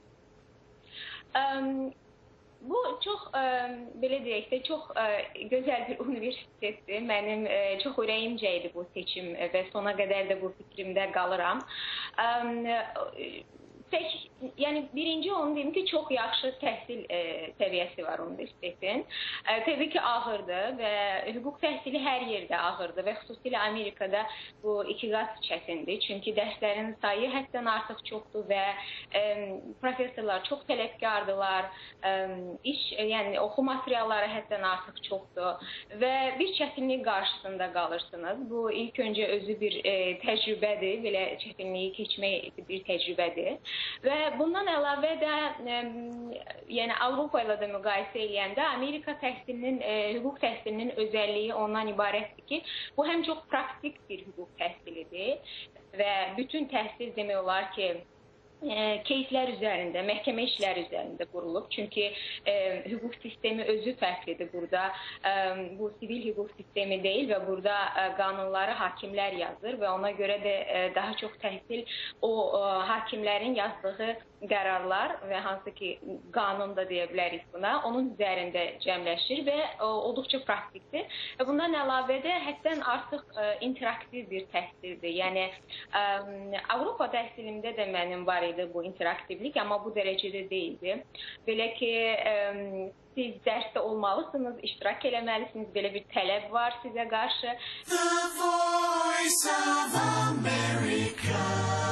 Um, Bu çox, ə, belə deyək də, çox ə, gözəl bir universitetdir. Mənim ə, çox ürəyimcə idi bu seçim və sona qədər də bu fikrimdə qalıram. Ə, tək, yəni birinci onu deyim ki, çox yaxşı təhsil e, səviyyəsi var universitetin. E, təbii ki, ağırdır və hüquq təhsili hər yerdə ağırdır və xüsusilə Amerikada bu iki qat çətindir. Çünki dərslərin sayı həddən artıq çoxdur və e, professorlar çox tələbkardılar. E, iş, yəni oxu materialları həddən artıq çoxdur və bir çətinlik qarşısında qalırsınız. Bu ilk öncə özü bir e, təcrübədir, belə çətinliyi keçmək bir təcrübədir. Və bundan əlavə də e, yəni Avropa ilə də müqayisə edəndə Amerika təhsilinin, e, hüquq təhsilinin özəlliyi ondan ibarətdir ki, bu həm çox praktik bir hüquq təhsilidir və bütün təhsil demək olar ki, E, кейslər üzərində, məhkəmə işləri üzərində qurulub. Çünki e, hüquq sistemi özü fərqlidir burada. E, bu sivil hüquq sistemi deyil və burada e, qanunları hakimlər yazır və ona görə də e, daha çox təhsil o e, hakimlərin yazdığı qərarlar və hansı ki qanun da deyə bilərik buna, onun üzərində cəmləşir və e, olduqca praktikdir. E, bundan əlavə də həddən artıq e, interaktiv bir təhsildir. Yəni e, Avropa təhsilimdə də mənim var bu interaktivlik, amma bu dərəcədə deyildi. Belə ki, ə, siz dərsdə olmalısınız, iştirak eləməlisiniz, belə bir tələb var sizə qarşı. The Voice of America.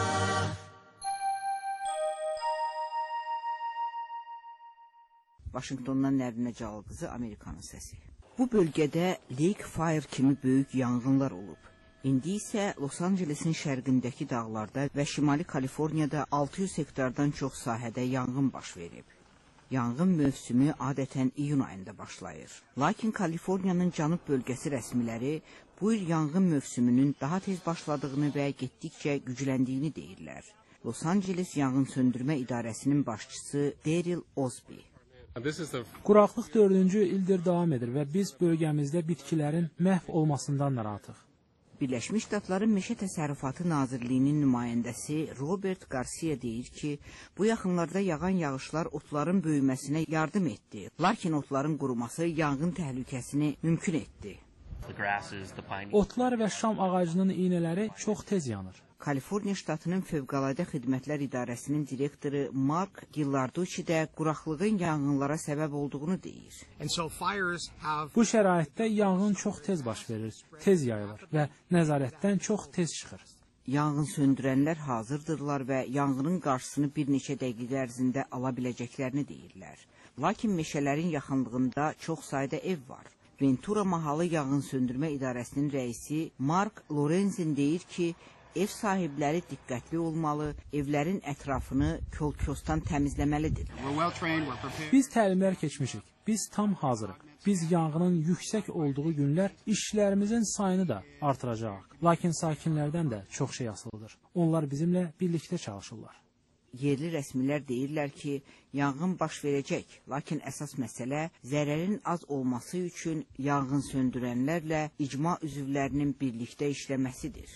Vaşinqtondan Nərinə Cəlal qızı, Amerikanın səsi. Bu bölgədə Lake Fire kimi böyük yanğınlar olub. İndi isə Los Ancelesin şərqindəki dağlarda və Şimali Kaliforniyada altı yüz hektardan çox sahədə yanğın baş verib. Yanğın mövsümü adətən iyun ayında başlayır. Lakin Kaliforniyanın cənub bölgəsi rəsmiləri bu il yanğın mövsümünün daha tez başladığını və getdikcə gücləndiyini deyirlər. Los Anceles Yanğın Söndürmə İdarəsinin başçısı Daryl Osby. Quraqlıq dördüncü ildir davam edir və biz bölgəmizdə bitkilərin məhv olmasından narahatıq. Birləşmiş Ştatların Meşə Təsərrüfatı Nazirliyinin nümayəndəsi Robert Garcia deyir ki, bu yaxınlarda yağan yağışlar otların böyüməsinə yardım etdi. Lakin otların quruması yanğın təhlükəsini mümkün etdi. Otlar və şam ağacının iynələri çox tez yanır. Kaliforniya ştatının Fövqəladə Xidmətlər İdarəsinin direktoru Mark Gillarducci də quraqlığın yanğınlara səbəb olduğunu deyir. Bu şəraitdə yanğın çox tez baş verir, tez yayılır və nəzarətdən çox tez çıxır. Yanğın söndürənlər hazırdırlar və yanğının qarşısını bir neçə dəqiqə ərzində ala biləcəklərini deyirlər. Lakin meşələrin yaxınlığında çox sayda ev var. Ventura Mahalı Yanğın Söndürmə İdarəsinin rəisi Mark Lorenzin deyir ki, ev sahibləri diqqətli olmalı, evlərin ətrafını kol-kosdan təmizləməlidir. Biz təlimlər keçmişik, biz tam hazırıq. Biz yanğının yüksək olduğu günlər işlərimizin sayını da artıracağıq. Lakin sakinlərdən də çox şey asılıdır. Onlar bizimlə birlikdə çalışırlar. Yerli rəsmilər deyirlər ki, yanğın baş verəcək, lakin əsas məsələ zərərin az olması üçün yanğın söndürənlərlə icma üzvlərinin birlikdə işləməsidir.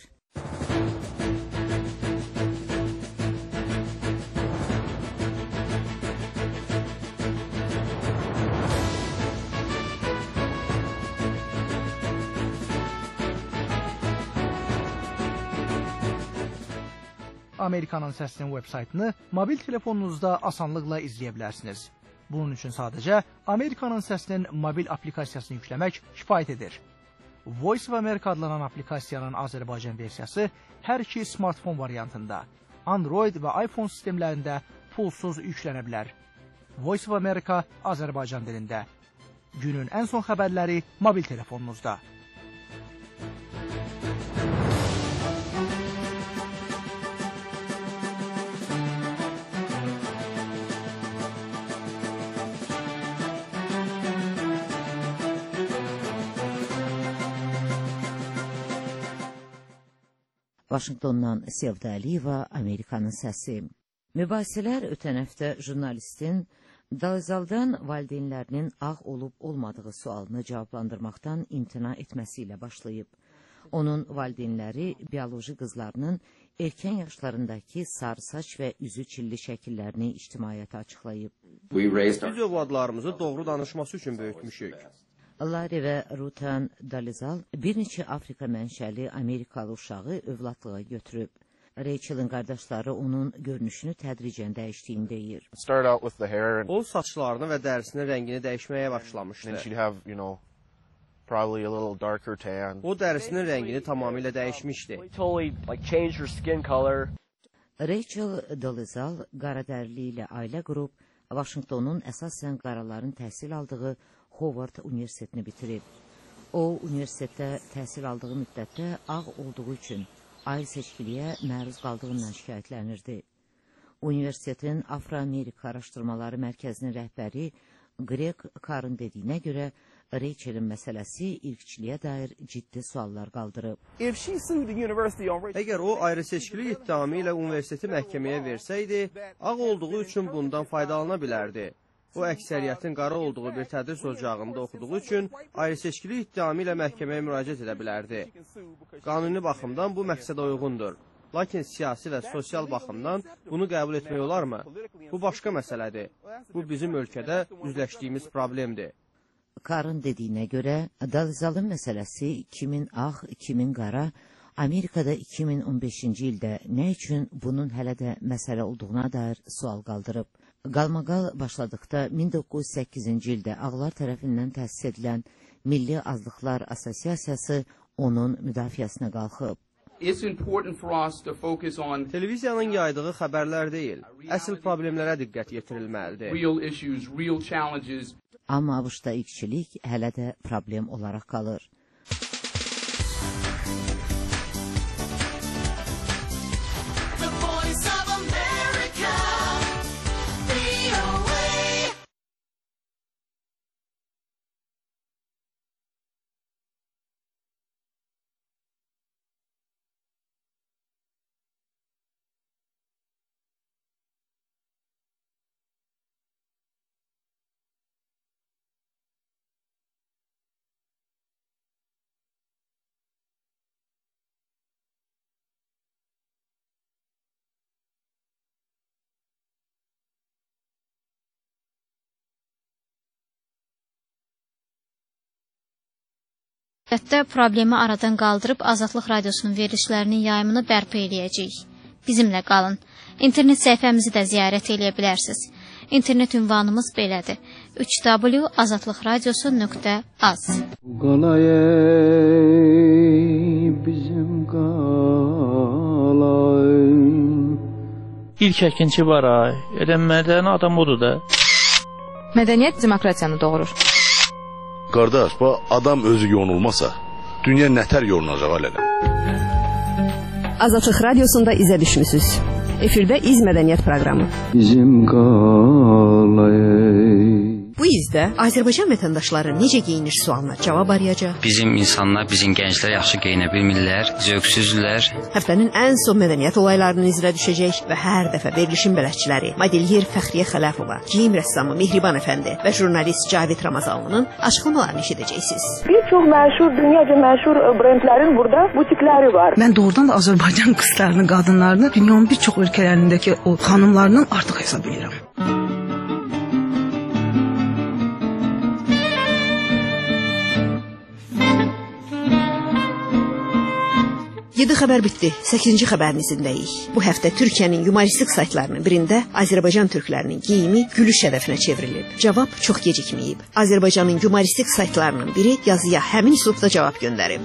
Amerikanın səsinin web-saytını mobil telefonunuzda asanlıqla izləyə bilərsiniz. Bunun üçün sadəcə Amerikanın səsinin mobil aplikasiyasını yükləmək kifayət edir. Voice of America adlanan aplikasiyanın Azərbaycan versiyası hər iki smartfon variantında, Android və iPhone sistemlərində pulsuz yüklənə bilər. Voice of America Azərbaycan dilində. Günün ən son xəbərləri mobil telefonunuzda. Vaşinqtondan Sevda Əliyeva, Amerikanın səsi. Mübahisələr ötən həftə jurnalistin Dalzaldan valideynlərinin ağ olub-olmadığı sualını cavablandırmaqdan imtina etməsi ilə başlayıb. Onun valideynləri bioloji qızlarının erkən yaşlarındakı sarı saç və üzü çilli şəkillərini ictimaiyyətə açıqlayıb. Biz övladlarımızı doğru danışması üçün böyütmüşük. Larry və Rutan Dalizal bir neçə Afrika mənşəli Amerikalı uşağı övladlığa götürüb. Rachel'ın qardaşları onun görünüşünü tədricən dəyişdiyini deyir. O saçlarını və dərisinin rəngini dəyişməyə başlamışdı. O dərisinin rəngini tamamilə dəyişmişdi. Rachel Dolezal qaradərili ilə ailə qurub, Vaşinqtonun əsasən qaraların təhsil aldığı Howard Universitetini bitirib. O, universitetdə təhsil aldığı müddətdə ağ olduğu üçün ayrı seçkiliyə məruz qaldığından şikayətlənirdi. Universitetin Afro-Amerika Araşdırmaları Mərkəzinin rəhbəri Greg Carr'ın dediyinə görə Rachel'in məsələsi irqçiliyə dair ciddi suallar qaldırıb. Əgər o ayrı seçkili iddiamı ilə universiteti məhkəməyə versəydi, ağ olduğu üçün bundan faydalana bilərdi. O, əksəriyyətin qara olduğu bir tədris ocağında oxuduğu üçün ayrı seçkili iddiamı ilə məhkəməyə müraciət edə bilərdi. Qanuni baxımdan bu məqsədə uyğundur. Lakin siyasi və sosial baxımdan bunu qəbul etmək olarmı? Bu başqa məsələdir. Bu bizim ölkədə üzləşdiyimiz problemdir. Carr'ın dediyinə görə, Dolezalın məsələsi kimin ağ, kimin qara, Amerikada iki min on beşinci ildə nə üçün bunun hələ də məsələ olduğuna dair sual qaldırıb. Qalmaqal başladıqda min doqquz yüz səkkizinci ildə ağlar tərəfindən təsis edilən Milli Azlıqlar Assosiasiyası onun müdafiəsinə qalxıb. Televiziyanın yaydığı xəbərlər deyil, əsl problemlərə diqqət yetirilməlidir. Amma ABŞ-da irqçilik hələ də problem olaraq qalır. Əlbəttə, problemi aradan qaldırıb Azadlıq Radiosunun verilişlərinin yayımını bərpa eləyəcəyik. Bizimlə qalın. İnternet səhifəmizi də ziyarət eləyə bilərsiniz. İnternet ünvanımız belədir. üç w azadlıq radiosu nöqtə az. Qalayey bizim qalay. İlk əkinçi var ay. Elə mədəni adam odur da. Mədəniyyət demokratiyanı doğurur. Qardaş, bu adam özü yonulmasa, dünya nətər yolunacaq alələ? Azadlıq Radiosunda izə düşmüsünüz. Efirdə İz Mədəniyyət proqramı. Bizim qalayey. Bu izdə Azərbaycan vətəndaşları necə geyinir sualına cavab arayacaq. Bizim insanlar, bizim gənclər yaxşı geyinə bilmirlər, zövqsüzlər. Həftənin ən son mədəniyyət olaylarının izlə düşəcək və hər dəfə verilişin bələdçiləri Modelyer Fəxriyə Xələfova, geyim rəssamı Mehriban əfəndi və jurnalist Cavid Ramazanlının açıqlamalarını eşidəcəksiniz. Bir çox məşhur, dünyaca məşhur brendlərin burada butikləri var. Mən doğrudan da Azərbaycan qızlarını, qadınlarını dünyanın bir çox ölkələrindəki o xanımlarından artıq hesab edirəm. yeddi xəbər bitdi. səkkizinci xəbərinizindəyik. Bu həftə Türkiyənin yumoristik saytlarının birində Azərbaycan türklərinin geyimi gülüş hədəfinə çevrilib. Cavab çox gecikməyib. Azərbaycanın yumoristik saytlarının biri yazıya həmin üslubda cavab göndərib.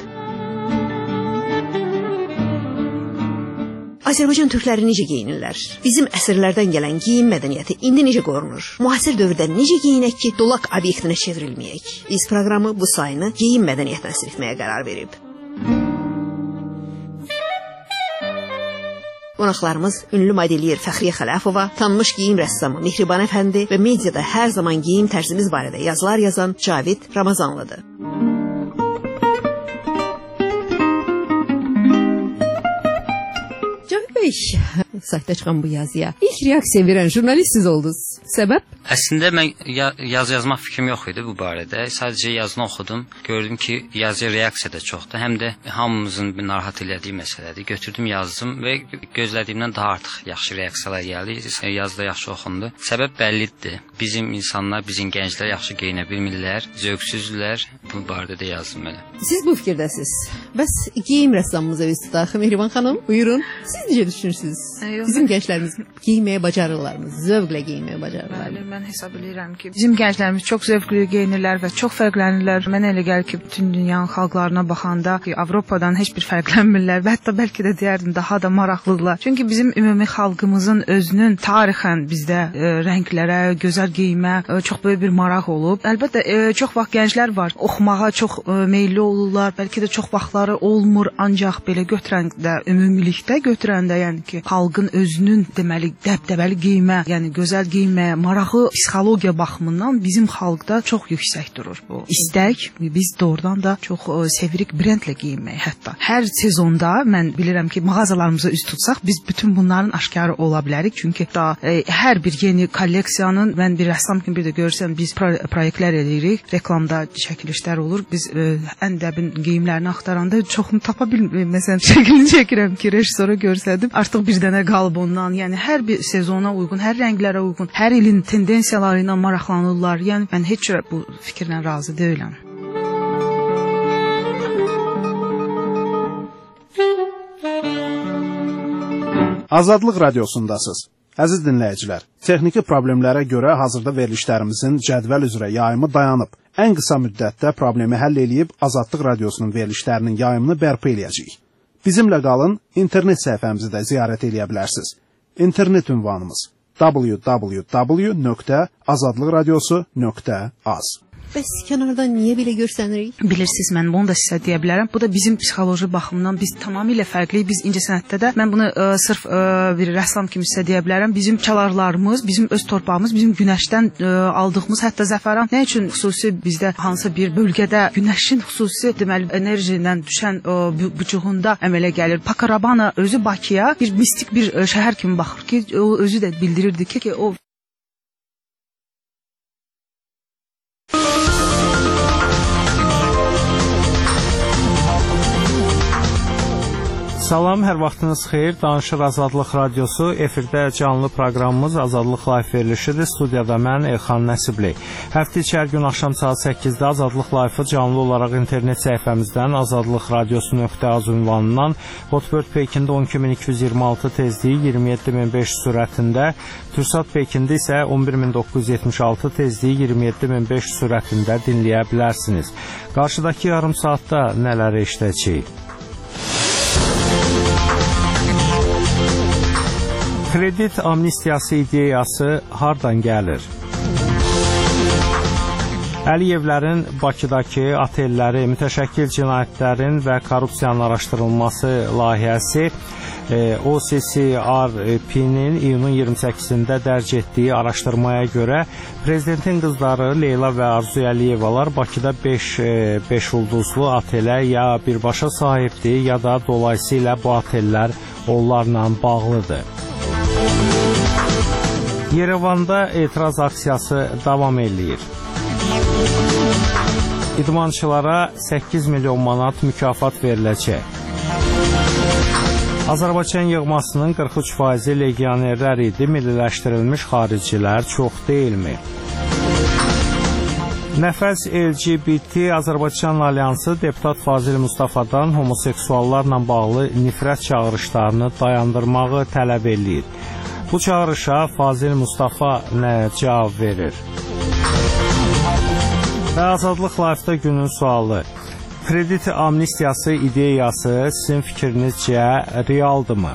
Azərbaycan türkləri necə geyinirlər? Bizim əsrlərdən gələn geyim mədəniyyəti indi necə qorunur? Müasir dövrdə necə geyinək ki, dolaq obyektinə çevrilməyək? Biz proqramı bu sayını geyim mədəniyyətinə əsr etməyə qərar verib. Qonaqlarımız ünlü modelyer Fəxriyə Xələfova, tanınmış geyim rəssamı Mehriban əfəndi və mediada hər zaman geyim tərzimiz barədə yazılar yazan Cavid Ramazanlıdır. Cavid bəy, saytda çıxan bu yazıya ilk reaksiya verən jurnalist siz oldunuz. Səbəb? Əslində mən ya yaz yazmaq fikrim yox idi bu barədə. Sadəcə yazını oxudum. Gördüm ki, yazıya reaksiya da çoxdur. Həm də hamımızın narahat elədiyi məsələdir. Götürdüm, yazdım və gözlədiyimdən daha artıq yaxşı reaksiyalar gəldi. Yazı da yaxşı oxundu. Səbəb bəllidir. Bizim insanlar, bizim gənclər yaxşı geyinə bilmirlər, zövqsüzdürlər. Bu barədə də yazdım belə. Siz bu fikirdəsiz. Bəs geyim rəssamımıza üz tutaq. Mehriban xanım, buyurun. Siz necə düşünürsünüz? Bizim gənclərimiz geyinməyə bacarırlarmı? Zövqlə geyinməyə bacarırlarmı? Mən hesab edirəm ki, bizim gənclərimiz çox zövqlü geyinirlər və çox fərqlənirlər. Mənə elə gəlir ki, bütün dünyanın xalqlarına baxanda ki, Avropadan heç bir fərqlənmirlər və hətta bəlkə də deyərdim daha da maraqlıdırlar. Çünki bizim ümumi xalqımızın özünün tarixən bizdə e, rənglərə, gözəl geyimə e, çox böyük bir maraq olub. Əlbəttə e, çox vaxt gənclər var, oxumağa çox e, meylli olurlar. Bəlkə də çox vaxtları olmur, ancaq belə götürəndə, ümumilikdə götürəndə, yəni ki, xalqın özünün deməli dəbdəbəli geyimə, yəni gözəl geyimə marağı psixologiya baxımından bizim xalqda çox yüksək durur bu. İstək, biz doğrudan da çox ə, sevirik brendlə geyinməyi hətta. Hər sezonda mən bilirəm ki, mağazalarımıza üz tutsaq biz bütün bunların aşkarı ola bilərik. Çünki da ə, hər bir yeni kolleksiyanın mən bir rəssam kimi bir də görsəm biz pro proyektlər edirik, reklamda çəkilişlər olur. Biz ə, ən dəbin geyimlərini axtaranda çoxunu tapa bilmirəm. Məsələn, şəklini çəkirəm ki, rejissora görsədim. Artıq bir dənə qalıb ondan. Yəni hər bir sezona uyğun, hər rənglərə uyğun, hər ilin tendensiyaları ilə maraqlanırlar. Yəni mən heç cürə bu fikirlə razı deyiləm. Azadlıq radiosundasınız. Əziz dinləyicilər, texniki problemlərə görə hazırda verilişlərimizin cədvəl üzrə yayımı dayanıb. Ən qısa müddətdə problemi həll eləyib Azadlıq radiosunun verilişlərinin yayımını bərpa eləyəcəyik. Bizimlə qalın, internet səhifəmizi də ziyarət eləyə bilərsiniz. İnternet ünvanımız w w w nöqtə azadlıq radiosu nöqtə az. Bəs kənardan niyə belə görsənirik? Bilirsiniz, mən bunu da sizə deyə bilərəm. Bu da bizim psixoloji baxımdan biz tamamilə fərqliyik. Biz incəsənətdə də mən bunu ə, sırf ə, bir rəssam kimi sizə deyə bilərəm. Bizim çalarlarımız, bizim öz torpağımız, bizim günəşdən ə, aldığımız hətta zəfəran nə üçün xüsusi bizdə hansı bir bölgədə günəşin xüsusi deməli enerjindən düşən ə, bucuğunda əmələ gəlir. Pakarabana özü Bakıya bir mistik bir ə, şəhər kimi baxır ki, o özü də bildirirdi ki, ki o Salam, hər vaxtınız xeyir. Danışır Azadlıq radiosu. Efirdə canlı proqramımız Azadlıq Live verilişidir. Studiyada mən Elxan Nəsibli. Həftə içi hər gün axşam saat səkkizdə Azadlıq Live-ı canlı olaraq internet səhifəmizdən azadlıq radiosu nöqtə az ünvanından Hotbird Pekində on iki min iki yüz iyirmi altı tezliyi iyirmi yeddi min beş yüz sürətində, Türksat Pekində isə on bir min doqquz yüz yetmiş altı tezliyi iyirmi yeddi min beş yüz sürətində dinləyə bilərsiniz. Qarşıdakı yarım saatda nələri işləyəcəyik? Kredit amnistiyası ideyası hardan gəlir? Əliyevlərin Bakıdakı otelləri, mütəşəkkil cinayətlərin və korrupsiyanın araşdırılması layihəsi O C C R P-nin iyunun iyirmi səkkizində dərc etdiyi araşdırmaya görə prezidentin qızları Leyla və Arzu Əliyevalar Bakıda beş ulduzlu otelə ya birbaşa sahibdir, ya da dolayısıyla bu otellər onlarla bağlıdır. Yerevanda etiraz aksiyası davam eləyir. İdmançılara səkkiz milyon manat mükafat veriləcək. Azərbaycan yığmasının qırx üç faizi legionerlər idi, milliləşdirilmiş xaricilər çox deyilmi? Nəfəs L G B T Azərbaycan Alyansı deputat Fazil Mustafadan homoseksuallarla bağlı nifrət çağırışlarını dayandırmağı tələb eləyir. Bu çağırışa Fazil Mustafa nə cavab verir? Və Azadlıq Live-da günün sualı. Kredit amnistiyası ideyası sizin fikrinizcə realdırmı?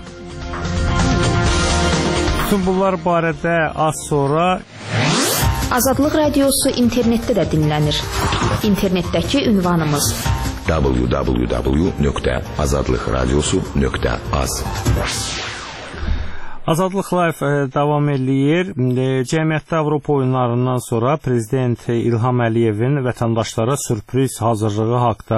Bütün bunlar barədə az sonra Azadlıq radiosu internetdə də dinlənir. İnternetdəki ünvanımız w w w nöqtə azadlıq radiosu nöqtə az. Azadlıq Live davam eləyir. Cəmiyyətdə Avropa oyunlarından sonra Prezident İlham Əliyevin vətəndaşlara sürpriz hazırlığı haqda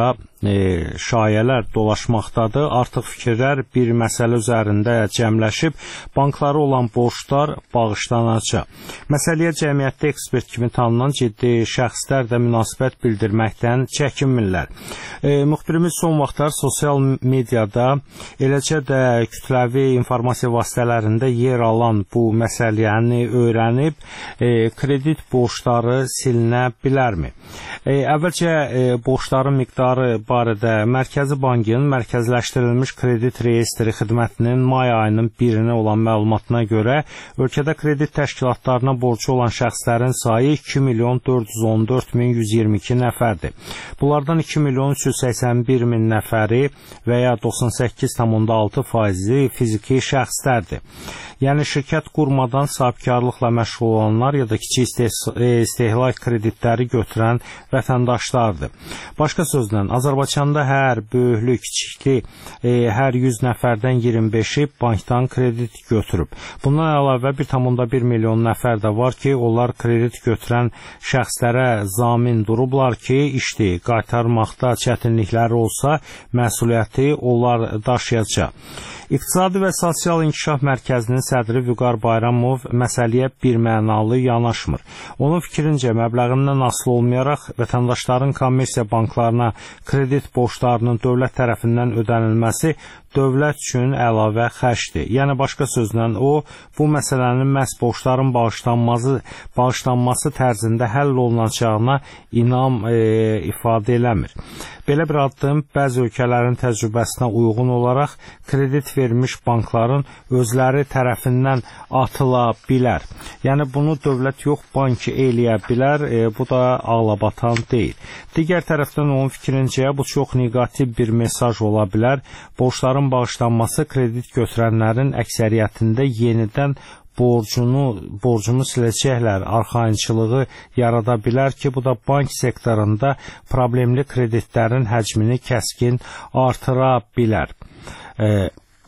e, şayələr dolaşmaqdadır. Artıq fikirlər bir məsələ üzərində cəmləşib, banklara olan borclar bağışlanacaq. Məsələyə cəmiyyətdə ekspert kimi tanınan ciddi şəxslər də münasibət bildirməkdən çəkinmirlər. E, müxbirimiz son vaxtlar sosial mediada, eləcə də kütləvi informasiya vasitələrində yer alan bu məsələni öyrənib, e, kredit borcları silinə bilərmi? E, əvvəlcə e, borcların miqdarı barədə Mərkəzi Bankın mərkəzləşdirilmiş kredit reyestri xidmətinin may ayının birinə olan məlumatına görə ölkədə kredit təşkilatlarına borcu olan şəxslərin sayı iki milyon dörd yüz on dörd min yüz iyirmi iki nəfərdir. Bunlardan iki milyon üç yüz səksən bir min nəfəri və ya doxsan səkkiz tam onda altı faizi fiziki şəxslərdir. Yəni şirkət qurmadan sahibkarlıqla məşğul olanlar ya da kiçik istehlak kreditləri götürən vətəndaşlardır. Başqa sözlə, Azərbaycanda hər böyüklü, kiçikli, e, hər yüz nəfərdən iyirmi beşi bankdan kredit götürüb. Bundan əlavə bir tam onda bir milyon nəfər də var ki, onlar kredit götürən şəxslərə zamin durublar ki, işdi, qaytarmaqda çətinlikləri olsa, məsuliyyəti onlar daşıyacaq. İqtisadi və Sosial İnkişaf Mərkəzinin sədri Vüqar Bayramov məsələyə birmənalı yanaşmır. Onun fikrincə, məbləğindən asılı olmayaraq vətəndaşların kommersiya banklarına kredit borclarının dövlət tərəfindən ödənilməsi dövlət üçün əlavə xərcdir. Yəni başqa sözlə o, bu məsələnin məhz borcların bağışlanması, bağışlanması tərzində həll olunacağına inam e, ifadə eləmir. Belə bir addım bəzi ölkələrin təcrübəsinə uyğun olaraq kredit vermiş bankların özləri tərəfindən atıla bilər. Yəni bunu dövlət yox, bank eləyə bilər, e, bu da ağlabatan deyil. Digər tərəfdən onun fikrincə bu çox neqativ bir mesaj ola bilər. Borcların bağışlanması kredit götürənlərin əksəriyyətində yenidən borcunu, borcunu siləcəklər arxayınçılığı yarada bilər ki, bu da bank sektorunda problemli kreditlərin həcmini kəskin artıra bilər. E,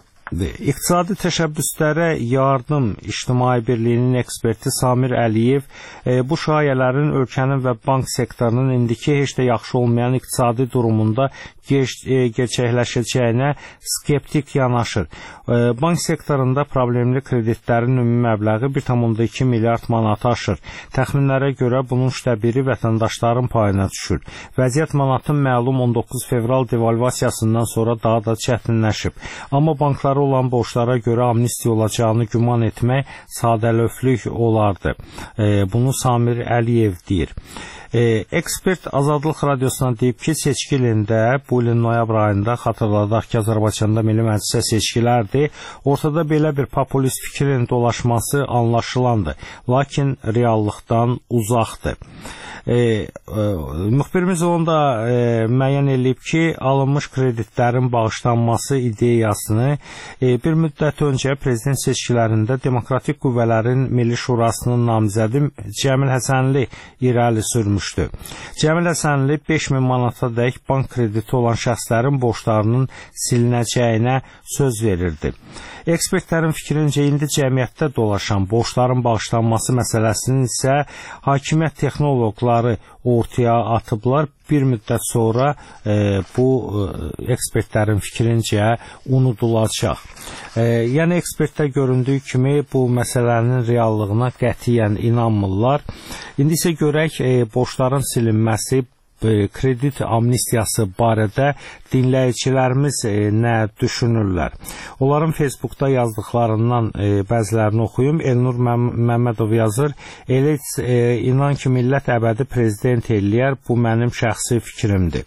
İqtisadi təşəbbüslərə yardım İctimai Birliyinin eksperti Samir Əliyev e, bu şayələrin ölkənin və bank sektorunun indiki heç də yaxşı olmayan iqtisadi durumunda geç, e, gerçəkləşəcəyinə skeptik yanaşır. E, bank sektorunda problemli kreditlərin ümumi məbləği bir tam onda iki milyard manatı aşır. Təxminlərə görə bunun üçdə biri vətəndaşların payına düşür. Vəziyyət manatın məlum on doqquz fevral devalvasiyasından sonra daha da çətinləşib. Amma banklar olan borçlara görə amnistiya olacağını güman etmək sadəlövhlük olardı. E, bunu Samir Əliyev deyir. E, ekspert Azadlıq Radiosuna deyib ki, seçki ilində, bu ilin noyabr ayında xatırladaq ki, Azərbaycanda Milli Məclisə seçkilərdir. Ortada belə bir populist fikrin dolaşması anlaşılandır. Lakin reallıqdan uzaqdır. E, e, müxbirimiz onda e, müəyyən edib ki, alınmış kreditlərin bağışlanması ideyasını e, bir müddət öncə prezident seçkilərində Demokratik Qüvvələrin Milli Şurasının namizədi Cəmil Həsənli irəli sürmüşdü. Cəmil Həsənli beş min manata dək bank krediti olan şəxslərin borclarının silinəcəyinə söz verirdi. Ekspertlərin fikrincə indi cəmiyyətdə dolaşan borcların bağışlanması məsələsinin isə hakimiyyət texnoloqları ortaya atıblar. Bir müddət sonra e, bu e, ekspertlərin fikrincə unudulacaq. E, yəni ekspertlər göründüyü kimi bu məsələnin reallığına qətiyyən inanmırlar. İndi isə görək e, borcların silinməsi, kredit amnistiyası barədə dinləyicilərimiz e, nə düşünürlər? Onların Facebookda yazdıqlarından e, bəzilərini oxuyum. Elnur Məm Məmmədov yazır, elə e, inan ki, millət əbədi prezident eləyər, bu mənim şəxsi fikrimdir.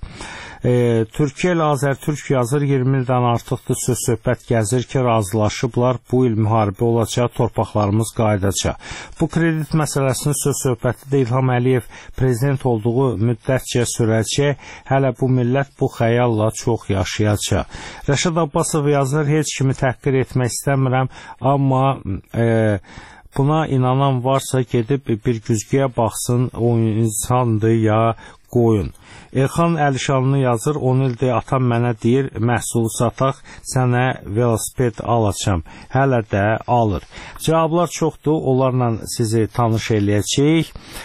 E, Türkiyə ilə Azərtürk yazır, iyirmi ildən artıqdır söz söhbət gəzir ki, razılaşıblar, bu il müharibə olacaq, torpaqlarımız qayıdacaq. Bu kredit məsələsinin söz söhbəti də İlham Əliyev prezident olduğu müddətcə sürəcək, hələ bu millət bu xəyalla çox yaşayacaq. Rəşad Abbasov yazır, heç kimi təhqir etmək istəmirəm, amma e, buna inanan varsa gedib bir güzgüyə baxsın, o insandır ya qoyun. Elxan Əlişanlı yazır, on ildir atam mənə deyir, məhsulu sataq, sənə velosiped alacam. Hələ də alır. Cavablar çoxdur, onlarla sizi tanış eləyəcəyik.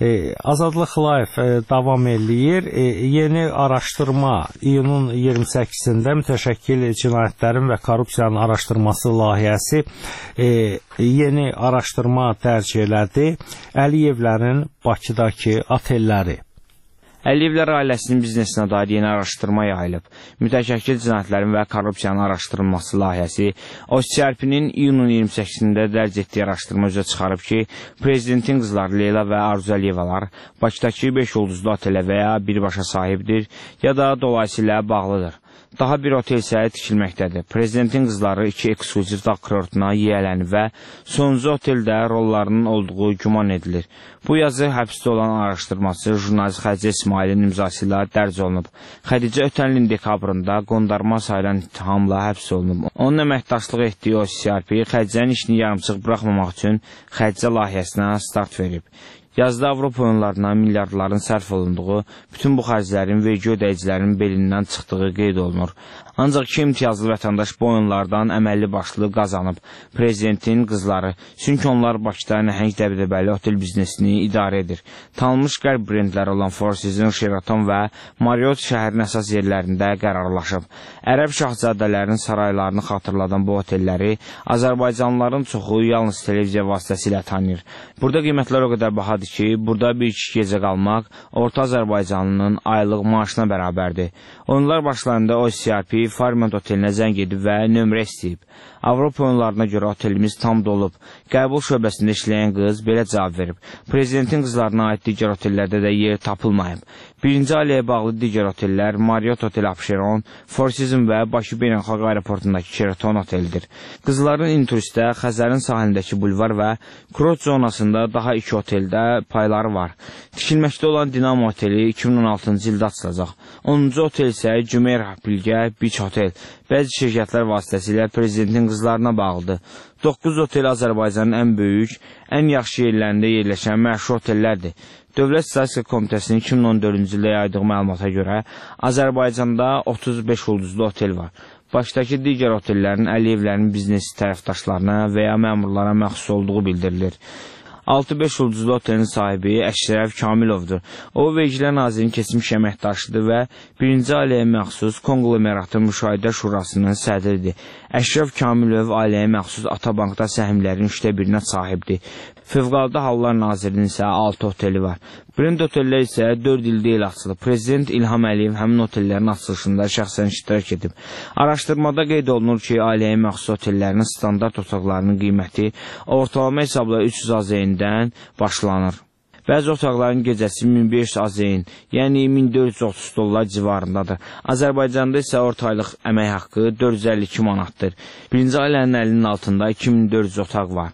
E, Azadlıq Live e, davam eləyir. E, yeni araşdırma iyunun iyirmi səkkizində Mütəşəkkil Cinayətlərin və Korrupsiyanın Araşdırması layihəsi e, yeni araşdırma dərc elədi. Əliyevlərin Bakıdakı otelləri. Əliyevlər ailəsinin biznesinə dair yeni araşdırma yayılıb. Mütəşəkkil Cinayətlərin və Korrupsiyanın Araşdırılması layihəsi O C R P-nin iyunun iyirmi səkkizində dərc etdiyi araşdırma üzrə çıxarıb ki, prezidentin qızları Leyla və Arzu Əliyevalar Bakıdakı beş ulduzlu otelə və ya birbaşa sahibdir, ya da dolayısıyla bağlıdır. Daha bir otel isə tikilməkdədir. Prezidentin qızları iki ekskluziv dağ kurortuna yiyələnib və sonuncu oteldə rollarının olduğu güman edilir. Bu yazı həbsdə olan araşdırması jurnalist Xədicə İsmailin imzası ilə dərc olunub. Xədicə ötən ilin dekabrında qondarma sayılan ittihamla həbs olunub. Onun əməkdaşlıq etdiyi O C R P Xədicənin işini yarımçıq buraxmamaq üçün Xədicə layihəsinə start verib. Yazda Avropa oyunlarına milyardların sərf olunduğu, bütün bu xərclərin vergi ödəyicilərinin belindən çıxdığı qeyd olunur. Ancaq iki imtiyazlı vətəndaş bu oyunlardan əməlli başlı qazanıb. Prezidentin qızları, çünki onlar Bakıda nəhəng dəbdəbəli otel biznesini idarə edir. Tanınmış qərb brendləri olan Four Seasons, Sheraton və Marriott şəhərin əsas yerlərində qərarlaşıb. Ərəb şahzadələrinin saraylarını xatırladan bu otelləri Azərbaycanlıların çoxu yalnız televiziya vasitəsilə tanıyır. Burada qiymətlər o qədər bahadır ki, burada bir iki gecə qalmaq orta Azərbaycanlının aylıq maaşına bərabərdir. Oyunlar başlarında O C R P Fairmont otelinə zəng edib və nömrə istəyib. Avropa oyunlarına görə otelimiz tam dolub. Qəbul şöbəsində işləyən qız belə cavab verib. Prezidentin qızlarına aid digər otellərdə də yer tapılmayıb. Birinci ailəyə bağlı digər otellər Marriott Hotel Abşeron, Four Seasons və Bakı Beynəlxalq Aeroportundakı Sheraton otelidir. Qızların inturistdə Xəzərin sahilindəki bulvar və kurort zonasında daha iki oteldə payları var. Tikilməkdə olan Dinamo Oteli iki min on altıncı ildə açılacaq. onuncu otel isə Cümeyrə Bilgə Beach Hotel. Bəzi şirkətlər vasitəsilə prezidentin qızlarına bağlıdır. doqquz otel Azərbaycanın ən böyük, ən yaxşı yerlərində yerləşən məşhur otellərdir. Dövlət Statistika Komitəsinin iki min on dördüncü ildə yaydığı məlumata görə Azərbaycanda otuz beş ulduzlu otel var. Bakıdakı digər otellərin Əliyevlərin biznes tərəfdaşlarına və ya məmurlara məxsus olduğu bildirilir. altı beş ulduzlu otelin sahibi Əşrəf Kamilovdur. O, Vergilər Nazirinin keçmiş əməkdaşıdır və birinci ailəyə məxsus konglomeratı müşahidə şurasının sədridir. Əşrəf Kamilov ailəyə məxsus Atabankda səhmlərin üçdə birinə sahibdir. Fövqəladə Hallar Nazirinin isə altı oteli var. Brend otellər isə dörd ildə il açılıb. Prezident İlham Əliyev həmin otellərin açılışında şəxsən iştirak edib. Araşdırmada qeyd olunur ki, ailəyə məxsus otellərin standart otaqlarının qiyməti ortalama hesabla üç yüz AZN-dən başlanır. Bəzi otaqların gecəsi min beş yüz AZN, yəni min dörd yüz otuz dollar civarındadır. Azərbaycanda isə ortaylıq əmək haqqı dörd yüz əlli iki manatdır. Birinci ailənin əlinin altında iki min dörd yüz otaq var.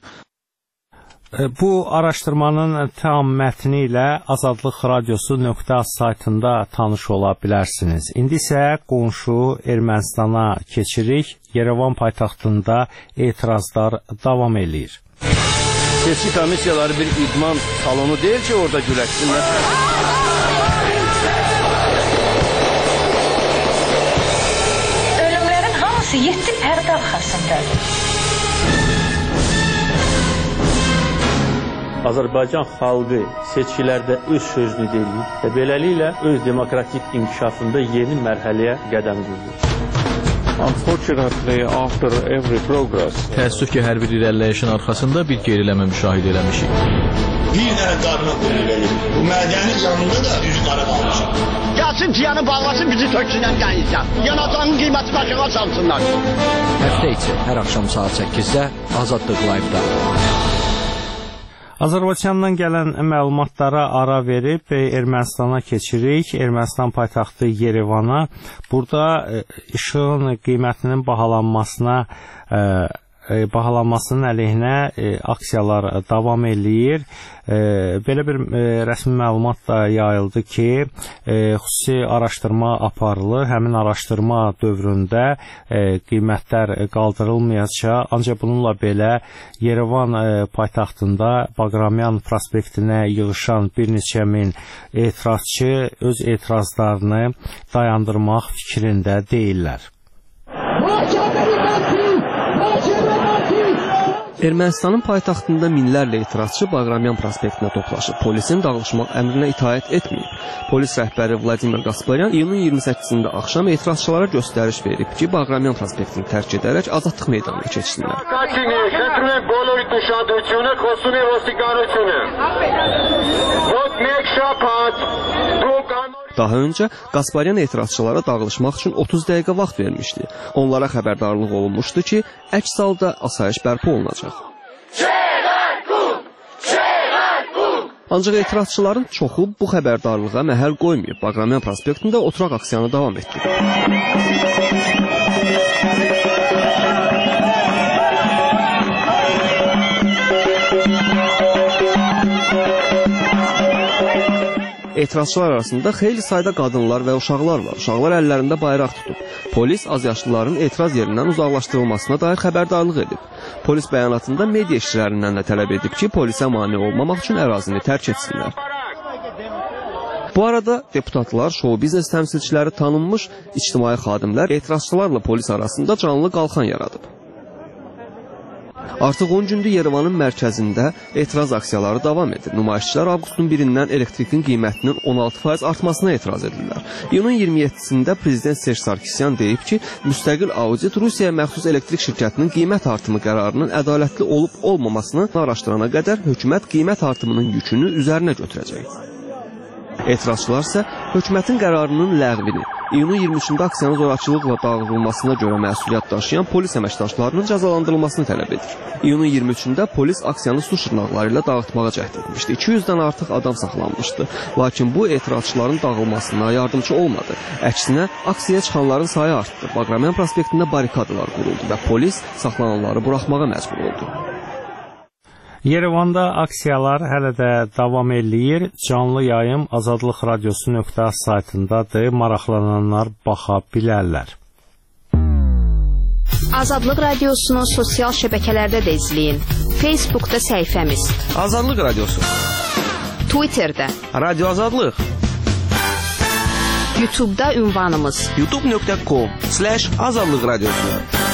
Bu araşdırmanın tam mətni ilə azadlıq radiosu nöqtə az saytında tanış ola bilərsiniz. İndi isə qonşu Ermənistana keçirik. Yerevan paytaxtında etirazlar davam eləyir. Seçki komissiyaları bir idman salonu deyil ki, orada güləşsinlər. Ölümlərin hamısı yeddi pərdə arxasındadır. Azərbaycan xalqı seçkilərdə öz sözünü deyir və beləliklə öz demokratik inkişafında yeni mərhələyə qədəm qoyur. Unfortunately, after every progress, təəssüf ki, hər bir irəliləyişin arxasında bir geriləmə müşahidə eləmişik. Bir dənə qarına qoyulur. Bu mədənin yanında da üzü qara qalmışıq. Gəlsin tiyanı bağlasın, bizi töksünlər gəlirsən. Yanacağının qiyməti başına salsınlar. Həftə içi hər axşam saat səkkizdə Azadlıq Live-da. Azərbaycandan gələn məlumatlara ara verib Ermənistana keçirik. Ermənistan paytaxtı Yerevana. Burada işığın qiymətinin bahalanmasına bahalanmasının əleyhinə aksiyalar davam eləyir. Belə bir rəsmi məlumat da yayıldı ki, xüsusi araşdırma aparılır. Həmin araşdırma dövründə qiymətlər qaldırılmayacaq. Ancaq bununla belə Yerevan paytaxtında Baqramyan prospektinə yığışan bir neçə min etirazçı öz etirazlarını dayandırmaq fikrində deyirlər. Ermənistanın paytaxtında minlərlə etirazçı Bağramyan prospektinə toplaşıb. Polisin dağılışmaq əmrinə itaət etməyib. Polis rəhbəri Vladimir Gasparyan iyunun iyirmi səkkizində axşam etirazçılara göstəriş verib ki, Bağramyan prospektini tərk edərək Azadlıq meydanına keçsinlər. Daha öncə Gasparyan etirazçılara dağılışmaq üçün otuz dəqiqə vaxt vermişdi. Onlara xəbərdarlıq olunmuşdu ki, əks halda asayiş bərpa olunacaq. Ancaq etirazçıların çoxu bu xəbərdarlığa məhəl qoymayıb. Bağramyan prospektində oturaq aksiyanı davam etdirib. Etirazçılar arasında xeyli sayda qadınlar və uşaqlar var. Uşaqlar əllərində bayraq tutub. Polis azyaşlıların etiraz yerindən uzaqlaşdırılmasına dair xəbərdarlıq edib. Polis bəyanatında media işçilərindən də tələb edib ki, polisə mane olmamaq üçün ərazini tərk etsinlər. Bu arada deputatlar, şou biznes təmsilçiləri, tanınmış ictimai xadimlər etirazçılarla polis arasında canlı qalxan yaradıb. Artıq on gündür Yerevanın mərkəzində etiraz aksiyaları davam edir. Nümayişçilər avqustun birindən elektrikin qiymətinin on altı faiz artmasına etiraz edirlər. İyunun iyirmi yeddisində prezident Serj Sarkisyan deyib ki, müstəqil audit Rusiyaya məxsus elektrik şirkətinin qiymət artımı qərarının ədalətli olub-olmamasını araşdırana qədər hökumət qiymət artımının yükünü üzərinə götürəcək. Etirazçılar isə hökumətin qərarının ləğvini, iyunun iyirmi üçündə aksiyanın zorakılıqla dağıdılmasına görə məsuliyyət daşıyan polis əməkdaşlarının cəzalandırılmasını tələb edir. İyunun iyirmi üçündə polis aksiyanı su şırnaqları ilə dağıtmağa cəhd etmişdi. iki yüzdən artıq adam saxlanmışdı. Lakin bu etirazçıların dağılmasına yardımcı olmadı. Əksinə, aksiyaya çıxanların sayı artdı. Bağramyan prospektində barikadalar quruldu və polis saxlananları buraxmağa məcbur oldu. Yerevanda aksiyalar hələ də davam eləyir. Canlı yayım azadlıq radiosu nöqtə az saytındadır. Maraqlananlar baxa bilərlər. Azadlıq radiosunu sosial şəbəkələrdə də izləyin. Facebookda səhifəmiz Azadlıq radiosu, Twitterdə Radio Azadlıq, YouTube'da ünvanımız youtube nöqtə com slash azadlıq radiosu.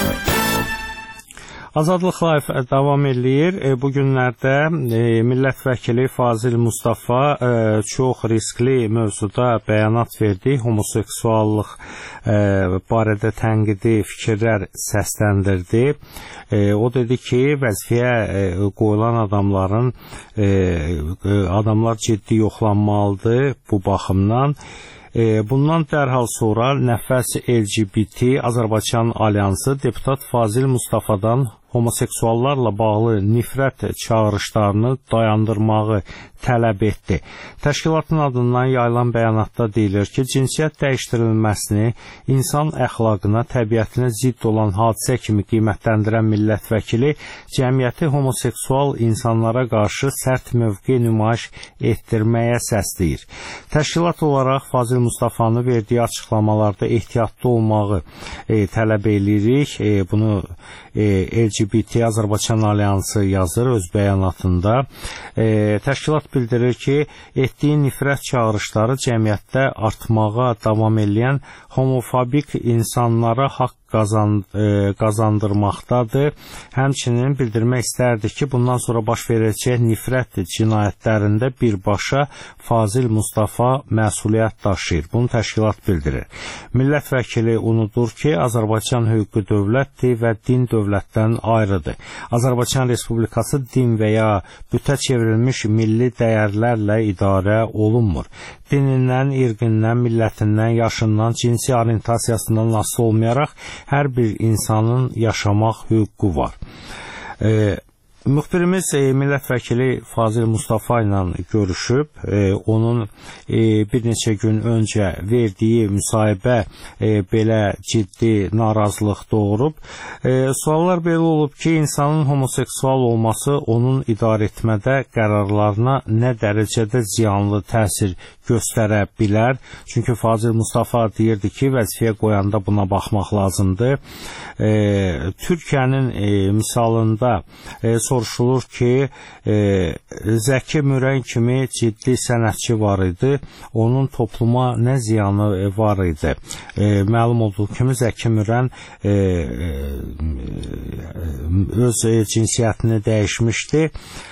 Azadlıq Live davam eləyir. Bu günlərdə millət vəkili Fazil Mustafa çox riskli mövzuda bəyanat verdi. Homoseksuallıq barədə tənqidi fikirlər səsləndirdi. O dedi ki, vəzifəyə qoyulan adamların adamlar ciddi yoxlanmalıdır bu baxımdan. Bundan dərhal sonra Nəfəs L G B T Azərbaycan Alyansı deputat Fazil Mustafadan homoseksuallarla bağlı nifrət çağırışlarını dayandırmağı tələb etdi. Təşkilatın adından yayılan bəyanatda deyilir ki, cinsiyyət dəyişdirilməsini insan əxlaqına, təbiətinə zidd olan hadisə kimi qiymətləndirən millət vəkili cəmiyyəti homoseksual insanlara qarşı sərt mövqe nümayiş etdirməyə səsləyir. Təşkilat olaraq Fazil Mustafanı verdiyi açıqlamalarda ehtiyatlı olmağı e, tələb edirik. E, bunu e, L G B T Azərbaycan Alyansı yazır öz bəyanatında. E, təşkilat bildirir ki, etdiyi nifrət çağırışları cəmiyyətdə artmağa davam edən homofobik insanlara haqq qazan, e, qazandırmaqdadır. Həmçinin bildirmək istərdi ki, bundan sonra baş verəcək nifrət cinayətlərində birbaşa Fazil Mustafa məsuliyyət daşıyır. Bunu təşkilat bildirir. Millət vəkili unudur ki, Azərbaycan hüquqi dövlətdir və din dövlətdən ayrıdır. Azərbaycan Respublikası din və ya bütə çevrilmiş milli dəyərlərlə idarə olunmur. Dinindən, irqindən, millətindən, yaşından, cinsi orientasiyasından asılı olmayaraq hər bir insanın yaşamaq hüququ var. E, Müxbirimiz e, millət vəkili Fazil Mustafa ilə görüşüb, e, onun e, bir neçə gün öncə verdiyi müsahibə e, belə ciddi narazılıq doğurub. E, suallar belə olub ki, insanın homoseksual olması onun idarə etmədə qərarlarına nə dərəcədə ziyanlı təsir göstərə bilər. Çünki Fazil Mustafa deyirdi ki, vəzifəyə qoyanda buna baxmaq lazımdır. E, Türkiyənin e, misalında e, soruşulur ki, e, Zəki Müren kimi ciddi sənətçi var idi, onun topluma nə ziyanı var idi? E, məlum olduğu kimi Zəki Müren e, e, öz cinsiyyətini dəyişmişdi.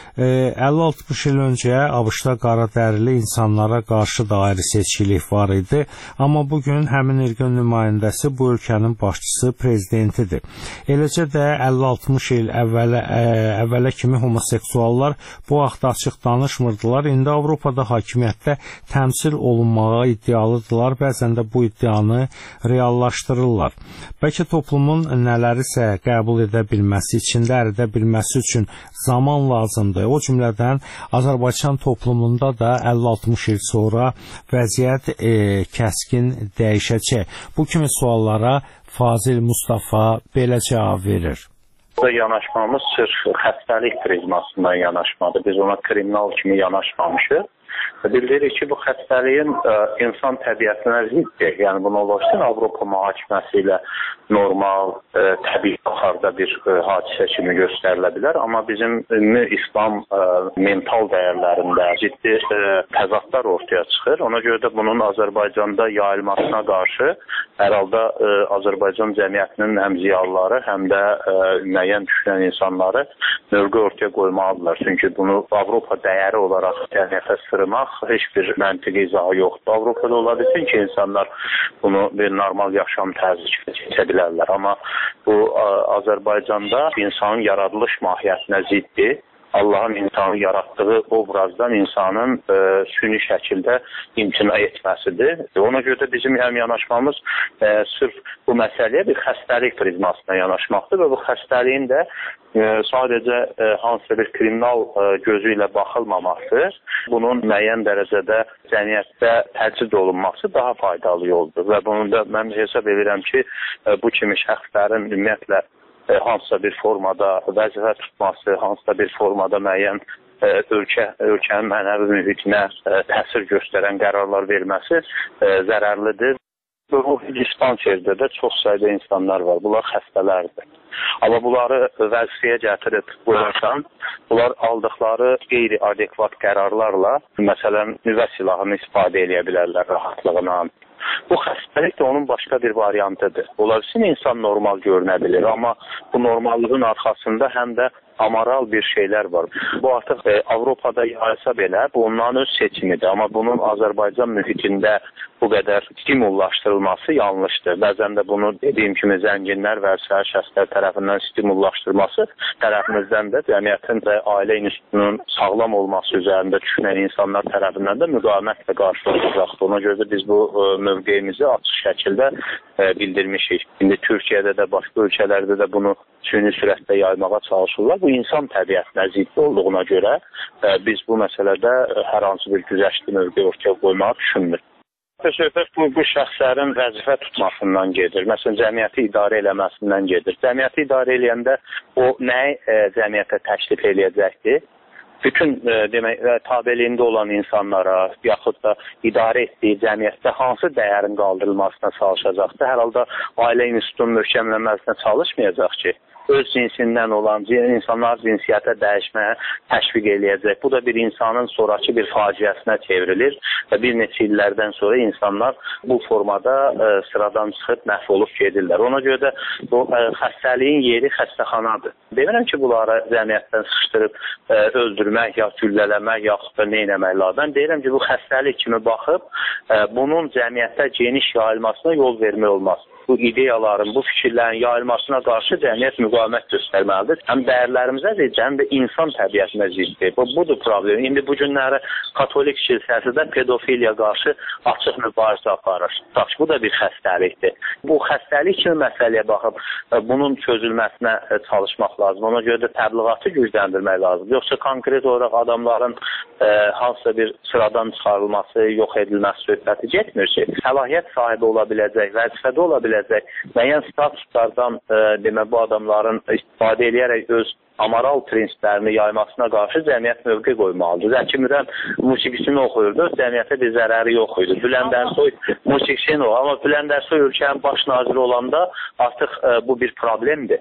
əlli altmış il öncə ABŞ-da qara dərili insanlara qarşı da ayrı-seçkilik var idi. Amma bugün həmin irqin nümayəndəsi bu ölkənin başçısı prezidentidir. Eləcə də əlli altmış il əvvələ, əvvələ kimi homoseksuallar bu vaxt açıq danışmırdılar. İndi Avropada hakimiyyətdə təmsil olunmağa iddialıdırlar. Bəzən də bu iddianı reallaşdırırlar. Bəlkə toplumun nələrisə qəbul edə bilməsi, içində əridə bilməsi üçün zaman lazımdır. O cümlədən Azərbaycan toplumunda da əlli altmış il sonra vəziyyət e, kəskin dəyişəcək. Bu kimi suallara Fazil Mustafa belə cavab verir. Yanaşmamız sırf xəstəlik prizmasından yanaşmadır. Biz ona kriminal kimi yanaşmamışıq. Bildiririk ki, bu xəstəliyin ə, insan təbiətinə ziddir. Yəni, bunu olursun Avropa mühakiməsi ilə normal, ə, təbii baxarda bir ə, hadisə kimi göstərilə bilər. Amma bizim ümumi İslam ə, mental dəyərlərində ciddi ə, təzadlar ortaya çıxır. Ona görə də bunun Azərbaycanda yayılmasına qarşı hər halda ə, Azərbaycan cəmiyyətinin həm ziyalıları, həm də ə, müəyyən düşünən insanları mövqe ortaya qoymalıdırlar. Çünki bunu Avropa dəyəri olaraq cəmiyyətə sırmaq heç bir məntiqi izahı yoxdur. Avropada ola bilsin ki, insanlar bunu bir normal yaşam tərzi kimi keçə bilərlər. Amma bu Azərbaycanda insanın yaradılış mahiyyətinə ziddir. Allahın insanı yaratdığı obrazdan insanın e, süni şəkildə imtina etməsidir. Ona görə də bizim həm yanaşmamız e, sırf bu məsələyə bir xəstəlik prizmasına yanaşmaqdır və bu xəstəliyin də e, sadəcə e, hansısa bir kriminal e, gözü ilə baxılmaması, bunun müəyyən dərəcədə cəmiyyətdə təcrid olunması daha faydalı yoldur və bunu da mən hesab edirəm ki, e, bu kimi şəxslərin ümumiyyətlə hansısa bir formada vəzifə tutması, hansısa bir formada müəyyən e, ölkə, ölkənin mənəvi mühitinə e, təsir göstərən qərarlar verməsi e, zərərlidir. Ruhi dispanserdə də çox sayda insanlar var. Bunlar xəstələrdir. Amma bunları vəzifəyə gətirib qoyarsan, bunlar aldıqları qeyri-adekvat qərarlarla, məsələn, nüvə silahını istifadə edə bilərlər rahatlığına. Bu xəstəlik də onun başqa bir variantıdır. Ola bilsin, insan normal görünə bilir, amma bu normallığın arxasında həm də amaral bir şeylər var. Bu artıq e, Avropada yayılsa belə, bu onların öz seçimidir. Amma bunun Azərbaycan mühitində bu qədər stimullaşdırılması yanlışdır. Bəzən də bunu dediyim kimi zənginlər və səhər şəxslər tərəfindən stimullaşdırılması tərəfimizdən də cəmiyyətin və ailə institutunun sağlam olması üzərində düşünən insanlar tərəfindən də müqavimətlə qarşılanacaqdır. Ona görə də biz bu e, mövqeyimizi açıq şəkildə e, bildirmişik. İndi Türkiyədə də, başqa ölkələrdə də bunu süni sürətlə yaymağa çalışırlar. Bu insan təbiətinə ziddi olduğuna görə e, biz bu məsələdə e, hər hansı bir güzəştli mövqe ortaya qoymağı düşünmürük. Söhbət bu, bu şəxslərin vəzifə tutmasından gedir. Məsələn, cəmiyyəti idarə eləməsindən gedir. Cəmiyyəti idarə eləyəndə o nəyi e, cəmiyyətə təklif eləyəcəkdir? Bütün e, demək, tabeliyində olan insanlara, yaxud da idarə etdiyi cəmiyyətdə hansı dəyərin qaldırılmasına çalışacaqdır? Hər halda ailə institutunun möhkəmlənməsinə çalışmayacaq ki, öz cinsindən olan insanlar cinsiyyətə dəyişməyə təşviq eləyəcək. Bu da bir insanın sonraki bir faciəsinə çevrilir və bir neçə illərdən sonra insanlar bu formada e, sıradan çıxıb məhv olub gedirlər. Ona görə də bu e, xəstəliyin yeri xəstəxanadır. Demirəm ki, bunları cəmiyyətdən sıxışdırıb e, öldürmək, ya güllələmək, yaxud da neynəmək lazım. Ben deyirəm ki, bu xəstəlik kimi baxıb e, bunun cəmiyyətdə geniş yayılmasına yol vermək olmaz. Bu ideyaların, bu fikirlərin yayılmasına qarşı cəmiyyət müqavimət göstərməlidir. Həm dəyərlərimizə ziddir, həm də insan təbiətinə ziddir. Bu, budur problem. İndi bu günləri Katolik kilsəsi də pedofiliya qarşı açıq mübarizə aparır. Taş, bu da bir xəstəlikdir. Bu xəstəlik kimi məsələyə baxıb bunun çözülməsinə çalışmaq lazım. Ona görə də təbliğatı gücləndirmək lazım. Yoxsa konkret olaraq adamların e, hansısa bir sıradan çıxarılması, yox edilməsi söhbəti getmir ki, səlahiyyət sahibi ola biləcək, vəzifədə ola biləcək, müəyyən statuslardan e, demə, bu adamların istifadə edərək öz amaral prinsiplərini yaymasına qarşı cəmiyyət mövqe qoymalıdır. Zəki Müren musiqisini oxuyurdu, cəmiyyətə bir zərəri yox idi. Bülent Ersoy musiqisini o, amma Bülent Ersoy ölkənin baş naziri olanda artıq e, bu bir problemdir.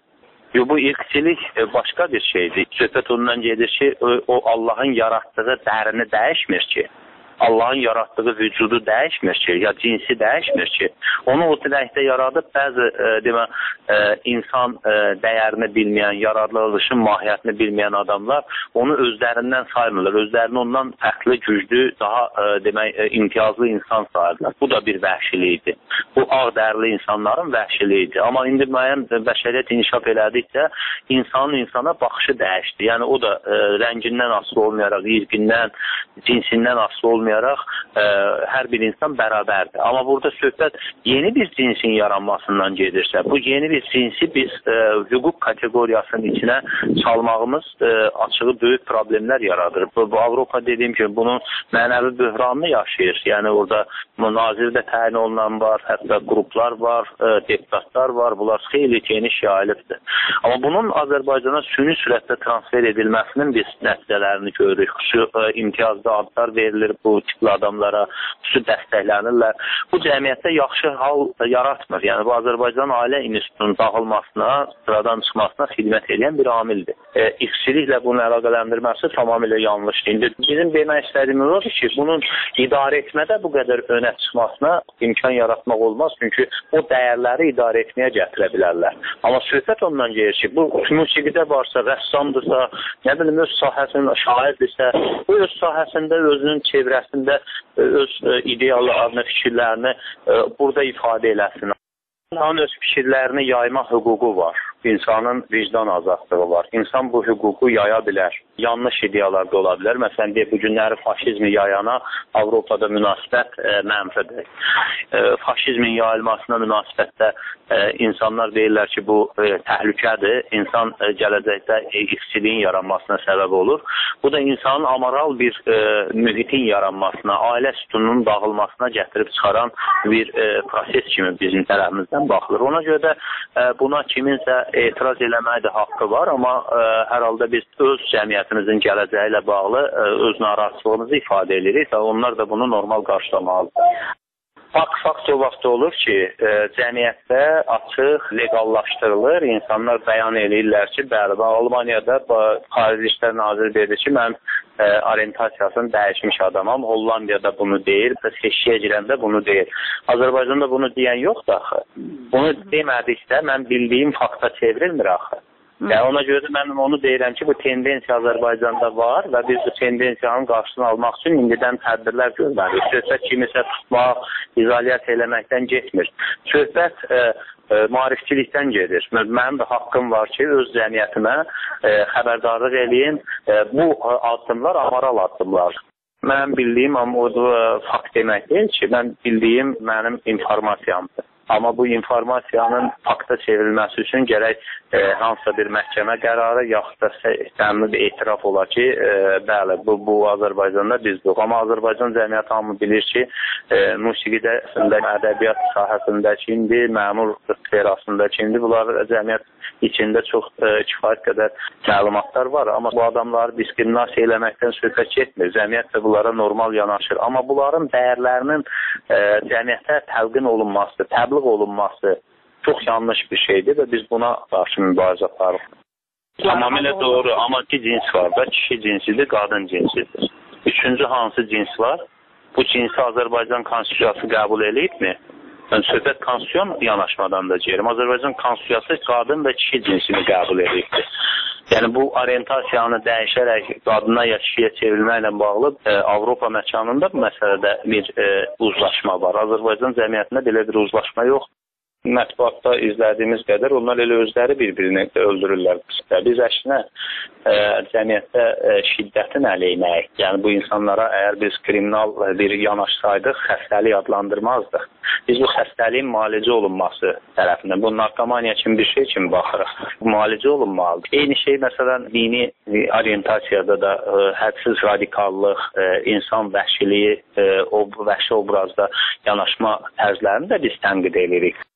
Yo, bu irqçilik başqa bir şeydir. Söhbət ondan gedir ki, o Allahın yaratdığı dərini dəyişmir ki. Allahın yaratdığı vücudu dəyişmir ki, ya cinsi dəyişmir ki. Onu o diləkdə yaradıb bəzi e, demə, e, insan e, dəyərini bilməyən, yaradılışın mahiyyətini bilməyən adamlar onu özlərindən saymırlar. Özlərini ondan fərqli, güclü, daha e, demək, e, imtiyazlı insan sayırlar. Bu da bir vəhşilikdir. Bu ağ dərli insanların vəhşiliyidir. Amma indi müəyyən bəşəriyyət inkişaf elədikcə insanın insana baxışı dəyişdi. Yəni o da e, rəngindən asılı olmayaraq, irqindən, cinsindən asılı olmayaraq Ə, hər bir insan bərabərdir. Amma burada söhbət yeni bir cinsin yaranmasından gedirsə, bu yeni bir cinsi biz ə, hüquq kateqoriyasının içinə salmağımız ə, açığı böyük problemlər yaradır. Bu, bu Avropa dediyim kimi bunun mənəvi böhranını yaşayır. Yəni orada nazirdə təyin olunan var, hətta qruplar var, ə, deputatlar var. Bunlar xeyli geniş yayılıbdır. Amma bunun Azərbaycana süni sürətdə transfer edilməsinin biz nəticələrini görürük. Xüsusi ə, imtiyazlı adlar verilir bu tipli adamlara, xüsusi dəstəklənirlər. Bu cəmiyyətdə yaxşı hal yaratmır. Yəni bu Azərbaycan Ailə İnstitutunun dağılmasına, sıradan çıxmasına xidmət edən bir amildir. E, İqçiliklə bunu əlaqələndirməsi tamamilə yanlışdır. İndi bizim demək istədiyimiz odur ki, bunun idarə etmədə bu qədər önə çıxmasına imkan yaratmaq olmaz. Çünki o dəyərləri idarə etməyə gətirə bilərlər. Amma söhbət ondan gedir ki, bu musiqidə varsa, rəssamdırsa, nə bilim öz sahəsində şairdirsə, bu öz sahəsində özünün çevrəsində öz ideallarını, fikirlərini burada ifadə eləsin. İnsanın öz fikirlərini yayma hüququ var. İnsanın vicdan azadlığı var. İnsan bu hüququ yaya bilər. Yanlış ideyalar da ola bilər. Məsələn, deyək, bu günləri faşizmi yayana Avropada münasibət e, mənfidir. E, faşizmin yayılmasına münasibətdə e, insanlar deyirlər ki, bu e, təhlükədir. İnsan e, gələcəkdə irqçiliyin yaranmasına səbəb olur. Bu da insanın amoral bir e, mühitin yaranmasına, ailə sütununun dağılmasına gətirib çıxaran bir e, proses kimi bizim tərəfimizdən baxılır. Ona görə də e, buna kiminsə etiraz eləməyə də haqqı var, amma ə, hər halda biz öz cəmiyyətimizin gələcəyi ilə bağlı ə, öz narahatlığımızı ifadə edirik və onlar da bunu normal qarşılamalıdır. Fakt fakt o vaxt olur ki, ə, cəmiyyətdə açıq, legallaşdırılır, insanlar bəyan eləyirlər ki, bəli, Almaniyada Xarici İşlər Naziri dedi ki, mən ə, orientasiyasını dəyişmiş adamam, Hollandiyada bunu deyir, seçkiyə girəndə bunu deyir. Azərbaycanda bunu deyən yoxdur axı. Bunu demədikdə mən bildiyim fakta çevrilmir axı. Yəni ona görə də mən onu deyirəm ki, bu tendensiya Azərbaycanda var və biz bu tendensiyanın qarşısını almaq üçün indidən tədbirlər görməliyik. Söhbət kimisə tutmaq, izolyasiya eləməkdən getmir. Söhbət e, e, maarifçilikdən gedir. Mənim də haqqım var ki, öz cəmiyyətimə e, xəbərdarlıq eləyim. E, bu addımlar amoral addımlar. Mən bildiyim, amma o da fakt demək deyil ki, mən bildiyim mənim informasiyamdır. Amma bu informasiyanın fakta çevrilməsi üçün gərək e, hansısa bir məhkəmə qərarı yaxud da təmin bir etiraf ola ki, e, bəli, bu, bu Azərbaycanda biz yox. Amma Azərbaycan cəmiyyəti hamı bilir ki, e, musiqidə, ədəbiyyat sahəsində kimdir, məmur sferasında kimdir. Bunlar cəmiyyət içində çox e, kifayət qədər məlumatlar var. Amma bu adamları diskriminasiya eləməkdən söhbət getmir. Cəmiyyət də bunlara normal yanaşır. Amma bunların dəyərlərinin e, cəmiyyətə təlqin olunması, təbliğ olunması çox yanlış bir şeydir və biz buna qarşı mübarizə aparırıq. Tamamilə doğru, amma iki cins var da, kişi cinsidir, qadın cinsidir. Üçüncü hansı cins var? Bu cinsi Azərbaycan Konstitusiyası qəbul edibmi? Yəni, söhbət konstitusiyon yanaşmadan da gerim. Azərbaycan Konstitusiyası qadın və kişi cinsini qəbul edibdir. Yəni, bu orientasiyanı dəyişərək qadına ya kişiyə çevrilməklə bağlı e, Avropa məkanında bu məsələdə bir e, uzlaşma var. Azərbaycan cəmiyyətində belə bir uzlaşma yoxdur. Mətbuatda izlədiyimiz qədər onlar elə özləri bir-birini öldürürlər. Biz əksinə e, cəmiyyətdə e, şiddətin əleyhinəyik. Yəni bu insanlara əgər biz kriminal bir yanaşsaydıq, xəstəlik adlandırmazdıq. Biz bu xəstəliyin müalicə olunması tərəfindən, bu narkomaniya kimi bir şey kimi baxırıq. Bu müalicə olunmalıdır. Eyni şey məsələn dini orientasiyada da e, hədsiz radikallıq, e, insan vəhşiliyi, e, o vəhşi obrazda yanaşma tərzlərini də biz tənqid edirik.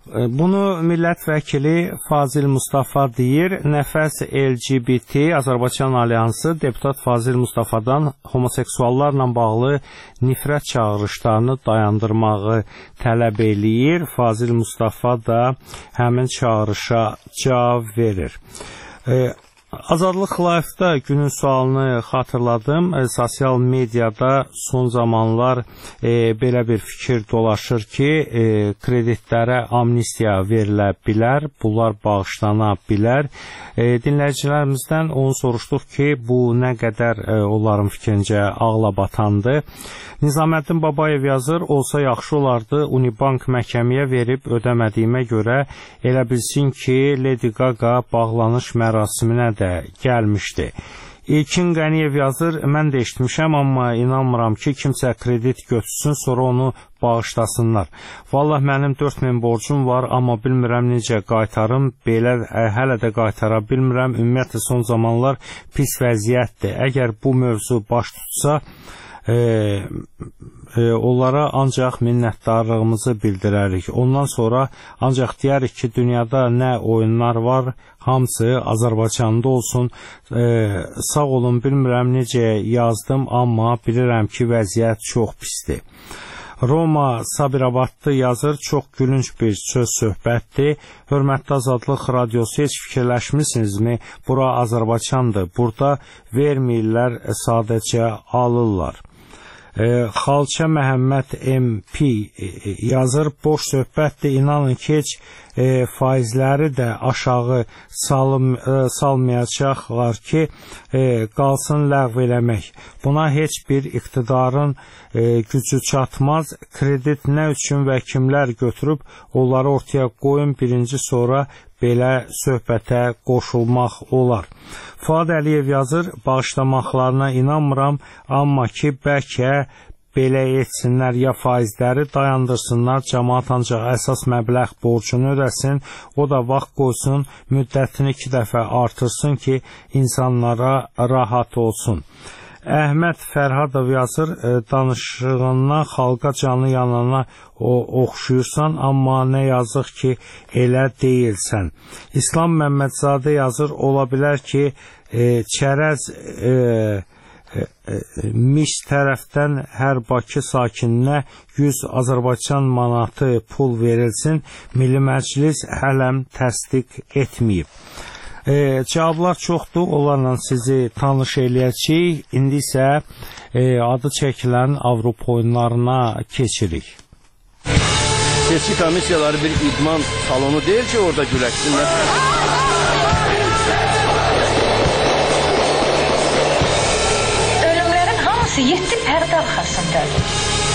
Bunu millət vəkili Fazil Mustafa deyir. Nəfəs L G B T Azərbaycan Alyansı deputat Fazil Mustafadan homoseksuallarla bağlı nifrət çağırışlarını dayandırmağı tələb eləyir. Fazil Mustafa da həmin çağırışa cavab verir. E, Azadlıq Live-da günün sualını xatırladım. E, sosial mediada son zamanlar e, belə bir fikir dolaşır ki, e, kreditlərə amnistiya verilə bilər, bunlar bağışlana bilər. E, dinləyicilərimizdən onu soruşduq ki, bu nə qədər e, onların fikrincə ağla batandı. Nizaməddin Babayev yazır, olsa yaxşı olardı, Unibank məhkəməyə verib ödəmədiyimə görə elə bilsin ki, Lady Gaga bağlanış mərasiminə də gəlmişdi. İlkin Qəniyev yazır, mən də eşitmişəm, amma inanmıram ki, kimsə kredit götürsün, sonra onu bağışlasınlar. Vallah mənim dörd min borcum var, amma bilmirəm necə qaytarım, belə ə, hələ də qaytara bilmirəm. Ümumiyyətlə son zamanlar pis vəziyyətdir. Əgər bu mövzu baş tutsa, E, e, onlara ancaq minnətdarlığımızı bildirərik. Ondan sonra ancaq deyərik ki, dünyada nə oyunlar var, hamısı Azərbaycanda olsun. E, sağ olun, bilmirəm necə yazdım, amma bilirəm ki, vəziyyət çox pisdir. Roma Sabirabadlı yazır, çox gülünç bir söz söhbətdir. Hörmətli Azadlıq Radiosu, heç fikirləşmisinizmi? Bura Azərbaycandır. Burada vermirlər, sadəcə alırlar. E, Xalça Məhəmməd M P e, yazır, boş söhbətdir, inanın ki, heç e, faizləri də aşağı salım, e, salmayacaqlar ki, e, qalsın ləğv eləmək. Buna heç bir iqtidarın e, gücü çatmaz. Kredit nə üçün və kimlər götürüb, onları ortaya qoyun, birinci sonra belə söhbətə qoşulmaq olar. Fuad Əliyev yazır, bağışlamaqlarına inanmıram, amma ki, bəlkə belə etsinlər, ya faizləri dayandırsınlar, cəmaat ancaq əsas məbləğ borcunu ödəsin, o da vaxt qoysun, müddətini iki dəfə artırsın ki, insanlara rahat olsun. Əhməd Fərhadov yazır, danışığından xalqa canı yanana o, oxşuyursan, amma nə yazıq ki, elə deyilsən. İslam Məmmədzadə yazır, ola bilər ki, e, çərəz e, e, e, mis tərəfdən hər Bakı sakininə yüz Azərbaycan manatı pul verilsin, Milli Məclis hələm təsdiq etməyib. E, cavablar çoxdur, onlarla sizi tanış eləyəcəyik. İndi isə e, adı çəkilən Avropa oyunlarına keçirik. Seçki komissiyaları bir idman salonu deyil ki, orada güləşsinlər. Ölümlərin hamısı yeddi pərdə arxasındadır.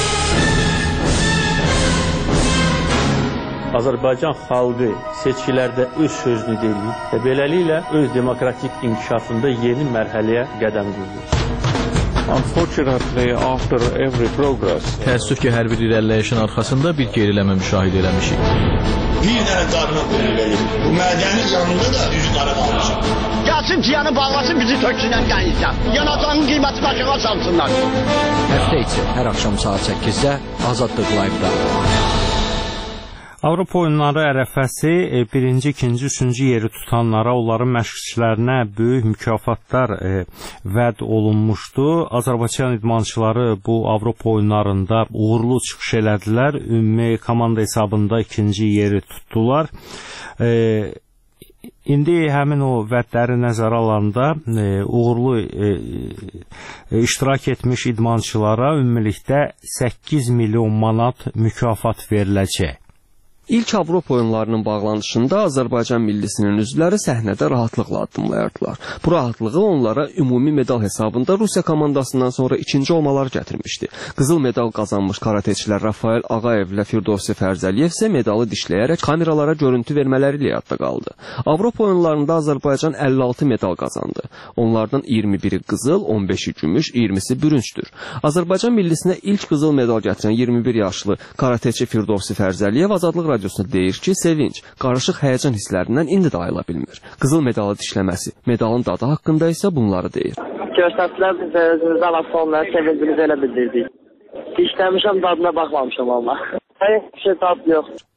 Azərbaycan xalqı seçkilərdə öz sözünü deyir və beləliklə öz demokratik inkişafında yeni mərhələyə qədəm qoyur. Unfortunately, after every progress, təəssüf ki, hər bir irəliləyişin arxasında bir geriləmə müşahidə eləmişik. Bir dənə qadına qulluq edir. Bu mədəni canında da üzü qara qalmışıq. Gəlsin ciyanı bağlasın, bizi töksünən qəyinsə. Yanacağının qiyməti başına salsınlar. Həftə içi hər axşam saat səkkizdə Azadlıq Live-da. Avropa oyunları ərəfəsi birinci, ikinci, üçüncü yeri tutanlara, onların məşqçilərinə böyük mükafatlar e, vəd olunmuşdu. Azərbaycan idmançıları bu Avropa oyunlarında uğurlu çıxış elədilər. Ümumi komanda hesabında ikinci yeri tutdular. E, İndi həmin o vədləri nəzərə alanda e, uğurlu e, e, iştirak etmiş idmançılara ümumilikdə səkkiz milyon manat mükafat veriləcək. İlk Avropa oyunlarının bağlanışında Azərbaycan millisinin üzvləri səhnədə rahatlıqla addımlayardılar. Bu rahatlığı onlara ümumi medal hesabında Rusiya komandasından sonra ikinci olmalar gətirmişdi. Qızıl medal qazanmış karateçilər Rafael Ağayev ilə Firdovsi Fərzəliyev isə medalı dişləyərək kameralara görüntü vermələri ilə yadda qaldı. Avropa oyunlarında Azərbaycan əlli altı medal qazandı. Onlardan iyirmi biri qızıl, on beşi gümüş, iyirmisi bürüncdür. Azərbaycan millisinə ilk qızıl medal gətirən iyirmi bir yaşlı karateçi Firdovsi Fərzəliyev Azadlıq Radiosuna deyir ki, sevinç, qarışıq həyəcan hisslərindən indi də ayıla bilmir. Qızıl medalı dişləməsi, medalın dadı haqqında isə bunları deyir. Göstərdilər bizə özümüzə alasonları, sevincimizi elə bildirdik. Dişləmişəm, dadına baxmamışam valla. Heç bir şey tad yox.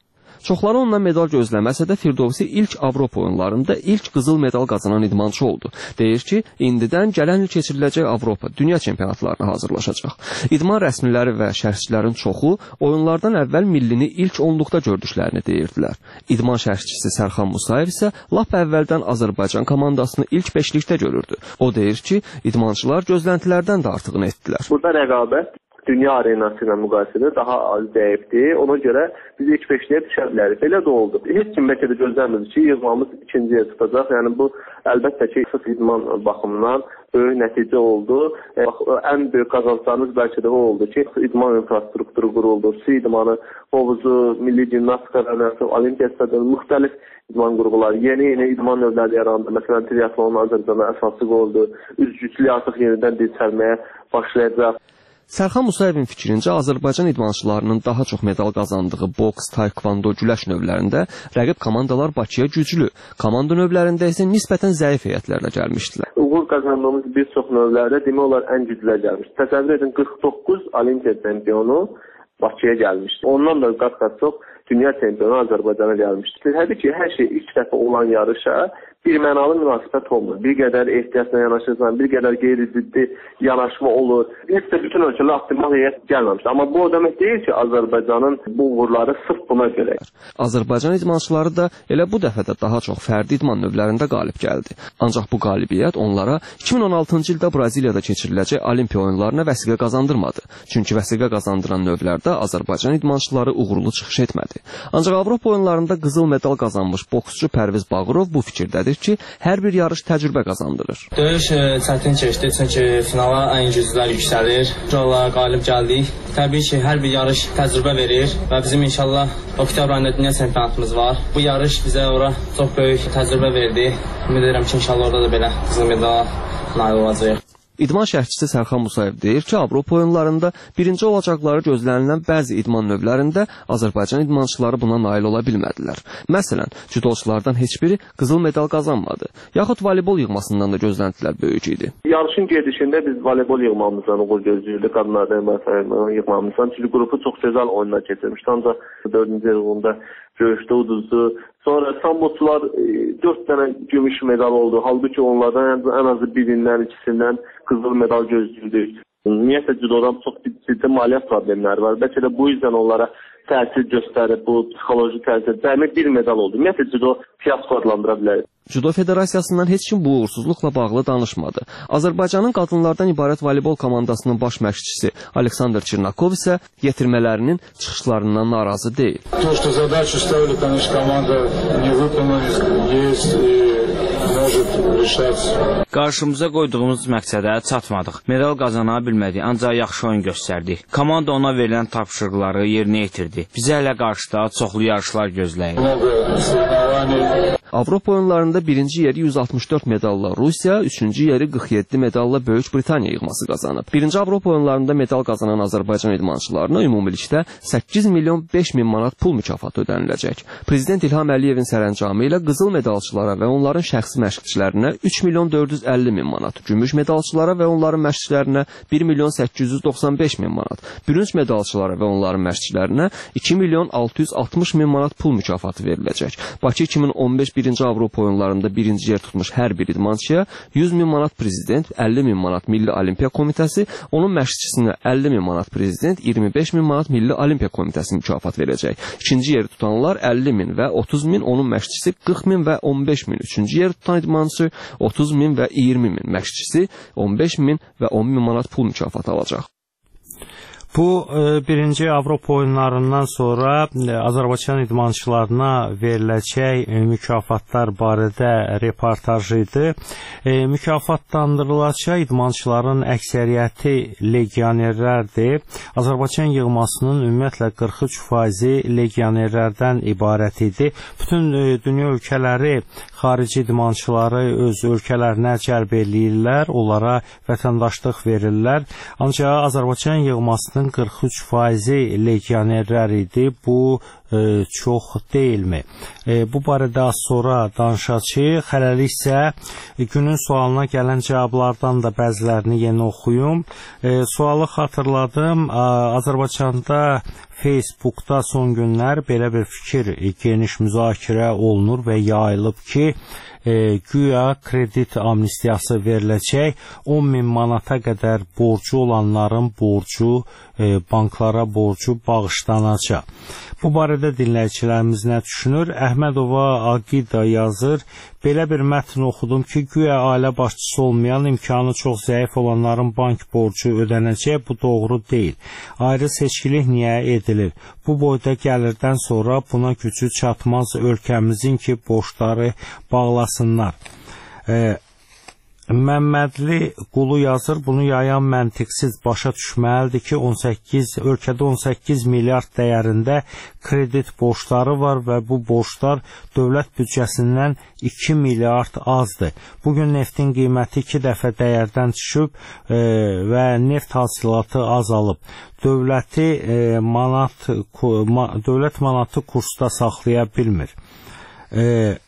Çoxları ondan medal gözləməsə də Firdovsi ilk Avropa oyunlarında ilk qızıl medal qazanan idmançı oldu. Deyir ki, indidən gələn il keçiriləcək Avropa dünya çempionatlarına hazırlaşacaq. İdman rəsmiləri və şərhçilərin çoxu oyunlardan əvvəl millini ilk onluqda gördüklərini deyirdilər. İdman şərhçisi Sərxan Musayev isə lap əvvəldən Azərbaycan komandasını ilk beşlikdə görürdü. O deyir ki, idmançılar gözləntilərdən də artığını etdilər. Burada rəqabət dünya arenası ilə müqayisədə daha az zəifdir. Ona görə biz ilk beşliyə düşə bilərik. Belə də oldu. Heç kim bəlkə də gözləmirdi ki, yığmamız ikinciyə çıxacaq. Yəni bu əlbəttə ki, xüsusi idman baxımından böyük nəticə oldu. E, ən böyük qazanclarımız bəlkə də o oldu ki, idman infrastrukturu quruldu. Su idmanı, hovuzu, milli gimnastika arenası, olimpiya stadionu, müxtəlif idman qurğuları, yeni-yeni idman növləri yarandı. Məsələn, triatlonun Azərbaycana əsası oldu. Üzgüçlük artıq yenidən dirçəlməyə başlayacaq. Sərxan Musayevin fikrincə Azərbaycan idmançılarının daha çox medal qazandığı boks, taekvondo, güləş növlərində rəqib komandalar Bakıya güclü, komanda növlərində isə nisbətən zəif heyətlərlə gəlmişdilər. Uğur qazandığımız bir çox növlərdə demək olar ən güclülər gəlmişdi. Təsəvvür edin, qırx doqquz olimpiya çempionu Bakıya gəlmişdi. Ondan da qat-qat çox dünya çempionu Azərbaycana gəlmişdi. Təbii ki, hər şey ilk dəfə olan yarışa bir mənalı münasibət olmur. Bir qədər ehtiyatla yanaşırsan, bir qədər qeyri-ciddi yanaşma olur. Heç də bütün ölkələr optimal heyət gəlməmişdir. Amma bu o demək deyil ki, Azərbaycanın bu uğurları sırf buna görə. Azərbaycan idmançıları da elə bu dəfə də daha çox fərdi idman növlərində qalib gəldi. Ancaq bu qalibiyyət onlara iki min on altıncı ildə Braziliyada keçiriləcək Olimpiya oyunlarına vəsiqə qazandırmadı. Çünki vəsiqə qazandıran növlərdə Azərbaycan idmançıları uğurlu çıxış etmədi. Ancaq Avropa oyunlarında qızıl medal qazanmış boksçu Pərviz Bağırov bu fikirdədir ki, hər bir yarış təcrübə qazandırır. Döyüş çətin keçdi, çünki finala ən güclülər yüksəlir. Olaraq qalib gəldik. Təbii ki, hər bir yarış təcrübə verir və bizim inşallah oktyabr ayında dünya çempionatımız var. Bu yarış bizə ora çox böyük təcrübə verdi. Ümid edirəm ki, inşallah orada da belə qızıl medala nail olacağıq. İdman şərhçisi Sərxan Musayev deyir ki, Avropa oyunlarında birinci olacaqları gözlənilən bəzi idman növlərində Azərbaycan idmançıları buna nail ola bilmədilər. Məsələn, judoçulardan heç biri qızıl medal qazanmadı. Yaxud voleybol yığmasından da gözləntilər böyük idi. Yarışın gedişində biz voleybol yığmamızdan uğur gözləyirdik. Qadınlardan məsələn yığmamızdan. Çünki qrupu çox gözəl oyunlar keçirmişdi. Ancaq dördüncü yılında görüşdə uduzdu. Sonra samboçular dörd dənə gümüş medal oldu. Halbuki onlardan ən azı birindən, ikisindən qızıl medal gözləyirdik. Ümumiyyətlə judodan çox ciddi maliyyə problemləri var. Bəlkə də bu yüzden onlara təsir göstərib, bu psixoloji təsir. Dəmir bir medal oldu. Ümumiyyətlə judo fiyasko adlandıra bilərik. Judo Federasiyasından heç kim bu uğursuzluqla bağlı danışmadı. Azərbaycanın qadınlardan ibarət voleybol komandasının baş məşqçisi Aleksandr Çernakov isə yetirmələrinin çıxışlarından narazı deyil. To, что задачу ставили, конечно, команда не выполнили, есть и может решаться. Qarşımıza qoyduğumuz məqsədə çatmadıq. Medal qazana bilmədik, ancaq yaxşı oyun göstərdik. Komanda ona verilən tapşırıqları yerinə yetirdi. Bizə hələ qarşıda çoxlu yarışlar gözləyir. Avropa oyunlarında birinci yeri yüz altmış dörd medalla Rusiya, üçüncü yeri qırx yeddi medalla Böyük Britaniya yığması qazanıb. Birinci Avropa oyunlarında medal qazanan Azərbaycan idmançılarına ümumilikdə səkkiz milyon beş min manat pul mükafatı ödəniləcək. Prezident İlham Əliyevin sərəncamı ilə qızıl medalçılara və onların şəxsi məşqçilərinə üç milyon dörd yüz əlli min manat, gümüş medalçılara və onların məşqçilərinə bir milyon səkkiz yüz doxsan beş min manat, bürünc medalçılara və onların məşqçilərinə iki milyon altı yüz altmış min manat pul mükafatı veriləcək. Bakı iki min on beş birinci Avropa oyunlarında birinci yer tutmuş hər bir idmançıya yüz min manat prezident, əlli min manat Milli Olimpiya Komitəsi, onun məşqçisinə əlli min manat prezident, iyirmi beş min manat Milli Olimpiya Komitəsi mükafat verəcək. İkinci yeri tutanlar əlli min və otuz min, onun məşqçisi qırx min və on beş min. Üçüncü yeri tutan idmançı otuz min və iyirmi min, məşqçisi on beş min və on min manat pul mükafatı alacaq. Bu birinci Avropa oyunlarından sonra Azərbaycan idmançılarına veriləcək mükafatlar barədə reportaj idi. Mükafatlandırılacaq idmançıların əksəriyyəti legionerlərdir. Azərbaycan yığmasının ümumiyyətlə qırx üç faizi legionerlərdən ibarət idi. Bütün dünya ölkələri xarici idmançıları öz ölkələrinə cəlb eləyirlər, onlara vətəndaşlıq verirlər. Ancaq Azərbaycan yığmasının qırx üç faizi legionerlər idi. Bu e, çox deyilmi? E, bu barədə az sonra danışacağıq. Hələlik isə günün sualına gələn cavablardan da bəzilərini yeni oxuyum. E, sualı xatırladım. Azərbaycanda Facebookda son günlər belə bir fikir geniş müzakirə olunur və yayılıb ki, E, güya kredit amnistiyası veriləcək, on min manata qədər borcu olanların borcu, e, banklara borcu bağışlanacaq. Bu barədə dinləyicilərimiz nə düşünür? Əhmədova Aqida yazır, belə bir mətn oxudum ki, güya ailə başçısı olmayan, imkanı çox zəif olanların bank borcu ödənəcək, bu doğru deyil. Ayrı seçkilik niyə edilir? Bu boyda gəlirdən sonra buna gücü çatmaz ölkəmizin ki, borçları bağlasınlar. E, Məmmədli Qulu yazır, bunu yayan məntiqsiz başa düşməlidir ki, on səkkiz, ölkədə on səkkiz milyard dəyərində kredit borçları var və bu borçlar dövlət büdcəsindən iki milyard azdır. Bugün neftin qiyməti iki dəfə dəyərdən düşüb e, və neft hasilatı azalıb. Dövləti e, manat, ma, dövlət manatı kursda saxlaya bilmir. E,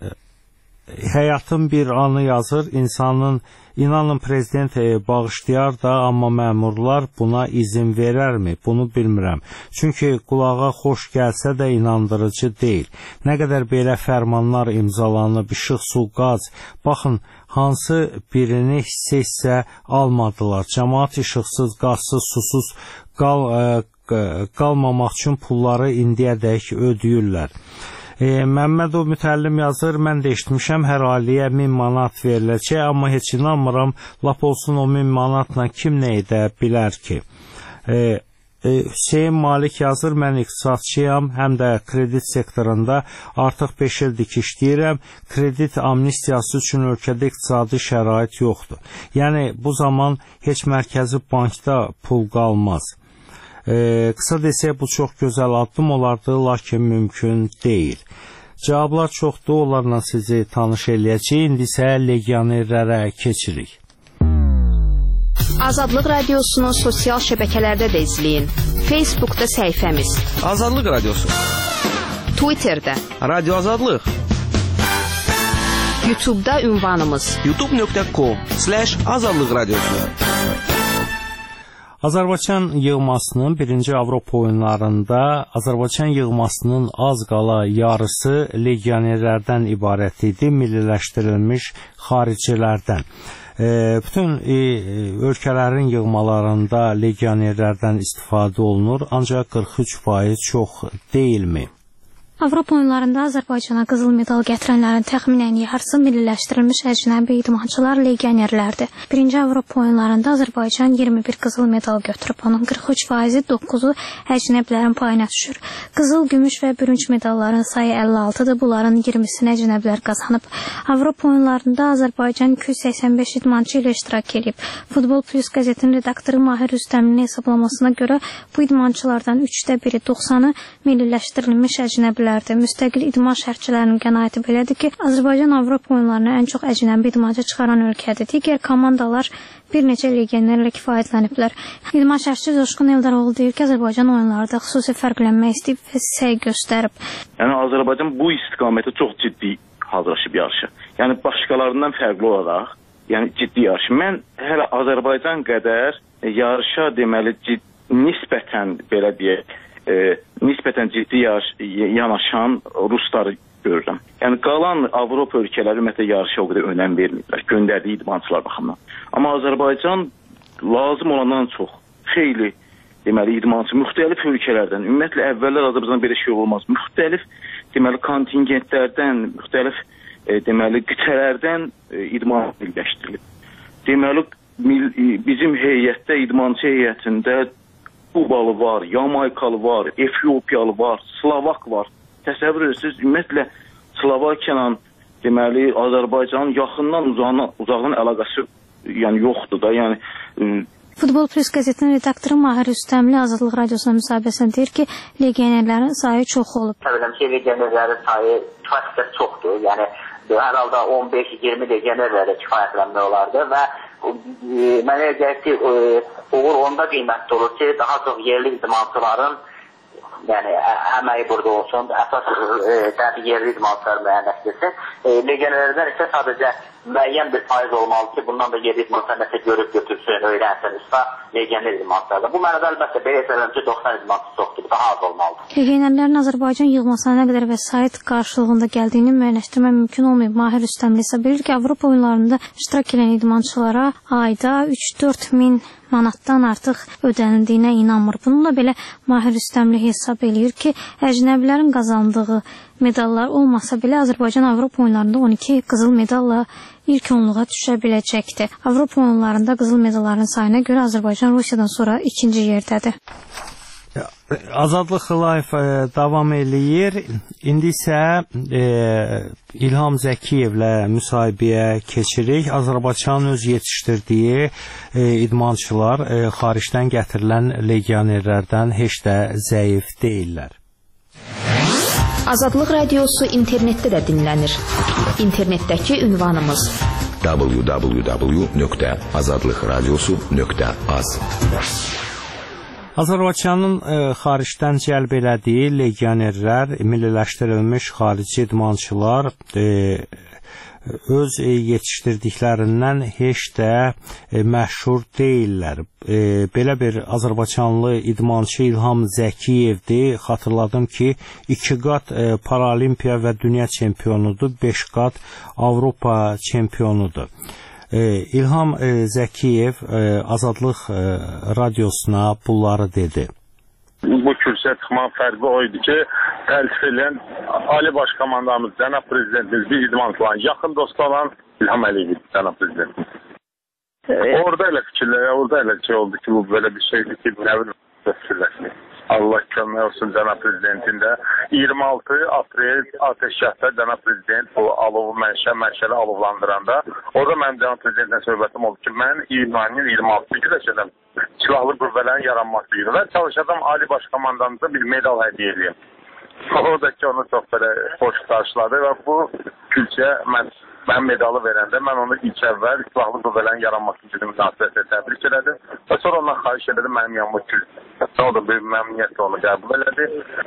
Həyatın bir anı yazır, insanın, inanın prezident e, bağışlayar da, amma məmurlar buna izin verərmi? Bunu bilmirəm. Çünki qulağa xoş gəlsə də inandırıcı deyil. Nə qədər belə fərmanlar imzalanıb, işıq, su, qaz, baxın, hansı birini hissə hissə almadılar. Cəmaat işıqsız, qazsız, susuz qal, e, qalmamaq üçün pulları indiyədək ödəyirlər. E, Məmmədov Mütəllim yazır, mən də eşitmişəm, hər ailəyə min manat veriləcək, amma heç inanmıram, lap olsun o min manatla kim nə edə bilər ki? E, e, Hüseyin Malik yazır, mən iqtisadçıyam, həm də kredit sektorunda artıq beş ildir ki işləyirəm, kredit amnistiyası üçün ölkədə iqtisadi şərait yoxdur. Yəni bu zaman heç mərkəzi bankda pul qalmaz. Ee, qısa desək, bu çox gözəl addım olardı, lakin mümkün deyil. Cavablar çoxdur, onlarla sizi tanış eləyəcək. İndi isə legionerlərə keçirik. Azadlıq Radiosunu sosial şəbəkələrdə də izləyin. Facebookda səhifəmiz Azadlıq Radiosu, Twitterdə Radio Azadlıq, YouTube'da ünvanımız youtube nöqtə com slash azadlıq radiosu. Azərbaycan yığmasının birinci Avropa oyunlarında Azərbaycan yığmasının az qala yarısı legionerlərdən ibarət idi, milliləşdirilmiş xaricilərdən. E, bütün e, ölkələrin yığmalarında legionerlərdən istifadə olunur, ancaq qırx üç faiz çox deyilmi? Avropa oyunlarında Azərbaycana qızıl medal gətirənlərin təxminən yarısı milliləşdirilmiş əcnəbi idmançılar, legionerlərdir. Birinci Avropa oyunlarında Azərbaycan iyirmi bir qızıl medal götürüb, onun qırx üç faizi doqquzu əcnəbilərin payına düşür. Qızıl, gümüş və bürünc medalların sayı əlli altıdır, bunların iyirmisini əcnəbilər qazanıb. Avropa oyunlarında Azərbaycan iki yüz səksən beş idmançı ilə iştirak edib. Futbol Plus qəzetinin redaktoru Mahir Rüstəminin hesablamasına görə bu idmançılardan üçdə biri doxsanı milliləşdirilmiş əcnəbilər. Müstəqil idman şərhçilərinin qənaəti belədir ki, Azərbaycan Avropa oyunlarına ən çox əcnəbi idmançı çıxaran ölkədir. Digər komandalar bir neçə legionerlə kifayətləniblər. İdman şərhçisi Coşqun Eldaroğlu deyir ki, Azərbaycan oyunlarda xüsusi fərqlənmək istəyib və səy göstərib. Yəni Azərbaycan bu istiqamətə çox ciddi hazırlaşıb yarışa. Yəni başqalarından fərqli olaraq, yəni ciddi yarış. Mən hələ Azərbaycan qədər yarışa deməli ciddi, nisbətən belə deyək, E, nisbətən ciddi yarış, yanaşan rusları görürəm. Yəni qalan Avropa ölkələri ümumiyyətlə yarışa o qədər önəm vermirlər, göndərdiyi idmançılar baxımından. Amma Azərbaycan lazım olandan çox xeyli deməli idmançı müxtəlif ölkələrdən, ümumiyyətlə əvvəllər Azərbaycan belə şey olmaz. Müxtəlif deməli kontingentlərdən, müxtəlif e, deməli qitələrdən e, idman birləşdirilib. Deməli mil, bizim heyətdə, idmançı heyətində Kubalı var, Yamaykalı var, Efiopiyalı var, Slovak var. Təsəvvür edirsiniz, ümumiyyətlə Slovakiyanla deməli Azərbaycanın yaxından uzağından, uzaqdan əlaqəsi yəni yoxdur da. Yəni e, Futbol Plus qəzetinin redaktoru Mahir Rüstəmli Azadlıq Radiosuna müsahibəsində deyir ki, legionerlərin sayı çox olub. Təbii ki, legionerlərin sayı kifayət çoxdur. Yəni hər halda on beş iyirmi legionerlərlə kifayətlənmək olardı və e, mənə elə gəlir ki, e, uğur onda qiymətli olur ki, daha çox yerli idmançıların yəni əməyi burada olsun, əsas e, təbii yerli idmançılar müəyyənləşdirsin. E, legionerlərdən isə sadəcə müəyyən bir faiz olmalı ki, bundan da yerli idmançılar nəsə görüb götürsün, öyrənsin, usta legioner idmançılar. Bu mənada əlbəttə belə etərəm ki, doxsan idmançı çoxdur, daha az olmalıdır. Legionerlərin Azərbaycan yığmasına nə qədər vəsait qarşılığında gəldiyini müəyyənləşdirmək mümkün olmayıb. Mahir Rüstəmli isə bilir ki, Avropa oyunlarında iştirak edən idmançılara ayda üç dörd min manatdan artıq ödənildiyinə inanmır. Bununla belə Mahir Rüstəmli hesab eləyir ki, əcnəbilərin qazandığı medallar olmasa belə Azərbaycan Avropa oyunlarında on iki qızıl medalla ilk onluğa düşə biləcəkdir. Avropa oyunlarında qızıl medalların sayına görə Azərbaycan Rusiyadan sonra ikinci yerdədir. Azadlıq Live e, davam eləyir. İndi isə e, İlham Zəkiyevlə müsahibəyə keçirik. Azərbaycan öz yetişdirdiyi e, idmançılar e, xaricdən gətirilən legionerlərdən heç də zəif deyillər. Azadlıq radiosu internetdə də dinlənir. İnternetdəki ünvanımız w w w nöqtə azadlıq radiosu nöqtə az. Azərbaycanın e, xaricdən cəlb elədiyi legionerlər, milliləşdirilmiş xarici idmançılar e, öz e, yetişdirdiklərindən heç də e, məşhur deyillər. E, belə bir Azərbaycanlı idmançı İlham Zəkiyevdir. Xatırladım ki, iki qat e, Paralimpiya və dünya çempionudur, beş qat Avropa çempionudur. İlham Zəkiyev Azadlıq radiosuna bunları dedi. Bu kürsüyə çıxmanın fərqi o idi ki, təltif edən Ali Baş Komandamız, cənab prezidentimiz, bir idmançıların yaxın dostu olan İlham Əliyev, cənab prezidentimiz. Evet. Orada elə fikirlər, orada elə şey oldu ki, bu belə bir şeydir ki, nə bilim fikirləşmək. Allah kömək olsun cənab prezidentin də. iyirmi altı aprel ateşkatda cənab prezident bu alovu mənşə, mənşəli alovlandıranda orada mənim cənab prezidentlə söhbətim oldu ki, mən iyunun iyirmi altısı güləşədən silahlı qüvvələrin yaranması günü və çalışacağım Ali Baş Komandamıza bir medal hədiyyə edeyim. Oradakı onu çox belə xoş qarşıladı və bu külçəyə mən Mən medalı verəndə mən onu ilk əvvəl silahlı qüvvələrin yaranması günü münasibətilə təbrik elədim və sonra ondan xahiş elədim mənim yanıma kül. O da bir məmnuniyyətlə onu qəbul elədi.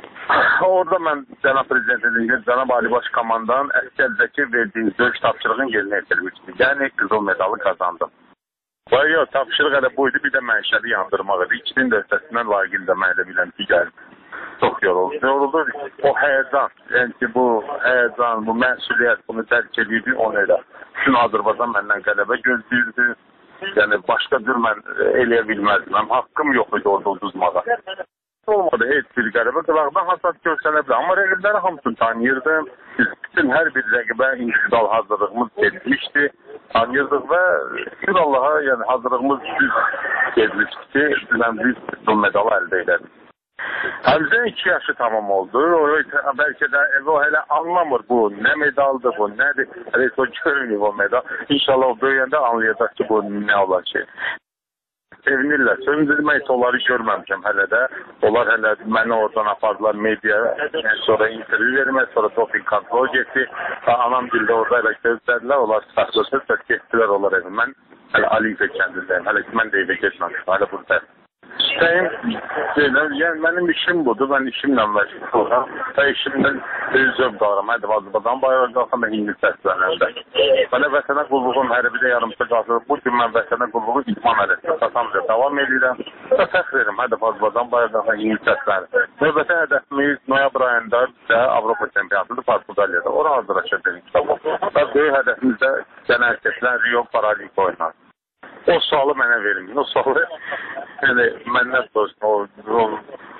Orada mən cənab prezidentin, cənab Ali Baş Komandanın Əskər Zəkiyev verdiyi döyüş tapşırığın yerinə yetirmişdi. Yəni qızıl medalı qazandım. Və yox, tapşırıq elə buydu, bir də mənşəli yandırmaq idi. İkinin də ötəsindən layiqli də mən elə biləm ki, gəldi. Çox yoruldu. Yoruldu. O həyəcan, yəni ki, bu həyəcan, bu məsuliyyət, bunu dərk edirdi, onu elə. Bütün Azərbaycan məndən qələbə gözləyirdi. Yəni, başqa cür mən eləyə bilməzdim. Mənim haqqım yox idi orada uduzmağa. Olmadı, heç bir qələbə. Qılaqdan hasad görsənə bilər. Amma rəqibləri hamısını tanıyırdım. Bütün hər bir rəqibə individual hazırlığımız getmişdi. Tanıyırdıq və şükür Allaha, yəni hazırlığımız düz getmişdi ki, mən biz bu medalı əldə edədik. Həmzə iki yaşı tamam oldu. O, bəlkə də o hələ anlamır bu, nə medaldır bu, nədir. Hələ o görməyib o medal. İnşallah o böyüyəndə anlayacaq ki, bu nə olacaq. Sevinirlər. Sevindirmək onları görməmişəm hələ də. Onlar hələ məni oradan apardılar mediaya. Sonra intervyu vermək, sonra doping kontrol getdi. Anam dildə orada hələ gözlədilər. Onlar saxlasız və getdilər onlar evim. Mən hələ Aliyə kəndindəyim. Hələ ki, mən də evə getməmişim. Hələ buradayım. İstəyim, yəni mənim işim budur, mən işimlə məşğul olam və işimdən öz zövq alıram. Hədə Azərbaycan bayrağı qalxan da İngiliz səslənəndə. Mənə vətənə qulluğum hərbidə yarımçı qalsın. Bu gün mən vətənə qulluğu idman əlində satamca davam edirəm və fəxr edirəm. Hədə Azərbaycan bayrağı qalxan İngiliz səslənir. Növbəti hədəfimiz noyabr ayında da Avropa çempionatıdır Portuqaliyada. Ora hazırlaşacaq. Və böyük hədəfimiz də genel seçilən Rio Paralimpiya oyunları. O sualı mənə verin. O sualı yəni, məndən soruşun.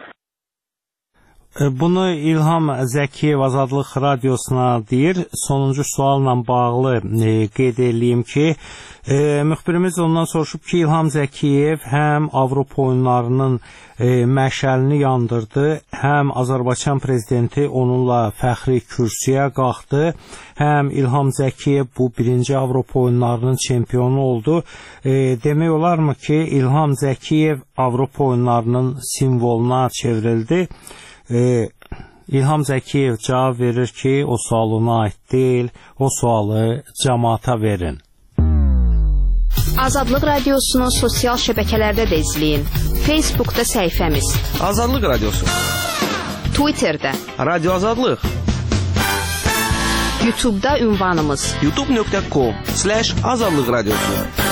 Bunu İlham Zəkiyev Azadlıq radiosuna deyir. Sonuncu sualla bağlı e, qeyd edeyim ki, e, müxbirimiz ondan soruşub ki, İlham Zəkiyev həm Avropa oyunlarının e, məşəlini yandırdı, həm Azərbaycan prezidenti onunla fəxri kürsüyə qalxdı, həm İlham Zəkiyev bu birinci Avropa oyunlarının çempionu oldu. E, demək olarmı ki, İlham Zəkiyev Avropa oyunlarının simvoluna çevrildi. Ee, İlham Zəkiyev cavab verir ki, o sual ona aid deyil, o sualı cəmaata verin. Azadlıq radiosunu sosial şəbəkələrdə də izləyin. Facebookda səhifəmiz Azadlıq radiosu. Twitterdə Radio Azadlıq, YouTube'da ünvanımız youtube nöqtə com slash azadlıq radiosu.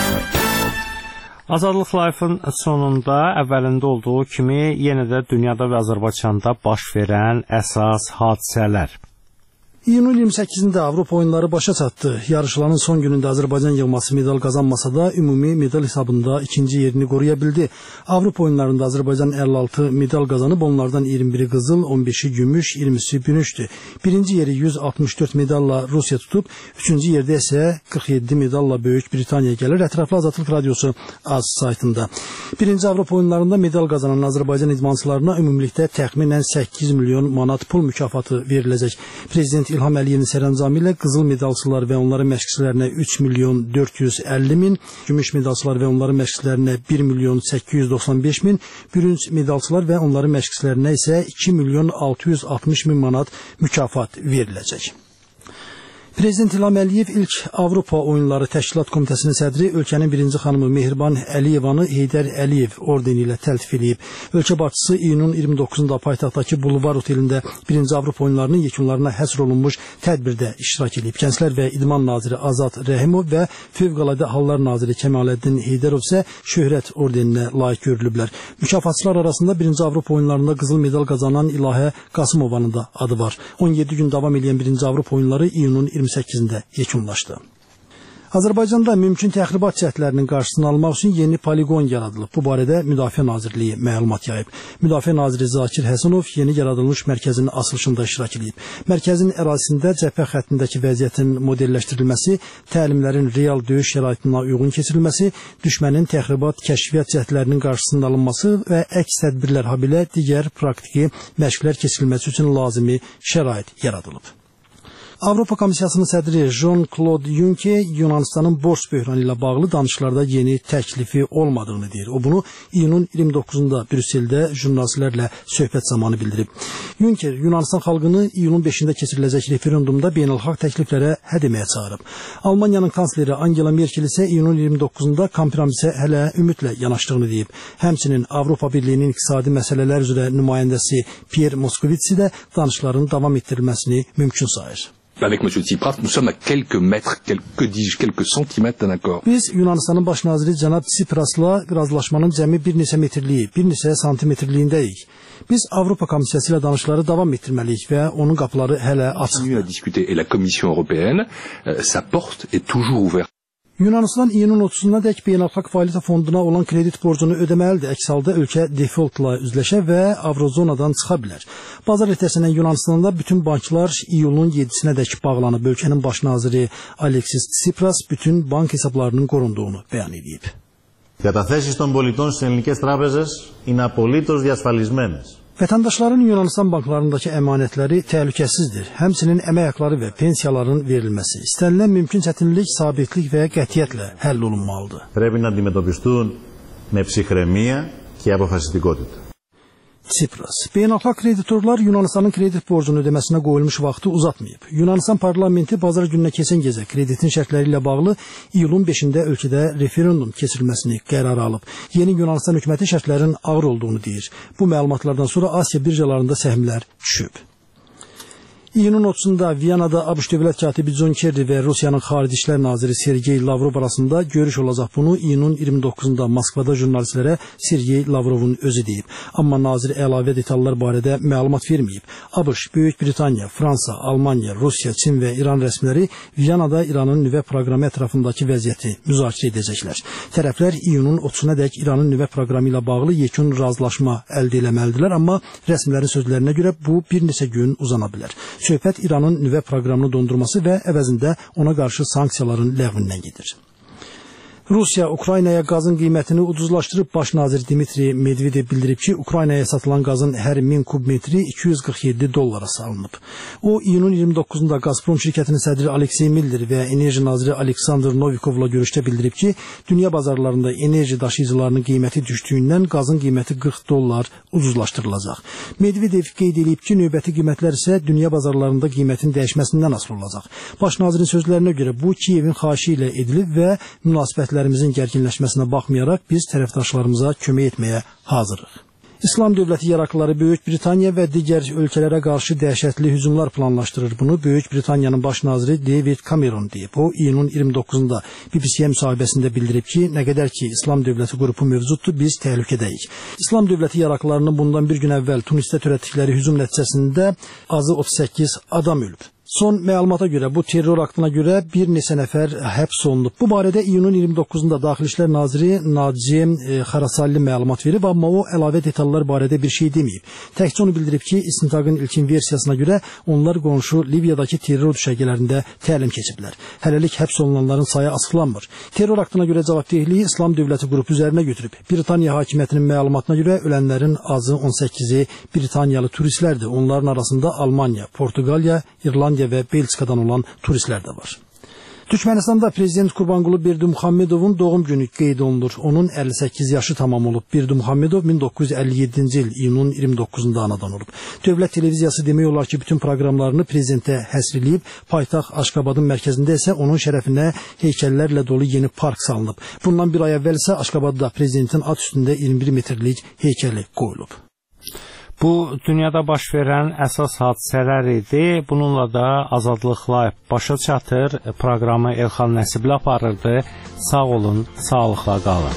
Azadlıq Live-ın sonunda əvvəlində olduğu kimi yenə də dünyada və Azərbaycanda baş verən əsas hadisələr. İyunun iyirmi səkkizində Avropa oyunları başa çatdı. Yarışların son günündə Azərbaycan yığması medal qazanmasa da ümumi medal hesabında ikinci yerini qoruya bildi. Avropa oyunlarında Azərbaycan əlli altı medal qazanıb, onlardan iyirmi biri qızıl, on beşi gümüş, iyirmisi bürünçdü. Birinci yeri yüz altmış dörd medalla Rusiya tutub, üçüncü yerdə isə qırx yeddi medalla Böyük Britaniya gəlir. Ətraflı Azadlıq Radiosu az saytında. Birinci Avropa oyunlarında medal qazanan Azərbaycan idmançılarına ümumilikdə təxminən səkkiz milyon manat pul mükafatı veriləcək. Prezident İlham Əliyevin sərəncamı ilə qızıl medalçılar və onların məşqçilərinə üç milyon dörd yüz əlli min, gümüş medalçılar və onların məşqçilərinə bir milyon səkkiz yüz doxsan beş min, bürünc medalçılar və onların məşqçilərinə isə iki milyon altı yüz altmış min manat mükafat veriləcək. Prezident İlham Əliyev ilk Avropa Oyunları Təşkilat Komitəsinin sədri ölkənin birinci xanımı Mehriban Əliyevanı Heydər Əliyev ordeni ilə təltif edib. Ölkə başçısı iyunun iyirmi doqquzunda paytaxtdakı Bulvar otelində birinci Avropa Oyunlarının yekunlarına həsr olunmuş tədbirdə iştirak edib. Gənclər və İdman naziri Azad Rəhimov və Fövqəladə Hallar naziri Kəmaləddin Heydərov isə şöhrət ordeninə layiq görülüblər. Mükafatçılar arasında birinci Avropa Oyunlarında qızıl medal qazanan İlahə Qasımovanın da adı var. on yeddi gün davam edən birinci Avropa Oyunları iyunun iyirmi səkkizində yekunlaşdı. Azərbaycanda mümkün təxribat cəhdlərinin qarşısını almaq üçün yeni poliqon yaradılıb. Bu barədə Müdafiə Nazirliyi məlumat yayıb. Müdafiə Naziri Zakir Həsənov yeni yaradılmış mərkəzin açılışında iştirak edib. Mərkəzin ərazisində cəbhə xəttindəki vəziyyətin modelləşdirilməsi, təlimlərin real döyüş şəraitinə uyğun keçirilməsi, düşmənin təxribat kəşfiyyat cəhdlərinin qarşısının alınması və əks tədbirlər habelə digər praktiki məşqlər keçirilməsi üçün lazımi şərait yaradılıb. Avropa Komissiyasının sədri Jean-Claude Juncker Yunanistanın borc böhranı ilə bağlı danışıqlarda yeni təklifi olmadığını deyir. O bunu iyunun iyirmi doqquzunda Brüsseldə jurnalistlərlə söhbət zamanı bildirib. Juncker Yunanistan xalqını iyunun beşində keçiriləcək referendumda beynəlxalq təkliflərə hə deməyə çağırıb. Almaniyanın kansleri Angela Merkel isə iyunun iyirmi doqquzunda kompromisə hələ ümidlə yanaşdığını deyib. Həmçinin Avropa Birliyinin iqtisadi məsələlər üzrə nümayəndəsi Pierre Moscovici də danışıqların davam etdirilməsini mümkün sayır. Avec M. Tsipras, nous sommes à quelques mètres, quelques, dis, quelques centimètres d'un accord. Biz Yunanistanın baş naziri cənab Tsiprasla razılaşmanın cəmi bir neçə metrliyi, bir neçə santimetrliyindəyik. Biz Avropa Komissiyası ilə danışıqları davam etdirməliyik və onun qapıları hələ açıqdır. À discuter et la Commission européenne, sa porte est toujours ouverte. Yunanistan iyunun otuzuna dək Beynəlxalq Valyuta Fonduna olan kredit borcunu ödəməlidir. Əks halda ölkə defaultla üzləşə və Avrozonadan çıxa bilər. Bazar ertəsindən Yunanistanda bütün banklar iyulun yeddisinə dək bağlanıb. Ölkənin baş naziri Alexis Tsipras bütün bank hesablarının qorunduğunu bəyan edib. Καταθέσεις των πολιτών στις ελληνικές τράπεζες είναι απολύτως διασφαλισμένες. Vətəndaşların Yunanistan banklarındakı əmanətləri təhlükəsizdir. Həmçinin əmək haqları və pensiyaların verilməsi, istənilən mümkün çətinlik, sabitlik və qətiyyətlə həll olunmalıdır. Πρέπει να αντιμετωπιστούν με ψυχραιμία και αποφασιστικότητα. Tsipras. Beynəlxalq kreditorlar Yunanistanın kredit borcunu ödəməsinə qoyulmuş vaxtı uzatmayıb. Yunanistan parlamenti bazar gününə keçən gecə kreditin şərtləri ilə bağlı iyulun beşində ölkədə referendum keçirilməsini qərar alıb. Yeni Yunanistan hökuməti şərtlərin ağır olduğunu deyir. Bu məlumatlardan sonra Asiya birjalarında səhmlər düşüb. İyunun otuzunda Viyanada ABŞ dövlət katibi John Kerry və Rusiyanın xarici işlər naziri Sergey Lavrov arasında görüş olacaq. Bunu iyunun iyirmi doqquzunda Moskvada jurnalistlərə Sergey Lavrovun özü deyib. Amma nazir əlavə detallar barədə məlumat verməyib. ABŞ, Böyük Britaniya, Fransa, Almaniya, Rusiya, Çin və İran rəsmiləri Viyanada İranın nüvə proqramı ətrafındakı vəziyyəti müzakirə edəcəklər. Tərəflər iyunun otuzuna dək İranın nüvə proqramı ilə bağlı yekun razılaşma əldə etməlidirlər, amma rəsmilərin sözlərinə görə bu bir neçə gün uzana bilər. Söhbət İranın nüvə proqramını dondurması və əvəzində ona qarşı sanksiyaların ləğvindən gedir. Rusiya Ukraynaya qazın qiymətini ucuzlaşdırıb. Baş nazir Dmitri Medvedev bildirib ki, Ukraynaya satılan qazın hər min kub metri iki yüz qırx yeddi dollara salınıb. O, iyunun iyirmi doqquzunda Gazprom şirkətinin sədri Aleksey Miller və enerji naziri Aleksandr Novikovla görüşdə bildirib ki, dünya bazarlarında enerji daşıyıcılarının qiyməti düşdüyündən qazın qiyməti qırx dollar ucuzlaşdırılacaq. Medvedev qeyd edib ki, növbəti qiymətlər isə dünya bazarlarında qiymətin dəyişməsindən asılı olacaq. Baş nazirin sözlərinə görə bu Kiyevin xahişi ilə edilib və münasibətlərimizin gərginləşməsinə baxmayaraq biz tərəfdaşlarımıza kömək etməyə hazırıq. İslam dövləti yarakları Böyük Britaniya və digər ölkələrə qarşı dəhşətli hücumlar planlaşdırır. Bunu Böyük Britaniyanın baş naziri David Cameron deyib. O, iyunun iyirmi doqquzunda B B C-yə müsahibəsində bildirib ki, nə qədər ki İslam dövləti qrupu mövcuddur, biz təhlükədəyik. İslam dövləti yaraklarının bundan bir gün əvvəl Tunisdə törətdikləri hücum nəticəsində azı otuz səkkiz adam ölüb. Son məlumata görə, bu terror aktına görə bir neçə nəfər həbs olunub. Bu barədə iyunun iyirmi doqquzunda Daxili İşlər Naziri Naci e, Xarasalli məlumat verib, amma o əlavə detallar barədə bir şey deməyib. Təkcə onu bildirib ki, istintaqın ilkin versiyasına görə onlar qonşu Liviyadakı terror düşərgələrində təlim keçiblər. Hələlik həbs olunanların sayı açıqlanmır. Terror aktına görə cavabdehliyi İslam dövləti qrupu üzərinə götürüb. Britaniya hakimiyyətinin məlumatına görə ölənlərin azı on səkkizi Britaniyalı turistlərdir. Onların arasında Almaniya, Portuqaliya, İrlandiya və Belçikadan olan turistlər də var. Türkmenistanda Prezident Qurbanqulu Berdimuhamedovun doğum günü qeyd olunur. Onun əlli səkkiz yaşı tamam olub. Berdimuhamedov min doqquz yüz əlli yeddinci il iyunun iyirmi doqquzunda anadan olub. Dövlət televiziyası demək olar ki, bütün proqramlarını prezidentə həsr edib, paytaxt Aşqabadın mərkəzində isə onun şərəfinə heykəllərlə dolu yeni park salınıb. Bundan bir ay əvvəl isə Aşqabadda prezidentin at üstündə iyirmi bir metrlik heykəli qoyulub. Bu, dünyada baş verən əsas hadisələr idi. Bununla da Azadlıq Live başa çatır. Proqramı Elxan Nəsibli aparırdı. Sağ olun, sağlıqla qalın.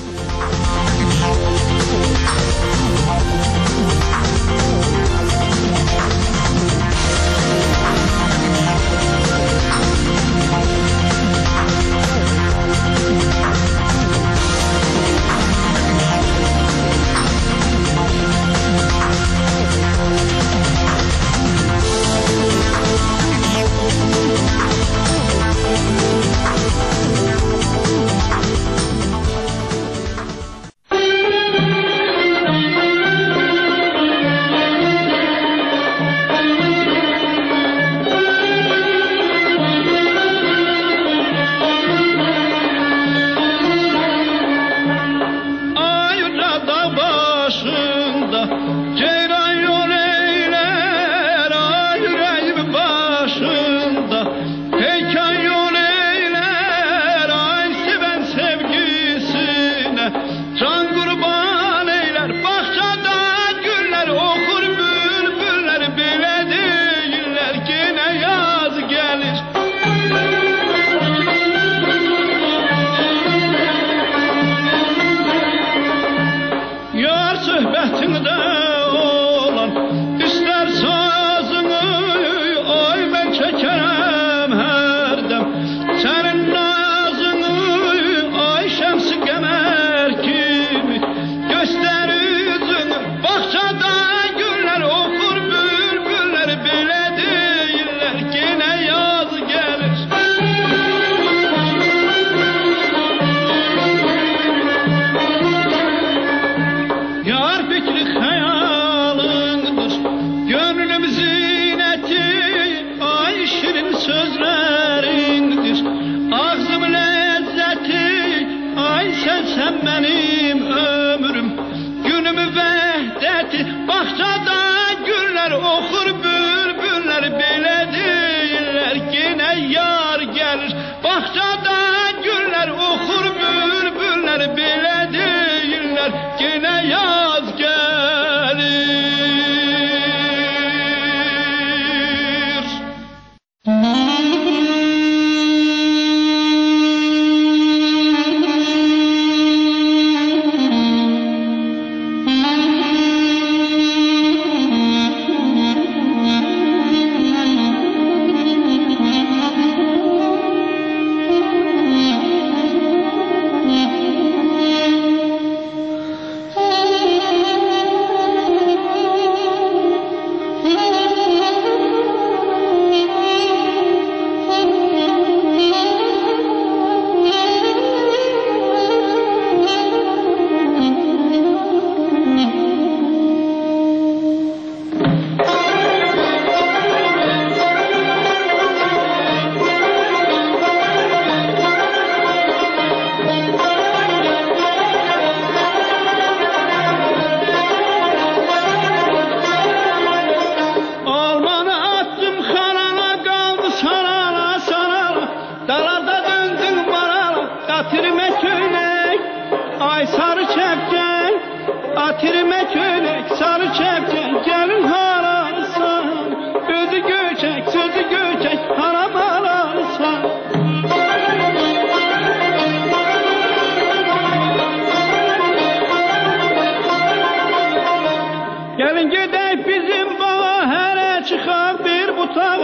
Ay sarı çepken, atirime kölek,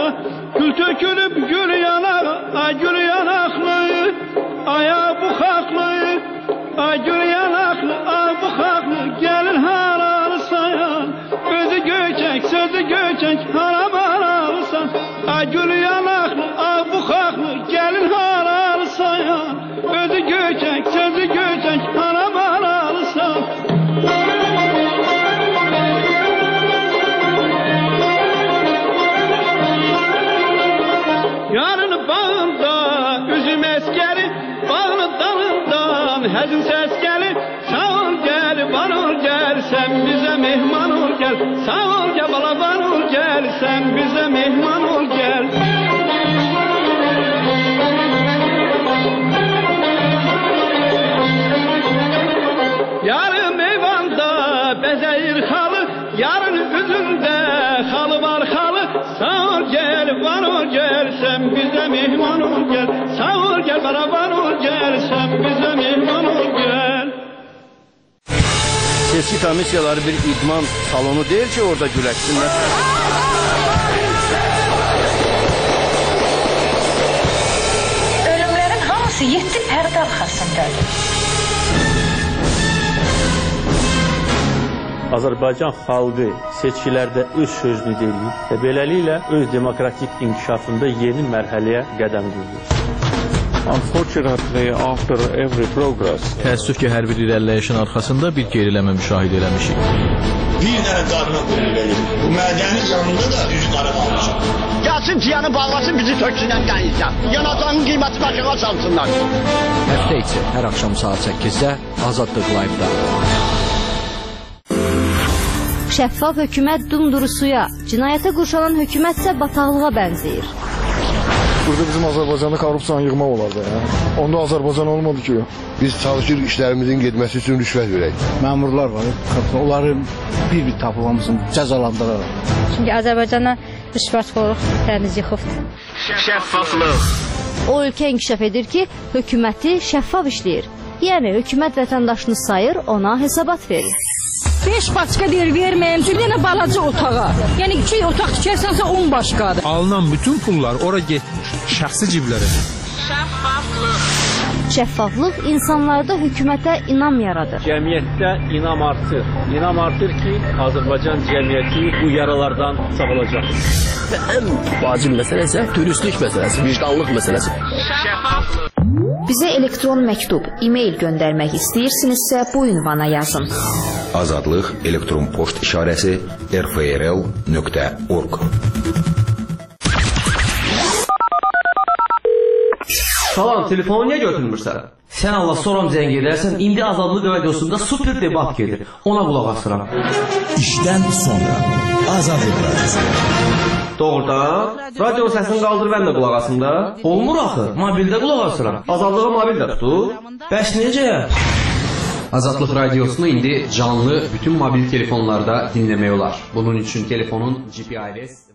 Gül tökülüb gül yanar, ay gül yanaklı, aya bu xaqlı, ay gül yanaklı, ay bu xaqlı, gəlin hararısan, özü göçək, sözü göçək, hara bararısan, ay gül yanaklı, ay bu xaqlı, gəlin hararısan, özü göçək, sözü göçək, hara bararısan. Yarın bağında üzüm əskəri, bağlı dalından həzin səs gəlir. Sağ ol gəl, var ol gəl, sən bizə mehman ol gəl. Sağ ol gəl, bala var ol gəl, sən bizə mehman ol gəl. Yarın meyvanda bəzəyir xalı, yarın üzündə xalı var xalı. Sağ ol gəl, var ol gəl, sən bizə mehman ol gəl. Sağ ol gəl, bana var ol gəl, sən bizə mehman ol gəl. Seçki komissiyaları bir idman salonu deyil ki, orada güləşsinlər. Ölümlərin hamısı yeddi pərdə arxasındadır. Azərbaycan xalqı seçkilərdə öz sözünü deyir və beləliklə öz demokratik inkişafında yeni mərhələyə qədəm qoyur. Unfortunately, after every progress, təəssüf ki, hər bir irəliləyişin arxasında bir geriləmə müşahidə eləmişik. Bir dənə qarına qulluq edir. Bu mədənin yanında da üzü qara qalmışıq. Gəlsin ciyanı bağlasın, bizi töksünlər dənizdən. Yanacağının qiyməti başına salsınlar. Həftə içi hər axşam saat səkkizdə Azadlıq Live-da. Şəffaf hökumət dumduru suya, cinayətə qurşanan hökumət isə bataqlığa bənzəyir. Burada bizim Azərbaycanda korrupsiyanı yığmaq olardı ya. Onda Azərbaycan olmadı ki. Biz çalışır işlərimizin getməsi üçün rüşvət verək. Məmurlar var, onları bir-bir tapılamızın cəzalandıraraq. Çünki Azərbaycana rüşvətxorluq dəniz yıxıbdır. Şəffaflıq. O ölkə inkişaf edir ki, hökuməti şəffaf işləyir. Yəni, hökumət vətəndaşını sayır, ona hesabat verir. beş başqa deyir, verməyəm, bir dənə balaca otağa. Yəni, iki otaq tikərsənsə on başqadır. Alınan bütün pullar ora getmiş, şəxsi ciblərə. Şəffaflıq. Şəffaflıq insanlarda hökumətə inam yaradır. Cəmiyyətdə inam artır. İnam artır ki, Azərbaycan cəmiyyəti bu yaralardan sağalacaq. Və ən vacib məsələ isə dürüstlük məsələsi, vicdanlıq məsələsi. Şəffaflıq. Bizə elektron məktub, e-mail göndərmək istəyirsinizsə bu ünvana yazın. Azadlıq elektron poçt işarəsi r f r l nöqtə org. Salam, telefonu niyə götürmürsən? Sən Allah soram zəng edərsən, indi Azadlıq radiosunda super debat gedir. Ona qulaq asıram. İşdən sonra Azadlıq radiosu. Doğrudan, radio səsini qaldır, mən də qulaq asım da. Olmur axı, mobildə qulaq asıram. Azadlığı mobildə tutur. Bəs necə? Azadlıq radiosunu indi canlı bütün mobil telefonlarda dinləmək olar. Bunun üçün telefonun G P R S